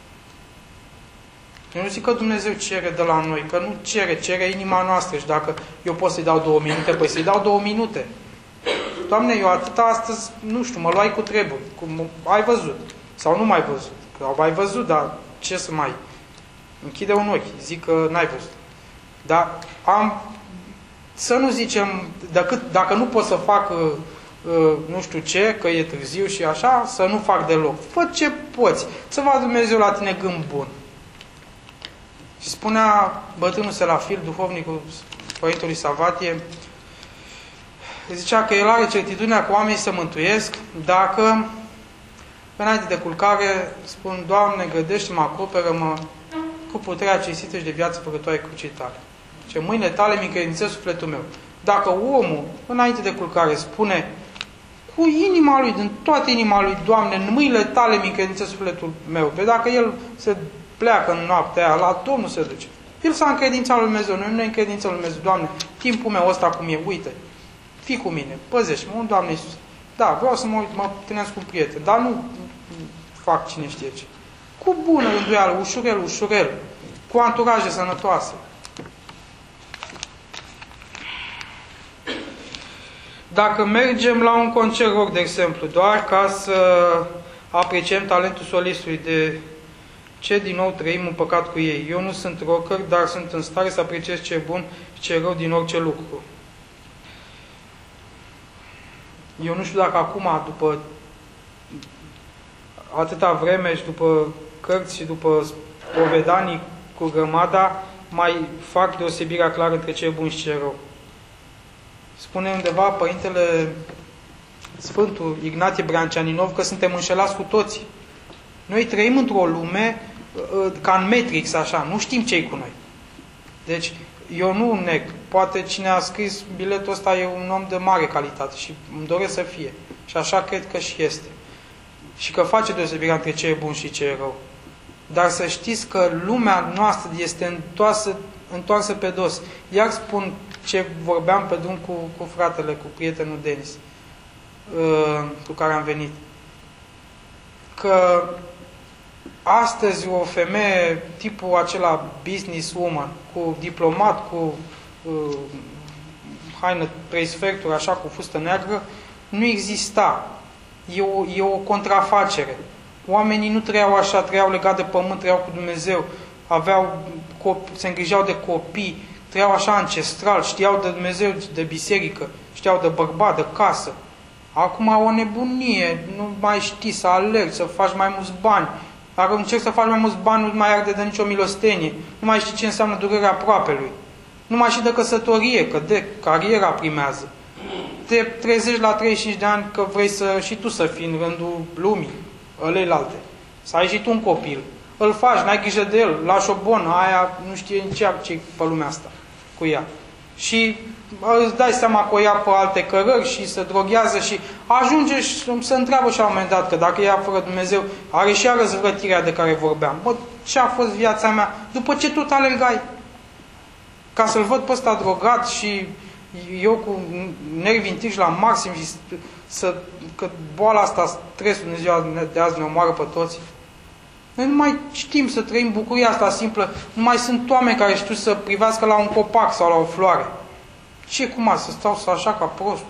Eu nu zic că Dumnezeu cere de la noi, că nu cere, cere inima noastră și dacă eu pot să-i dau două minute, păi să-i dau două minute. Doamne, eu atâta astăzi, nu știu, mă luai cu treburi, cum ai văzut, sau nu mai văzut. Că ai văzut, dar ce să mai... Închide un ochi, zic că n-ai văzut. Dar am... Să nu zicem, decât, dacă nu pot să fac uh, uh, nu știu ce, că e târziu și așa, să nu fac deloc. Fă ce poți, să vadă Dumnezeu la tine gând bun. Și spunea bătrânul Serafil, duhovnicul Părintelui Savatie, zicea că el are certitudinea că oamenii se mântuiesc dacă, înainte de culcare, spun, Doamne, gădește-mă, acoperă-mă cu puterea cinstită și de viață făcătoare crucii tale. Ce mâinile tale mi încredințez sufletul meu. Dacă omul, înainte de culcare, spune cu inima lui, din toată inima lui, Doamne, în mâinile tale mi încredințez sufletul meu. Pe dacă el se pleacă în noaptea aia, la Domnul se duce. El s-a încredințat lui Dumnezeu, noi nu ne încredințăm lui Dumnezeu. Doamne, timpul meu ăsta cum e, uite, fii cu mine, păzește-mă, Doamne Iisus. Da, vreau să mă uit, mă întâlnesc cu un prieten, dar nu fac cine știe ce. Cu bună rânduială, ușurel, ușurel, cu anturaje sănătoase. Dacă mergem la un concert rock, de exemplu, doar ca să apreciem talentul solistului, de ce din nou trăim în păcat cu ei. Eu nu sunt rocker, dar sunt în stare să apreciez ce bun și ce rău din orice lucru. Eu nu știu dacă acum, după atâta vreme și după cărți și după povedanii cu grămada, mai fac deosebirea clară între ce e bun și ce e rău. Spune undeva Părintele Sfântul Ignatie Brânceaninov că suntem înșelați cu toții. Noi trăim într-o lume ca în Matrix, așa, nu știm ce-i cu noi. Deci, eu nu neg. Poate cine a scris biletul ăsta e un om de mare calitate și îmi doresc să fie. Și așa cred că și este. Și că face deosebirea între ce e bun și ce e rău. Dar să știți că lumea noastră este întoarsă, întoarsă pe dos. Iar spun ce vorbeam pe drum cu, cu fratele, cu prietenul Denis, uh, cu care am venit. Că astăzi o femeie, tipul acela business woman, cu diplomat, cu uh, haină trei sferturi, așa, cu fustă neagră, nu exista. E o, e o contrafacere. Oamenii nu trăiau așa, trăiau legat de pământ, trăiau cu Dumnezeu, aveau, se îngrijeau de copii, trăiau așa ancestral, știau de Dumnezeu, de biserică, știau de bărbat, de casă. Acum o nebunie, nu mai știi să alergi, să faci mai mulți bani. Dacă încerci să faci mai mulți bani, nu mai arde de nicio milostenie. Nu mai știi ce înseamnă durerea aproapelui. Nu mai știi de căsătorie, că de cariera primează. Te trezești la treizeci și cinci de ani că vrei să și tu să fii în rândul lumii, ăleilalte. Să ai și tu un copil. Îl faci, n-ai grijă de el, lași o bonă, aia nu știe nici ce pe lumea asta cu ea. Și îți dai seama că o ia pe alte cărări și se droghează și ajunge și se întreabă și la un moment dat că dacă ea fără Dumnezeu are și ea răzvrătirea de care vorbeam. Bă, ce a fost viața mea după ce tot alergai? Ca să-l văd pe ăsta drogat și eu cu nervi întinși la maxim și să, că boala asta, stresul în ziua de azi ne omoară pe toți. Noi nu mai știm să trăim bucuria asta simplă. Nu mai sunt oameni care știu să privească la un copac sau la o floare. Ce, cum a, să stau să așa ca prostul?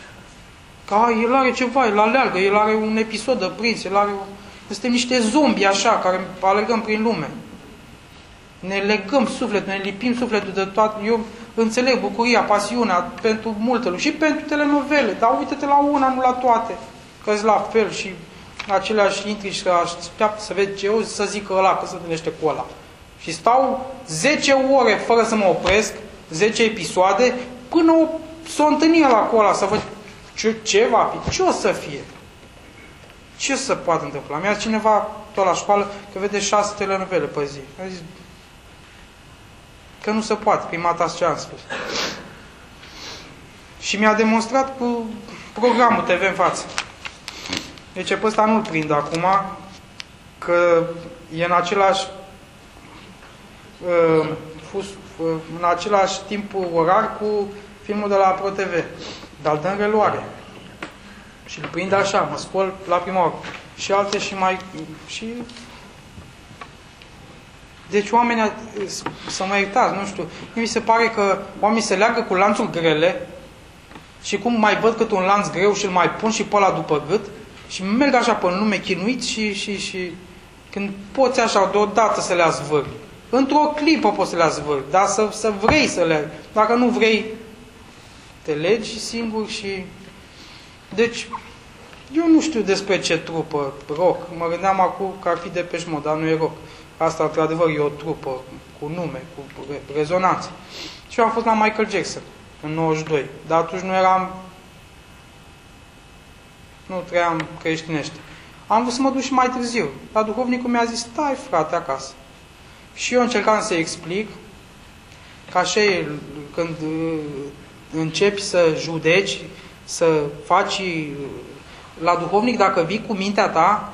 Că el are ceva, el aleargă, el are un episod de prins, el are o... Suntem niște zombi așa, care alergăm prin lume. Ne legăm sufletul, ne lipim sufletul de toată... Eu înțeleg bucuria, pasiunea pentru multe lucruri și pentru telenovele, dar uite-te la una, nu la toate. Că-s la fel și aceleași intri și așteaptă să vezi ce eu să zică ăla, că se întâlnește cu ăla. Și stau zece ore fără să mă opresc, zece episoade, până o, s-o întâlnire la cu ăla, să văd ce, ce va fi, ce o să fie. Ce se poate întâmpla? Mi-a zis cineva tot la școală că vede șase telenovele pe zi. A zis că nu se poate, prima dată ce am spus. Și mi-a demonstrat cu programul T V în față. Deci pe ăsta nu-l prind acum, că e în același uh, fus, uh, în același timp orar cu filmul de la Pro T V. Dar îl dă în reluare. Și îl prind așa, mă scol la prima oară. Și alte și mai... Și... Deci oamenii, să mă iertați, nu știu, mi se pare că oamenii se leagă cu lanțuri grele și cum mai văd cât un lanț greu și îl mai pun și pe ăla după gât și merg așa pe lume chinuiți și, și, și când poți așa deodată să le azvârli. Într-o clipă poți să le azvârli, dar să, să vrei să le... Dacă nu vrei, te legi singur și... Deci, eu nu știu despre ce trupă rock. Mă gândeam acum că ar fi Depeche Mode, dar nu e rock. Asta, într-adevăr, e o trupă cu nume, cu rezonanțe. Și eu am fost la Michael Jackson în nouăzeci și doi. Dar atunci nu eram... Nu trăiam creștinește. Am vrut să mă duc și mai târziu. Dar duhovnicul mi-a zis, stai frate acasă. Și eu încercam să explic că așa e când începi să judeci, să faci la duhovnic, dacă vii cu mintea ta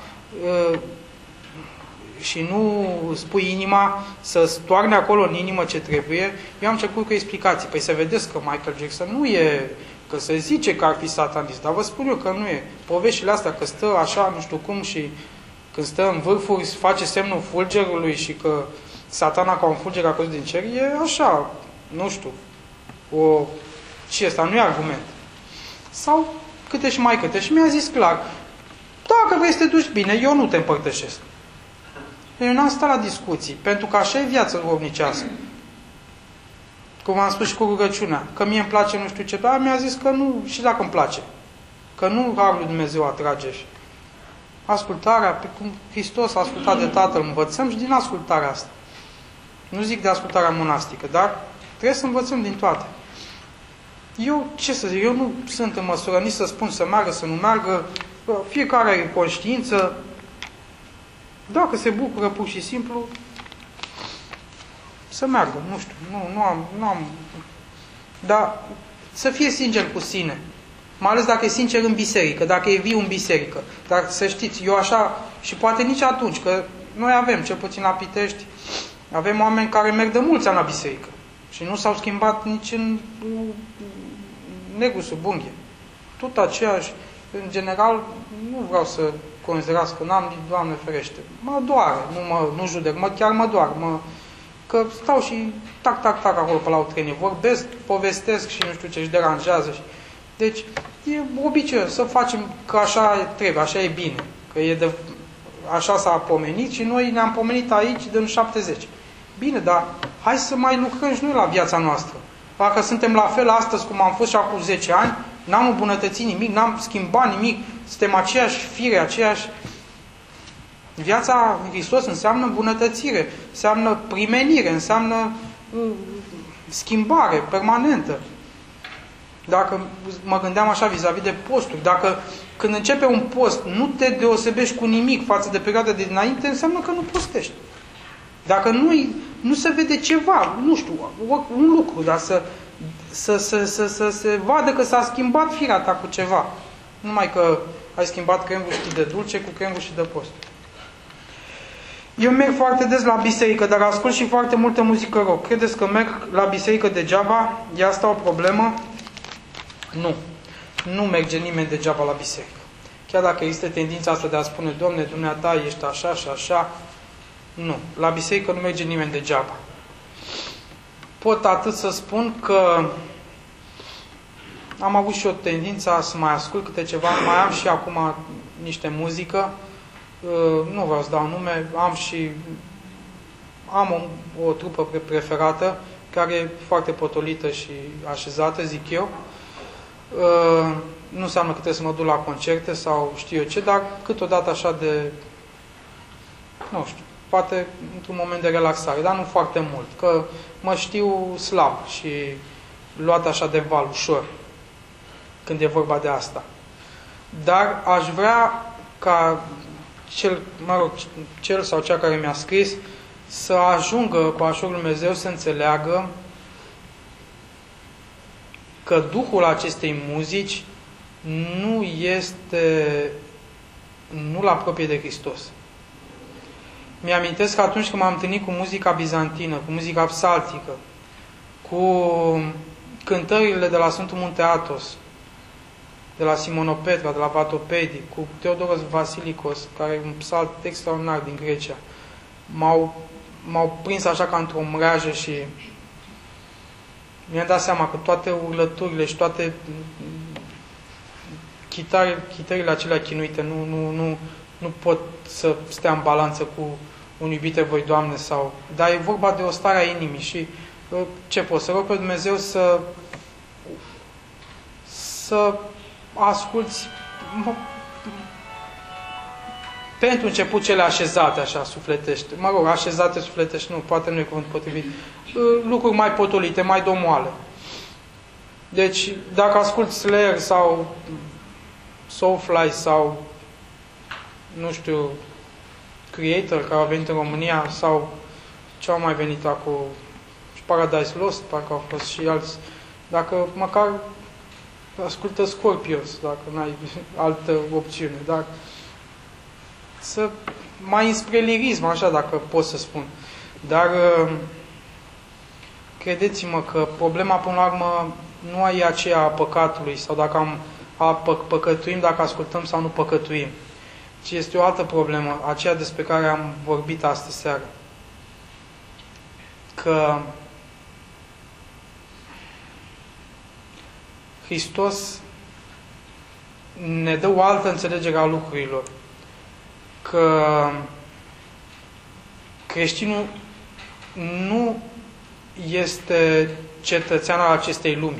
și nu spui inima să stoarne acolo în inimă ce trebuie, eu am început cu explicații. Păi să vedeți că Michael Jackson nu e, că se zice că ar fi satanist, dar vă spun eu că nu e. Poveștile astea că stă așa, nu știu cum, și când stă în vârfuri face semnul fulgerului și că satana ca un fulger a căzut din cer, e așa, nu știu, o... ce ăsta nu e argument. Sau câte și mai câte. Și mi-a zis clar, dacă vrei să te duci bine, eu nu te împărtășesc. Eu n-am stat la discuții, pentru că așa e viața duhovnicească. Cum am spus și cu rugăciunea, că mie îmi place nu știu ce, dar mi-a zis că nu, și dacă îmi place, că nu Harul lui Dumnezeu atrage. Ascultarea, pe cum Hristos a ascultat de Tatăl, învățăm și din ascultarea asta. Nu zic de ascultarea monastică, dar trebuie să învățăm din toate. Eu, ce să zic, eu nu sunt în măsură nici să spun să meargă, să nu meargă, fiecare are conștiință, dacă se bucură pur și simplu, să meargă, nu știu, nu, nu am, nu am, dar să fie sincer cu sine, mai ales dacă e sincer în biserică, dacă e viu în biserică, dar să știți, eu așa, și poate nici atunci, că noi avem, cel puțin la Pitești, avem oameni care merg de mulți ani la biserică și nu s-au schimbat nici în negru sub unghie. Tot aceeași, în general, nu vreau să considerați că n-am, Doamne ferește, mă doare, nu, mă, nu judec, mă, chiar mă doare, mă, că stau și tac, tac, tac acolo pe la o trenie, vorbesc, povestesc și nu știu ce își deranjează. Și... Deci, e obiceiul să facem că așa trebuie, așa e bine, că e de... așa s-a pomenit și noi ne-am pomenit aici de în șaptezeci. Bine, dar hai să mai lucrăm și noi la viața noastră. Dacă suntem la fel astăzi cum am fost și acum zece ani, n-am îmbunătățit nimic, n-am schimbat nimic, suntem aceeași fire, aceeași... Viața în Hristos înseamnă îmbunătățire, înseamnă primenire, înseamnă uh, schimbare permanentă. Dacă mă gândeam așa vis-a-vis de posturi, dacă când începe un post nu te deosebești cu nimic față de perioada de dinainte, înseamnă că nu postești. Dacă nu, nu se vede ceva, nu știu, un lucru, dar să, să, să, să, să se vadă că s-a schimbat firea ta cu ceva. Numai că ai schimbat crembuștii de dulce cu crembuștii de post. Eu merg foarte des la biserică, dar ascult și foarte multă muzică rock. Credeți că merg la biserică degeaba? E asta o problemă? Nu. Nu merge nimeni degeaba la biserică. Chiar dacă există tendința asta de a spune, Doamne, dumneata, ești așa și așa, nu. La biserică nu merge nimeni degeaba. Pot atât să spun că am avut și o tendință să mai ascult câte ceva, mai am și acum niște muzică, nu vreau să dau nume, am și am o, o trupă preferată, care e foarte potolită și așezată, zic eu. Nu înseamnă că trebuie să mă duc la concerte sau știu eu ce, dar câteodată așa de, nu știu, poate într-un moment de relaxare, dar nu foarte mult, că mă știu slab și luat așa de val, ușor, când e vorba de asta. Dar aș vrea ca cel, mă rog, cel sau cea care mi-a scris să ajungă cu ajutorul lui Dumnezeu să înțeleagă că duhul acestei muzici nu este, nu-l apropie de Hristos. Mi-amintesc că atunci când m-am întâlnit cu muzica bizantină, cu muzica psaltică, cu cântările de la Sfântul Munte Athos, de la Simonopetra, de la Vatopedi, cu Teodoros Vasilikos, care e un psalt extraordinar din Grecia, m-au, m-au prins așa ca într-o mreajă și mi-am dat seama că toate urlăturile și toate chitare, chitările acelea chinuite nu, nu, nu, nu pot să stea în balanță cu un iubite voi, Doamne, sau... Dar e vorba de o stare a inimii și ce pot? Să rog pe Dumnezeu să să asculți pentru început cele așezate, așa, sufletește. Mă rog, așezate, sufletește, nu, poate nu e cuvânt potrivit. Lucruri mai potolite, mai domoale. Deci, dacă asculti Slayer sau Soulfly sau, nu știu, Creator, care a venit în România, sau ce au mai venit acum, Paradise Lost, parcă au fost și alți, dacă măcar ascultă Scorpions, dacă n-ai altă opțiune, dar să mai înspre lirism, așa, dacă pot să spun. Dar credeți-mă că problema, până la urmă, nu e aceea a păcatului, sau dacă am, a pă, păcătuim, dacă ascultăm sau nu păcătuim, ci este o altă problemă, aceea despre care am vorbit astă seară. Că Hristos ne dă o altă înțelegere a lucrurilor. Că creștinul nu este cetățean al acestei lumi.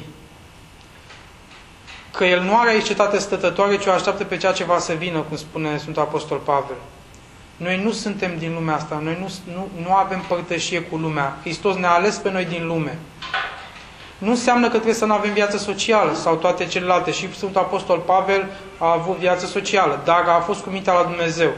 Că el nu are aici cetate stătătoare, ci o așteaptă pe ceea ce va să vină, cum spune Sfântul Apostol Pavel. Noi nu suntem din lumea asta, noi nu, nu, nu avem părtășie cu lumea. Hristos ne-a ales pe noi din lume. Nu înseamnă că trebuie să nu avem viață socială sau toate celelalte. Și Sfântul Apostol Pavel a avut viață socială, dar a fost cu mintea la Dumnezeu.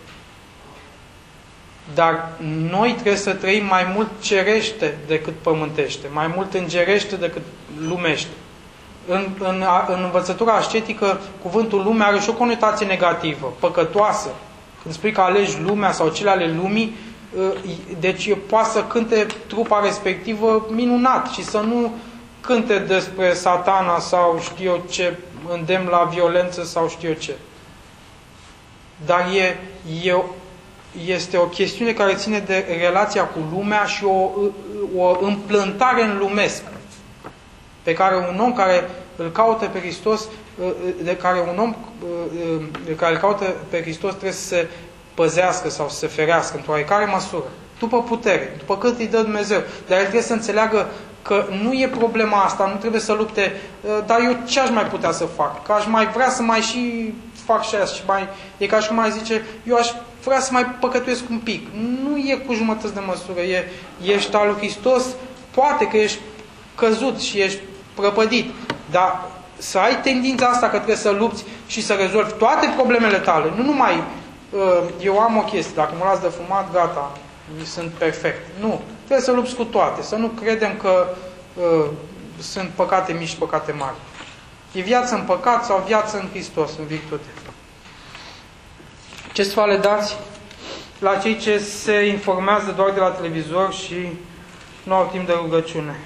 Dar noi trebuie să trăim mai mult cerește decât pământește, mai mult îngerește decât lumește. În, în, în învățătura ascetică, cuvântul lume are și o conotație negativă, păcătoasă. Când spui că alegi lumea sau cele ale lumii, deci poate să cânte trupa respectivă minunat și să nu cânte despre Satana sau știu eu ce, îndemn la violență sau știu eu ce. Dar e, e, este o chestiune care ține de relația cu lumea și o, o împlântare în lumesc, pe care un om care îl caută pe Hristos, de care un om care îl caută pe Hristos trebuie să se păzească sau să se ferească într-o oarecare măsură, după putere, după cât îi dă Dumnezeu. Dar el trebuie să înțeleagă că nu e problema asta, nu trebuie să lupte, dar eu ce aș mai putea să fac? Că aș mai vrea să mai și fac și asta și mai... E ca și cum mai zice, eu aș vrea să mai păcătuiesc un pic. Nu e cu jumătăți de măsură, e, ești al lui Hristos, poate că ești căzut și ești prăpădit, dar să ai tendința asta că trebuie să lupți și să rezolvi toate problemele tale, nu numai eu am o chestie, dacă mă las de fumat, gata, sunt perfect. Nu, trebuie să lupți cu toate, să nu credem că uh, sunt păcate mici și păcate mari. E viață în păcat sau viață în Hristos, în virtute. Ce sfat le dați la cei ce se informează doar de la televizor și nu au timp de rugăciune?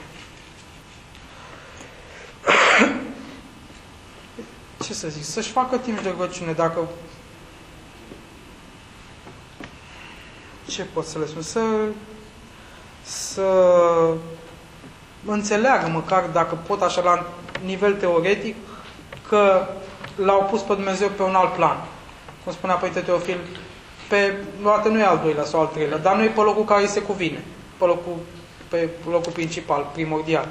Ce să zic? Să-și facă timp de rugăciune. Dacă... Ce pot să le spun? Să... Să înțeleagă măcar, dacă pot așa, la nivel teoretic, că l-au pus pe Dumnezeu pe un alt plan. Cum spunea Părinte Teofil, pe, poate nu e al doilea sau al treilea, dar nu e pe locul care îi se cuvine. Pe locul, pe locul principal, primordial.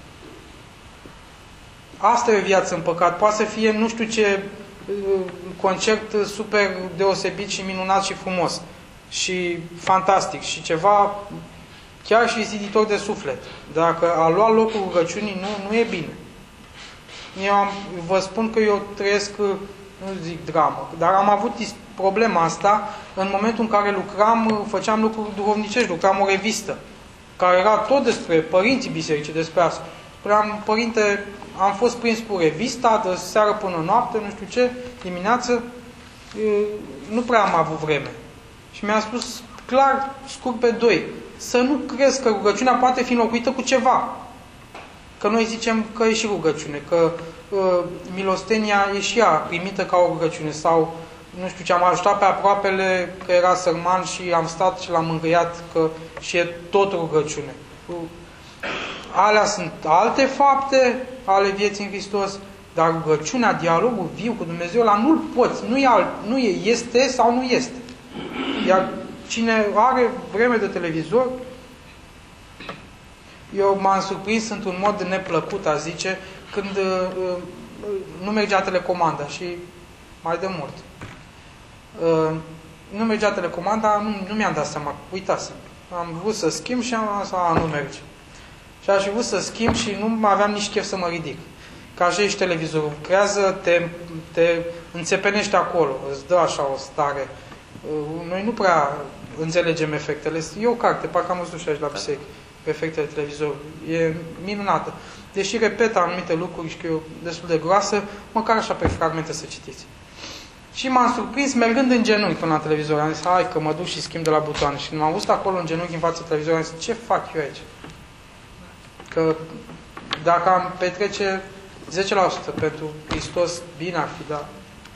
Asta e o viață în păcat. Poate să fie nu știu ce concert super deosebit și minunat și frumos și fantastic și ceva chiar și ziditor de suflet. Dacă a lua locul rugăciunii, nu, nu e bine. Eu am, vă spun că eu trăiesc, nu zic dramă, dar am avut problema asta în momentul în care lucram, făceam lucruri duhovnicești, lucram o revistă, care era tot despre părinții bisericii, despre asta. Am, părinte, am fost prins cu revista, de seară până noapte, nu știu ce, dimineață, nu prea am avut vreme. Și mi-a spus clar, scurt pe doi, să nu crezi că rugăciunea poate fi înlocuită cu ceva. Că noi zicem că e și rugăciune, că uh, milostenia e și ea primită ca o rugăciune, sau nu știu ce, am ajutat pe aproapele că era sărman și am stat și l-am mângâiat, că și e tot rugăciune. Alea sunt alte fapte ale vieții în Hristos, dar rugăciunea, dialogul viu cu Dumnezeu, la nu-l poți, nu e, alt, nu e, este sau nu este. Iar cine are vreme de televizor, eu m-am surprins într-un mod neplăcut, a zice, când uh, nu mergea telecomanda și mai de mult. Uh, nu mergea telecomanda, nu, nu mi-am dat seama, uitasem. Am vrut să schimb și am zis, a, nu merge. Și aș fi vrut să schimb și nu aveam nici chef să mă ridic. Că așa ești televizorul, creează, te, te înțepenește acolo, îți dă așa o stare. Uh, noi nu prea înțelegem efectele. E o carte, parcă am văzut și aici la biserică, efectele televizorului. E minunată. Deși repetă anumite lucruri și că e destul de groasă, măcar așa pe fragmente să citiți. Și m-am surprins mergând în genunchi până la televizor. Am zis, hai că mă duc și schimb de la butoane. Și când m-am văzut acolo în genunchi în fața televizorului, am zis, ce fac eu aici? Că dacă am petrece zece la sută pentru Hristos, bine ar fi, dar...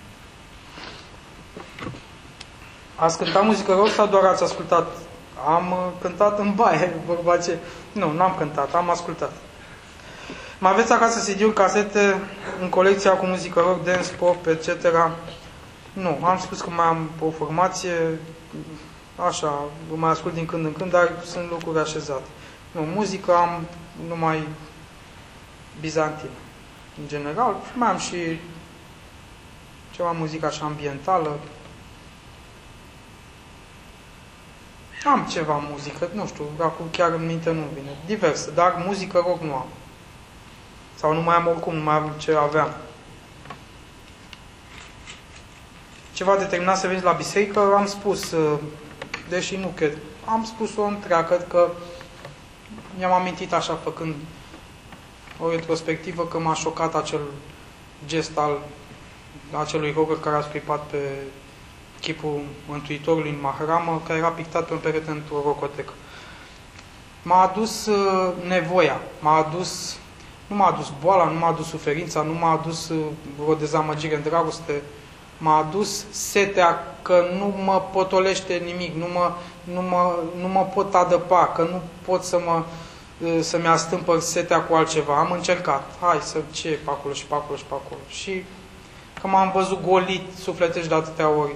Ați cântat muzică rău sau doar ați ascultat? Am uh, cântat în baie, vorba ce... Nu, n-am cântat, am ascultat. Mai aveți acasă C D-uri, casete în colecția cu muzică rock, dance, pop, et cetera? Nu, am spus că mai am o formație, așa, mai ascult din când în când, dar sunt lucruri așezate. Nu, muzică am numai bizantină, în general, și mai am și ceva muzică așa ambientală. Am ceva muzică, nu știu, acum chiar în minte nu vine, diverse, dar muzică rock nu am. Sau nu mai am oricum, nu mai am ce aveam. Ceva determinat să veniți la biserică, am spus, deși nu cred, am spus-o întreagă, că mi-am amintit așa, făcând o retrospectivă, că m-a șocat acel gest al acelui rocker care a scuipat pe chipul Mântuitorului în mahramă, care era pictat pe un perete într-o rocotecă. M-a adus uh, nevoia, m-a adus, nu m-a adus boala, nu m-a adus suferința, nu m-a adus uh, vreo dezamăgire în dragoste, m-a adus setea că nu mă potolește nimic, nu mă, nu mă, nu mă pot adăpa, că nu pot să mă uh, să-mi astâmpăr setea cu altceva. Am încercat, hai să ce pe acolo și pe acolo și pe acolo. Și că m-am văzut golit sufletești de atâtea ori.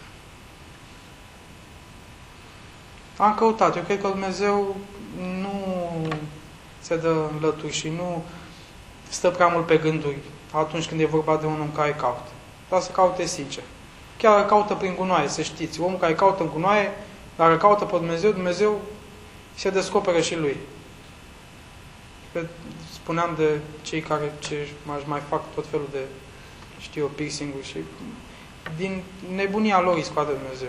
Am căutat. Eu cred că Dumnezeu nu se dă înlături și nu stă prea mult pe gânduri atunci când e vorba de un om care caută. Dar să caute sincer. Chiar caută prin gunoaie, să știți. Omul care caută în gunoaie, dacă caută pe Dumnezeu, Dumnezeu se descoperă și lui. Că spuneam de cei care ce mai fac tot felul de, știu eu, piercing-uri și din nebunia lor îi scoate Dumnezeu.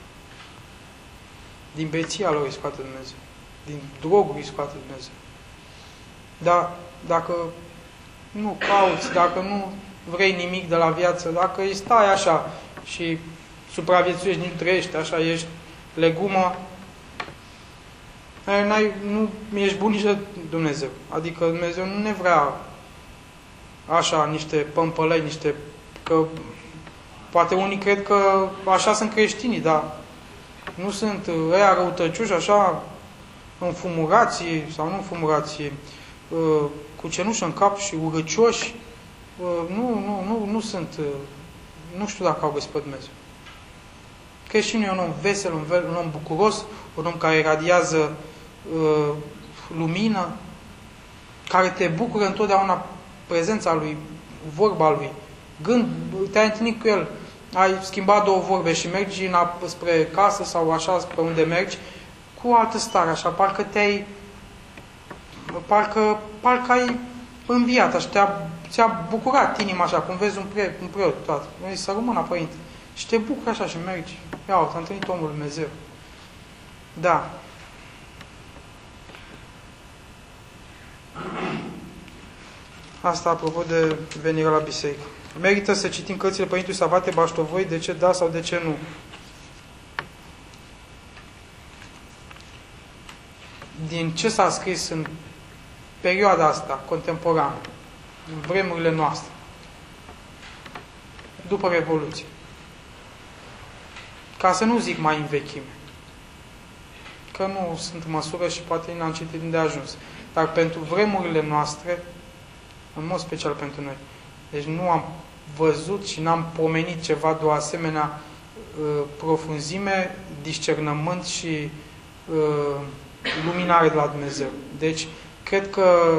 Din beția lor îi scoate Dumnezeu. Din droguri îi scoate Dumnezeu. Dar dacă nu cauți, dacă nu vrei nimic de la viață, dacă îi stai așa și supraviețuiești, nu trăiești, așa ești legumă, n-ai, nu ești bun nici de Dumnezeu. Adică Dumnezeu nu ne vrea așa, niște pămpălăi, niște... că poate unii cred că așa sunt creștinii, dar nu sunt ăia răutăcioși, așa, înfumurați sau nu înfumurați, cu cenușă în cap și urăcioși. Nu, nu, nu, nu sunt, nu știu dacă au găsit pe Dumnezeu. Creștinul e un om vesel, un om bucuros, un om care iradiază uh, lumină, care te bucură întotdeauna prezența lui, vorba lui. Gând, te-ai întâlnit cu el, ai schimbat două vorbe și mergi spre casă sau așa, spre unde mergi, cu o altă stare, așa, parcă te-ai, parcă, parcă ai înviat, așa, te-a, ți-a bucurat inima, așa, cum vezi un, pre, un preot, toată. Noi să rămână, Părinte. Și te bucuri așa și mergi. Ia, te-a întâlnit omul Lui Dumnezeu. Da. Asta apropo de venirea la biserică. Merită să citim cărțile Părintelui Savate Baștovoi, de ce da sau de ce nu. Din ce s-a scris în perioada asta, contemporană, în vremurile noastre, după Revoluție, ca să nu zic mai în vechime, că nu sunt în măsură și poate n-am citit de ajuns, dar pentru vremurile noastre, în mod special pentru noi, deci nu am văzut și n-am pomenit ceva de o asemenea uh, profunzime, discernământ și uh, luminare de la Dumnezeu. Deci, cred că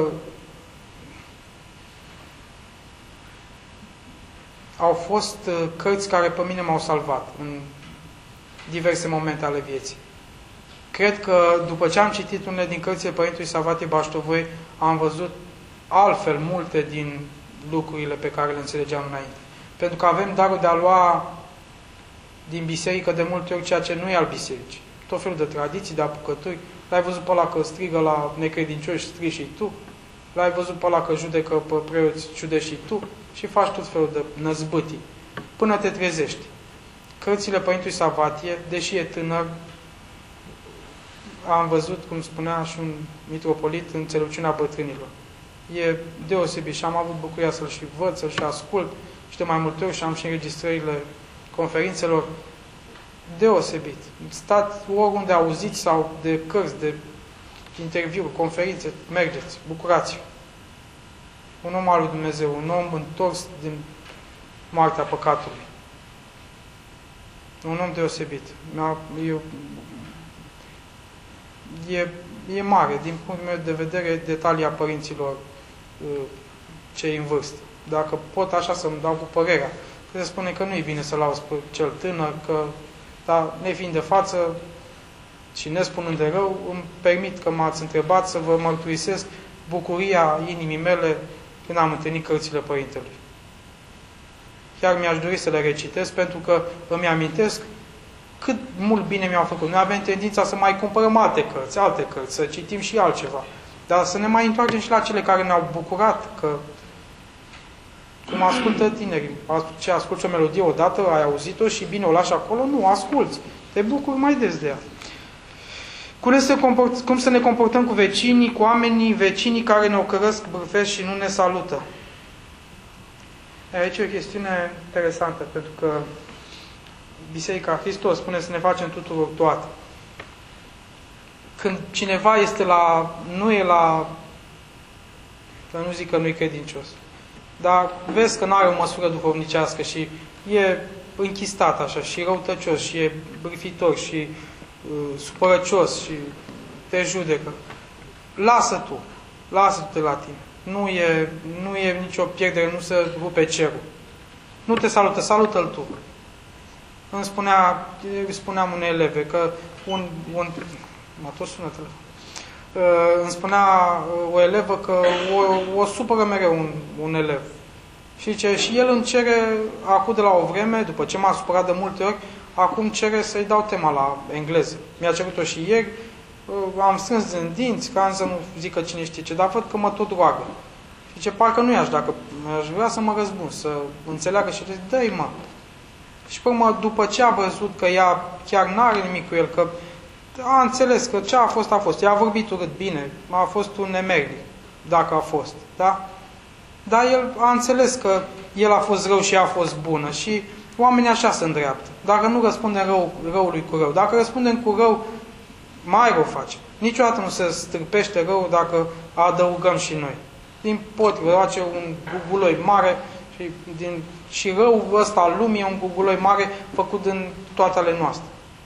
au fost uh, cărți care pe mine m-au salvat în diverse momente ale vieții. Cred că după ce am citit unele din cărțile Părintelui Savate Baștovoi, am văzut altfel multe din lucrurile pe care le înțelegeam înainte. Pentru că avem darul de a lua din biserică de multe ori ceea ce nu e al bisericii. Tot felul de tradiții, de apucături. L-ai văzut pe ăla că strigă la necredincioși, strigi și tu. L-ai văzut pe ăla că judecă pe preoți, judești și tu. Și faci tot felul de năzbâtii. Până te trezești. Cărțile Părintelui Savatie, deși e tânăr, am văzut, cum spunea și un mitropolit, înțelepciunea bătrânilor. E deosebit și am avut bucuria să-l și văd, să-l și ascult și de mai multe ori și am și înregistrările conferințelor. Deosebit. Stați oriunde auziți sau de cărți, de interviuri, conferințe, mergeți, bucurați-vă. Un om al lui Dumnezeu, un om întors din moartea păcatului. Un om deosebit. Eu, e, e mare, din punctul meu de vedere, detalia părinților cei în vârstă. Dacă pot așa să-mi dau cu părerea, se spune că nu e bine să lauzi pe cel tânăr, că, dar nefiind de față și nespunând de rău, îmi permit că m-ați întrebat să vă mărturisesc bucuria inimii mele când am întâlnit cărțile Părintelui. Chiar mi-aș dori să le recitesc, pentru că îmi amintesc cât mult bine mi-au făcut. Noi avem tendința să mai cumpărăm alte cărți, alte cărți, să citim și altceva. Dar să ne mai întoarcem și la cele care ne-au bucurat, că cum ascultă tinerii. Ce asculți o melodie odată, ai auzit-o și bine o lași acolo? Nu, asculți. Te bucuri mai des de ea. Cum să, comport, cum să ne comportăm cu vecinii, cu oamenii, vecinii care ne ocărăsc, bârfesc și nu ne salută? Aici e o chestiune interesantă, pentru că Biserica Hristos spune să ne facem tuturor toate. Când cineva este la, nu e la, să nu zic că nu e credincios, dar vezi că nu are o măsură duhovnicească și e închistat așa, și răutăcios, și e bârfitor, și uh, supărăcios, și te judecă. Lasă tu, lasă-te la tine. Nu e, nu e nicio pierdere, nu se rupe cerul. Nu te salută, salută-l tu. Îmi spunea, îi spuneam unei eleve că un, un mă tot sună telefon. Uh, îmi spunea o elevă că o, o supără mereu un, un elev. Și ce? Și el îmi cere, acum de la o vreme, după ce m-a supărat de multe ori, acum cere să-i dau tema la engleză. Mi-a cerut-o și ieri, uh, am strâns în dinți, ca să nu zică cine știe ce, dar văd că mă tot roagă. Și ce parcă nu i-aș, dacă aș vrea să mă răzbun, să înțeleagă și zic, dă-i mă. Și pe urmă, după ce a văzut că ea chiar n-are nimic cu el, că a înțeles că ce a fost, a fost. Ea a vorbit urât, bine, a fost un nemernic, dacă a fost, da? Dar el a înțeles că el a fost rău și ea a fost bună și oamenii așa se îndreaptă. Dacă nu răspundem rău, răului cu rău, dacă răspundem cu rău, mai rău face. Niciodată nu se stârpește rău dacă adăugăm și noi. Din potrivă, face un guguloi mare și, din, și răul ăsta al lumii e un guguloi mare făcut în toate ale noastre.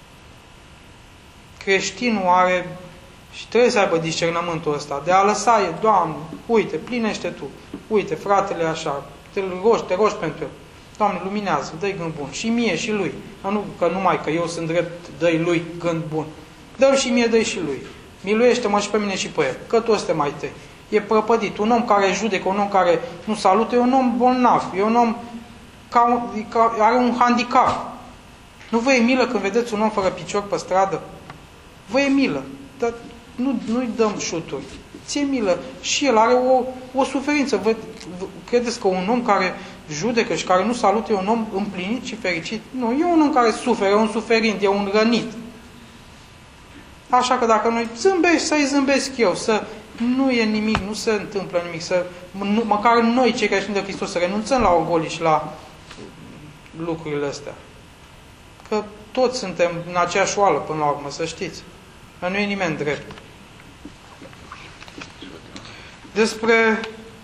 Creștinul are și trebuie să aibă discernământul ăsta de a lăsa, e, Doamne, uite, plinește Tu, uite, fratele așa, te rogi, te rogi pentru el. Doamne, luminează, dă-i gând bun. Și mie și lui. Nu că numai că eu sunt drept, dă-i lui gând bun. Dă-i și mie, dă-i și lui. Miluiește-mă și pe mine și pe el, că toți suntem mai tăi. E prăpădit. Un om care judecă, un om care nu salută, e un om bolnav, e un om ca, ca, are un handicap. Nu vă e milă când vedeți un om fără picior pe stradă? Vă e milă, dar nu, nu-i dăm șuturi. Ți-e milă. Și el are o, o suferință. Vă, vă, credeți că un om care judecă și care nu salută e un om împlinit și fericit? Nu, e un om care suferă, e un suferind, e un rănit. Așa că dacă noi zâmbești, să-i zâmbesc eu, să nu e nimic, nu se întâmplă nimic, să, nu, măcar noi, cei care sunt de Hristos, să renunțăm la orgolii și la lucrurile astea. Că toți suntem în aceeași oală până la urmă, să știți. Dar nu e nimeni drept. Despre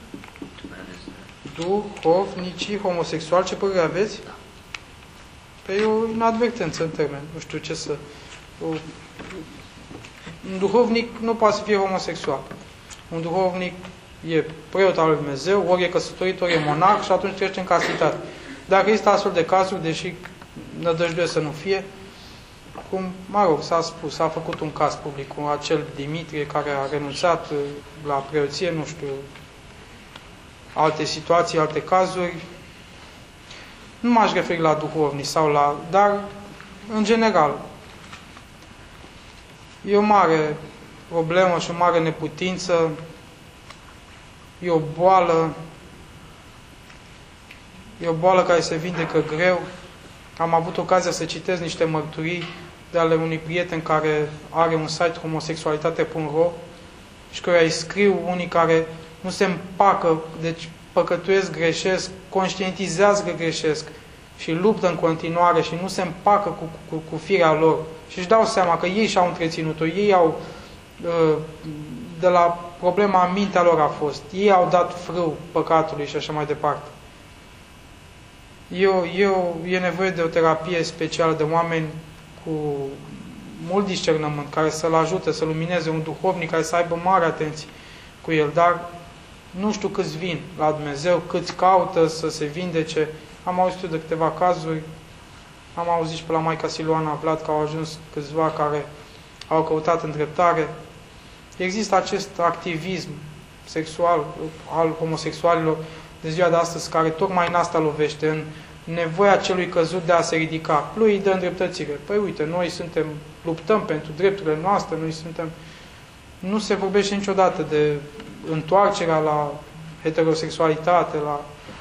duhovnicii homosexuali, ce părere aveți? Păi e o inadvertență în termen. Nu știu ce să... O... Un duhovnic nu poate să fie homosexual. Un duhovnic e preot al lui Dumnezeu, ori e căsătorit, ori e monarh și atunci trece în castitate. Dacă există astfel de cazuri, deși nădăjduie să nu fie, cum, mă rog, s-a spus, s-a făcut un caz public cu acel Dimitrie care a renunțat la preoție, nu știu, alte situații, alte cazuri. Nu m-aș referi la duhovnici sau la... Dar, în general, e o mare problemă și o mare neputință, e o boală, e o boală care se vindecă greu. Am avut ocazia să citesc niște mărturii de ale unui prieten care are un site homosexualitate punct ro și care îi scriu unii care nu se împacă, deci păcătuiesc, greșesc, conștientizează că greșesc și luptă în continuare și nu se împacă cu, cu, cu firea lor și își dau seama că ei și-au întreținut-o, ei au, de la problema mintea lor a fost, ei au dat frâu păcatului și așa mai departe. Eu, eu, e nevoie de o terapie specială de oameni cu mult discernământ, care să-l ajute, să lumineze, un duhovnic care să aibă mare atenție cu el, dar nu știu câți vin la Dumnezeu, câți caută să se vindece. Am auzit de câteva cazuri, am auzit și pe la Maica Siluana Vlad că au ajuns câțiva care au căutat îndreptare. Există acest activism sexual al homosexualilor de ziua de astăzi, care tocmai în asta lovește, în nevoia celui căzut de a se ridica. Lui îi dă îndreptățire. Păi uite, noi suntem, luptăm pentru drepturile noastre, noi suntem... Nu se vorbește niciodată de întoarcerea la heterosexualitate, la...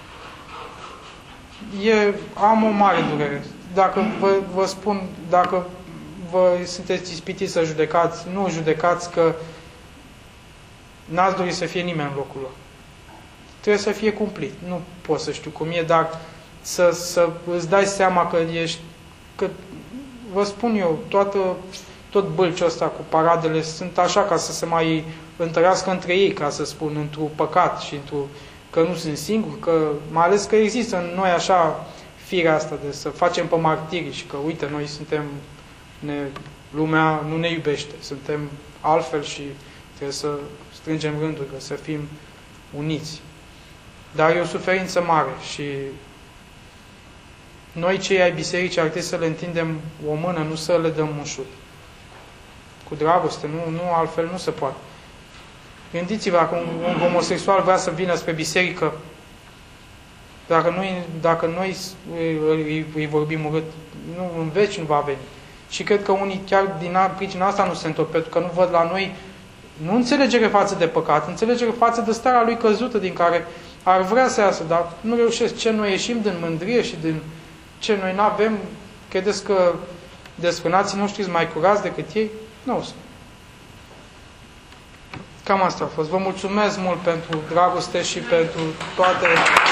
E, am o mare durere. Dacă vă, vă spun, dacă vă sunteți ispitiți să judecați, nu judecați că n-ați dori să fie nimeni în locul lor. Trebuie să fie cumplit. Nu pot să știu cum e, dar să, să îți dai seama că ești... Că, vă spun eu, toată, tot bâlciul ăsta cu paradele sunt așa ca să se mai întărească între ei, ca să spun, într-un păcat și într-un... că nu sunt singuri, că mai ales că există în noi așa firea asta de să facem pe martiri și că, uite, noi suntem... Ne, lumea nu ne iubește, suntem altfel și trebuie să strângem rândurile, să fim uniți. Dar e o suferință mare și noi, cei ai bisericii, ar trebui să le întindem o mână, nu să le dăm un șut. Cu dragoste, nu, nu altfel nu se poate. Gândiți-vă, dacă un, un homosexual vrea să vină spre biserică, dacă noi, dacă noi îi, îi vorbim urât, nu, în veci nu va veni. Și cred că unii chiar din pricina asta nu se întorc, pentru că nu văd la noi nu înțelegere față de păcat, înțelegere față de starea lui căzută din care ar vrea să iasă, dar nu reușesc. Ce noi ieșim din mândrie și din ce noi nu avem, credeți că desfânații noștri sunt mai curați decât ei? Nu sunt. Cam asta a fost. Vă mulțumesc mult pentru dragoste și pentru toate...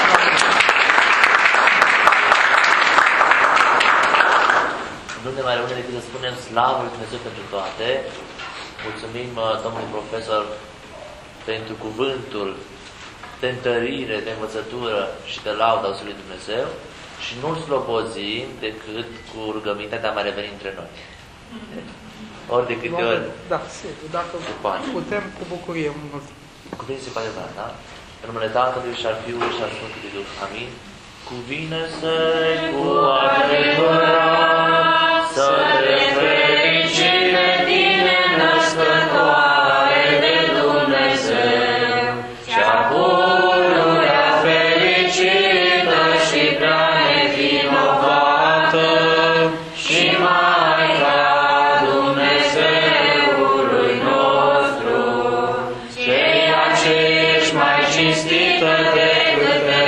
Nu ne mai rămâne decât să spunem slavă lui Dumnezeu pentru toate. Mulțumim domnului profesor pentru cuvântul de întărire, de învățătură și de laudă a lui Dumnezeu și nu-l slobozim decât cu rugămintea de a mai reveni între noi. Ori de câte ori. Da, sigur. Dacă putem, cu bucurie mult. Cuvine se poate da, da? În numele Tatălui și al Fiului și al Sfântului Duh. Amin. Cuvine-se cu adevărat să te fericire tine născătoare de Dumnezeu, cea pururea fericită și prea nevinovată și Maica Dumnezeului nostru, ceea ce ești mai cinstită decât de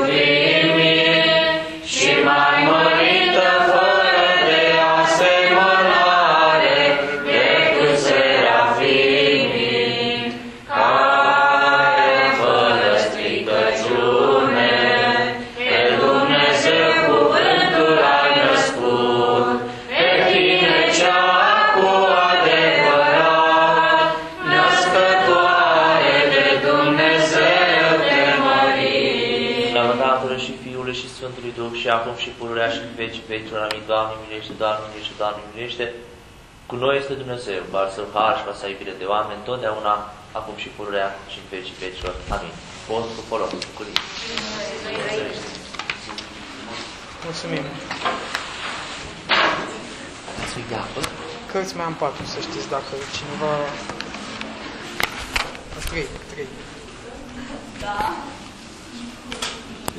și mai mărită fără de asemănare decât serafimii, care fără stricăciune pe Dumnezeu cuvântul ai născut, pe tine cea cu adevărat, născătoare de Dumnezeu te mărim. Slavă Tatălui și Fiului și Sfântului Duh și acum și pururea și în vecii vecilor. Amin. Doamne miluiește, Doamne miluiește, Doamne miluiește. Cu noi este Dumnezeu, varsă har și varsă iubire de oameni, totdeauna, acum și pururea și în vecii vecilor. Amin. Post cu folos, bucurie. Mulțumim. Cărți mai am patru, să știți, dacă cineva... Trei, trei. Da.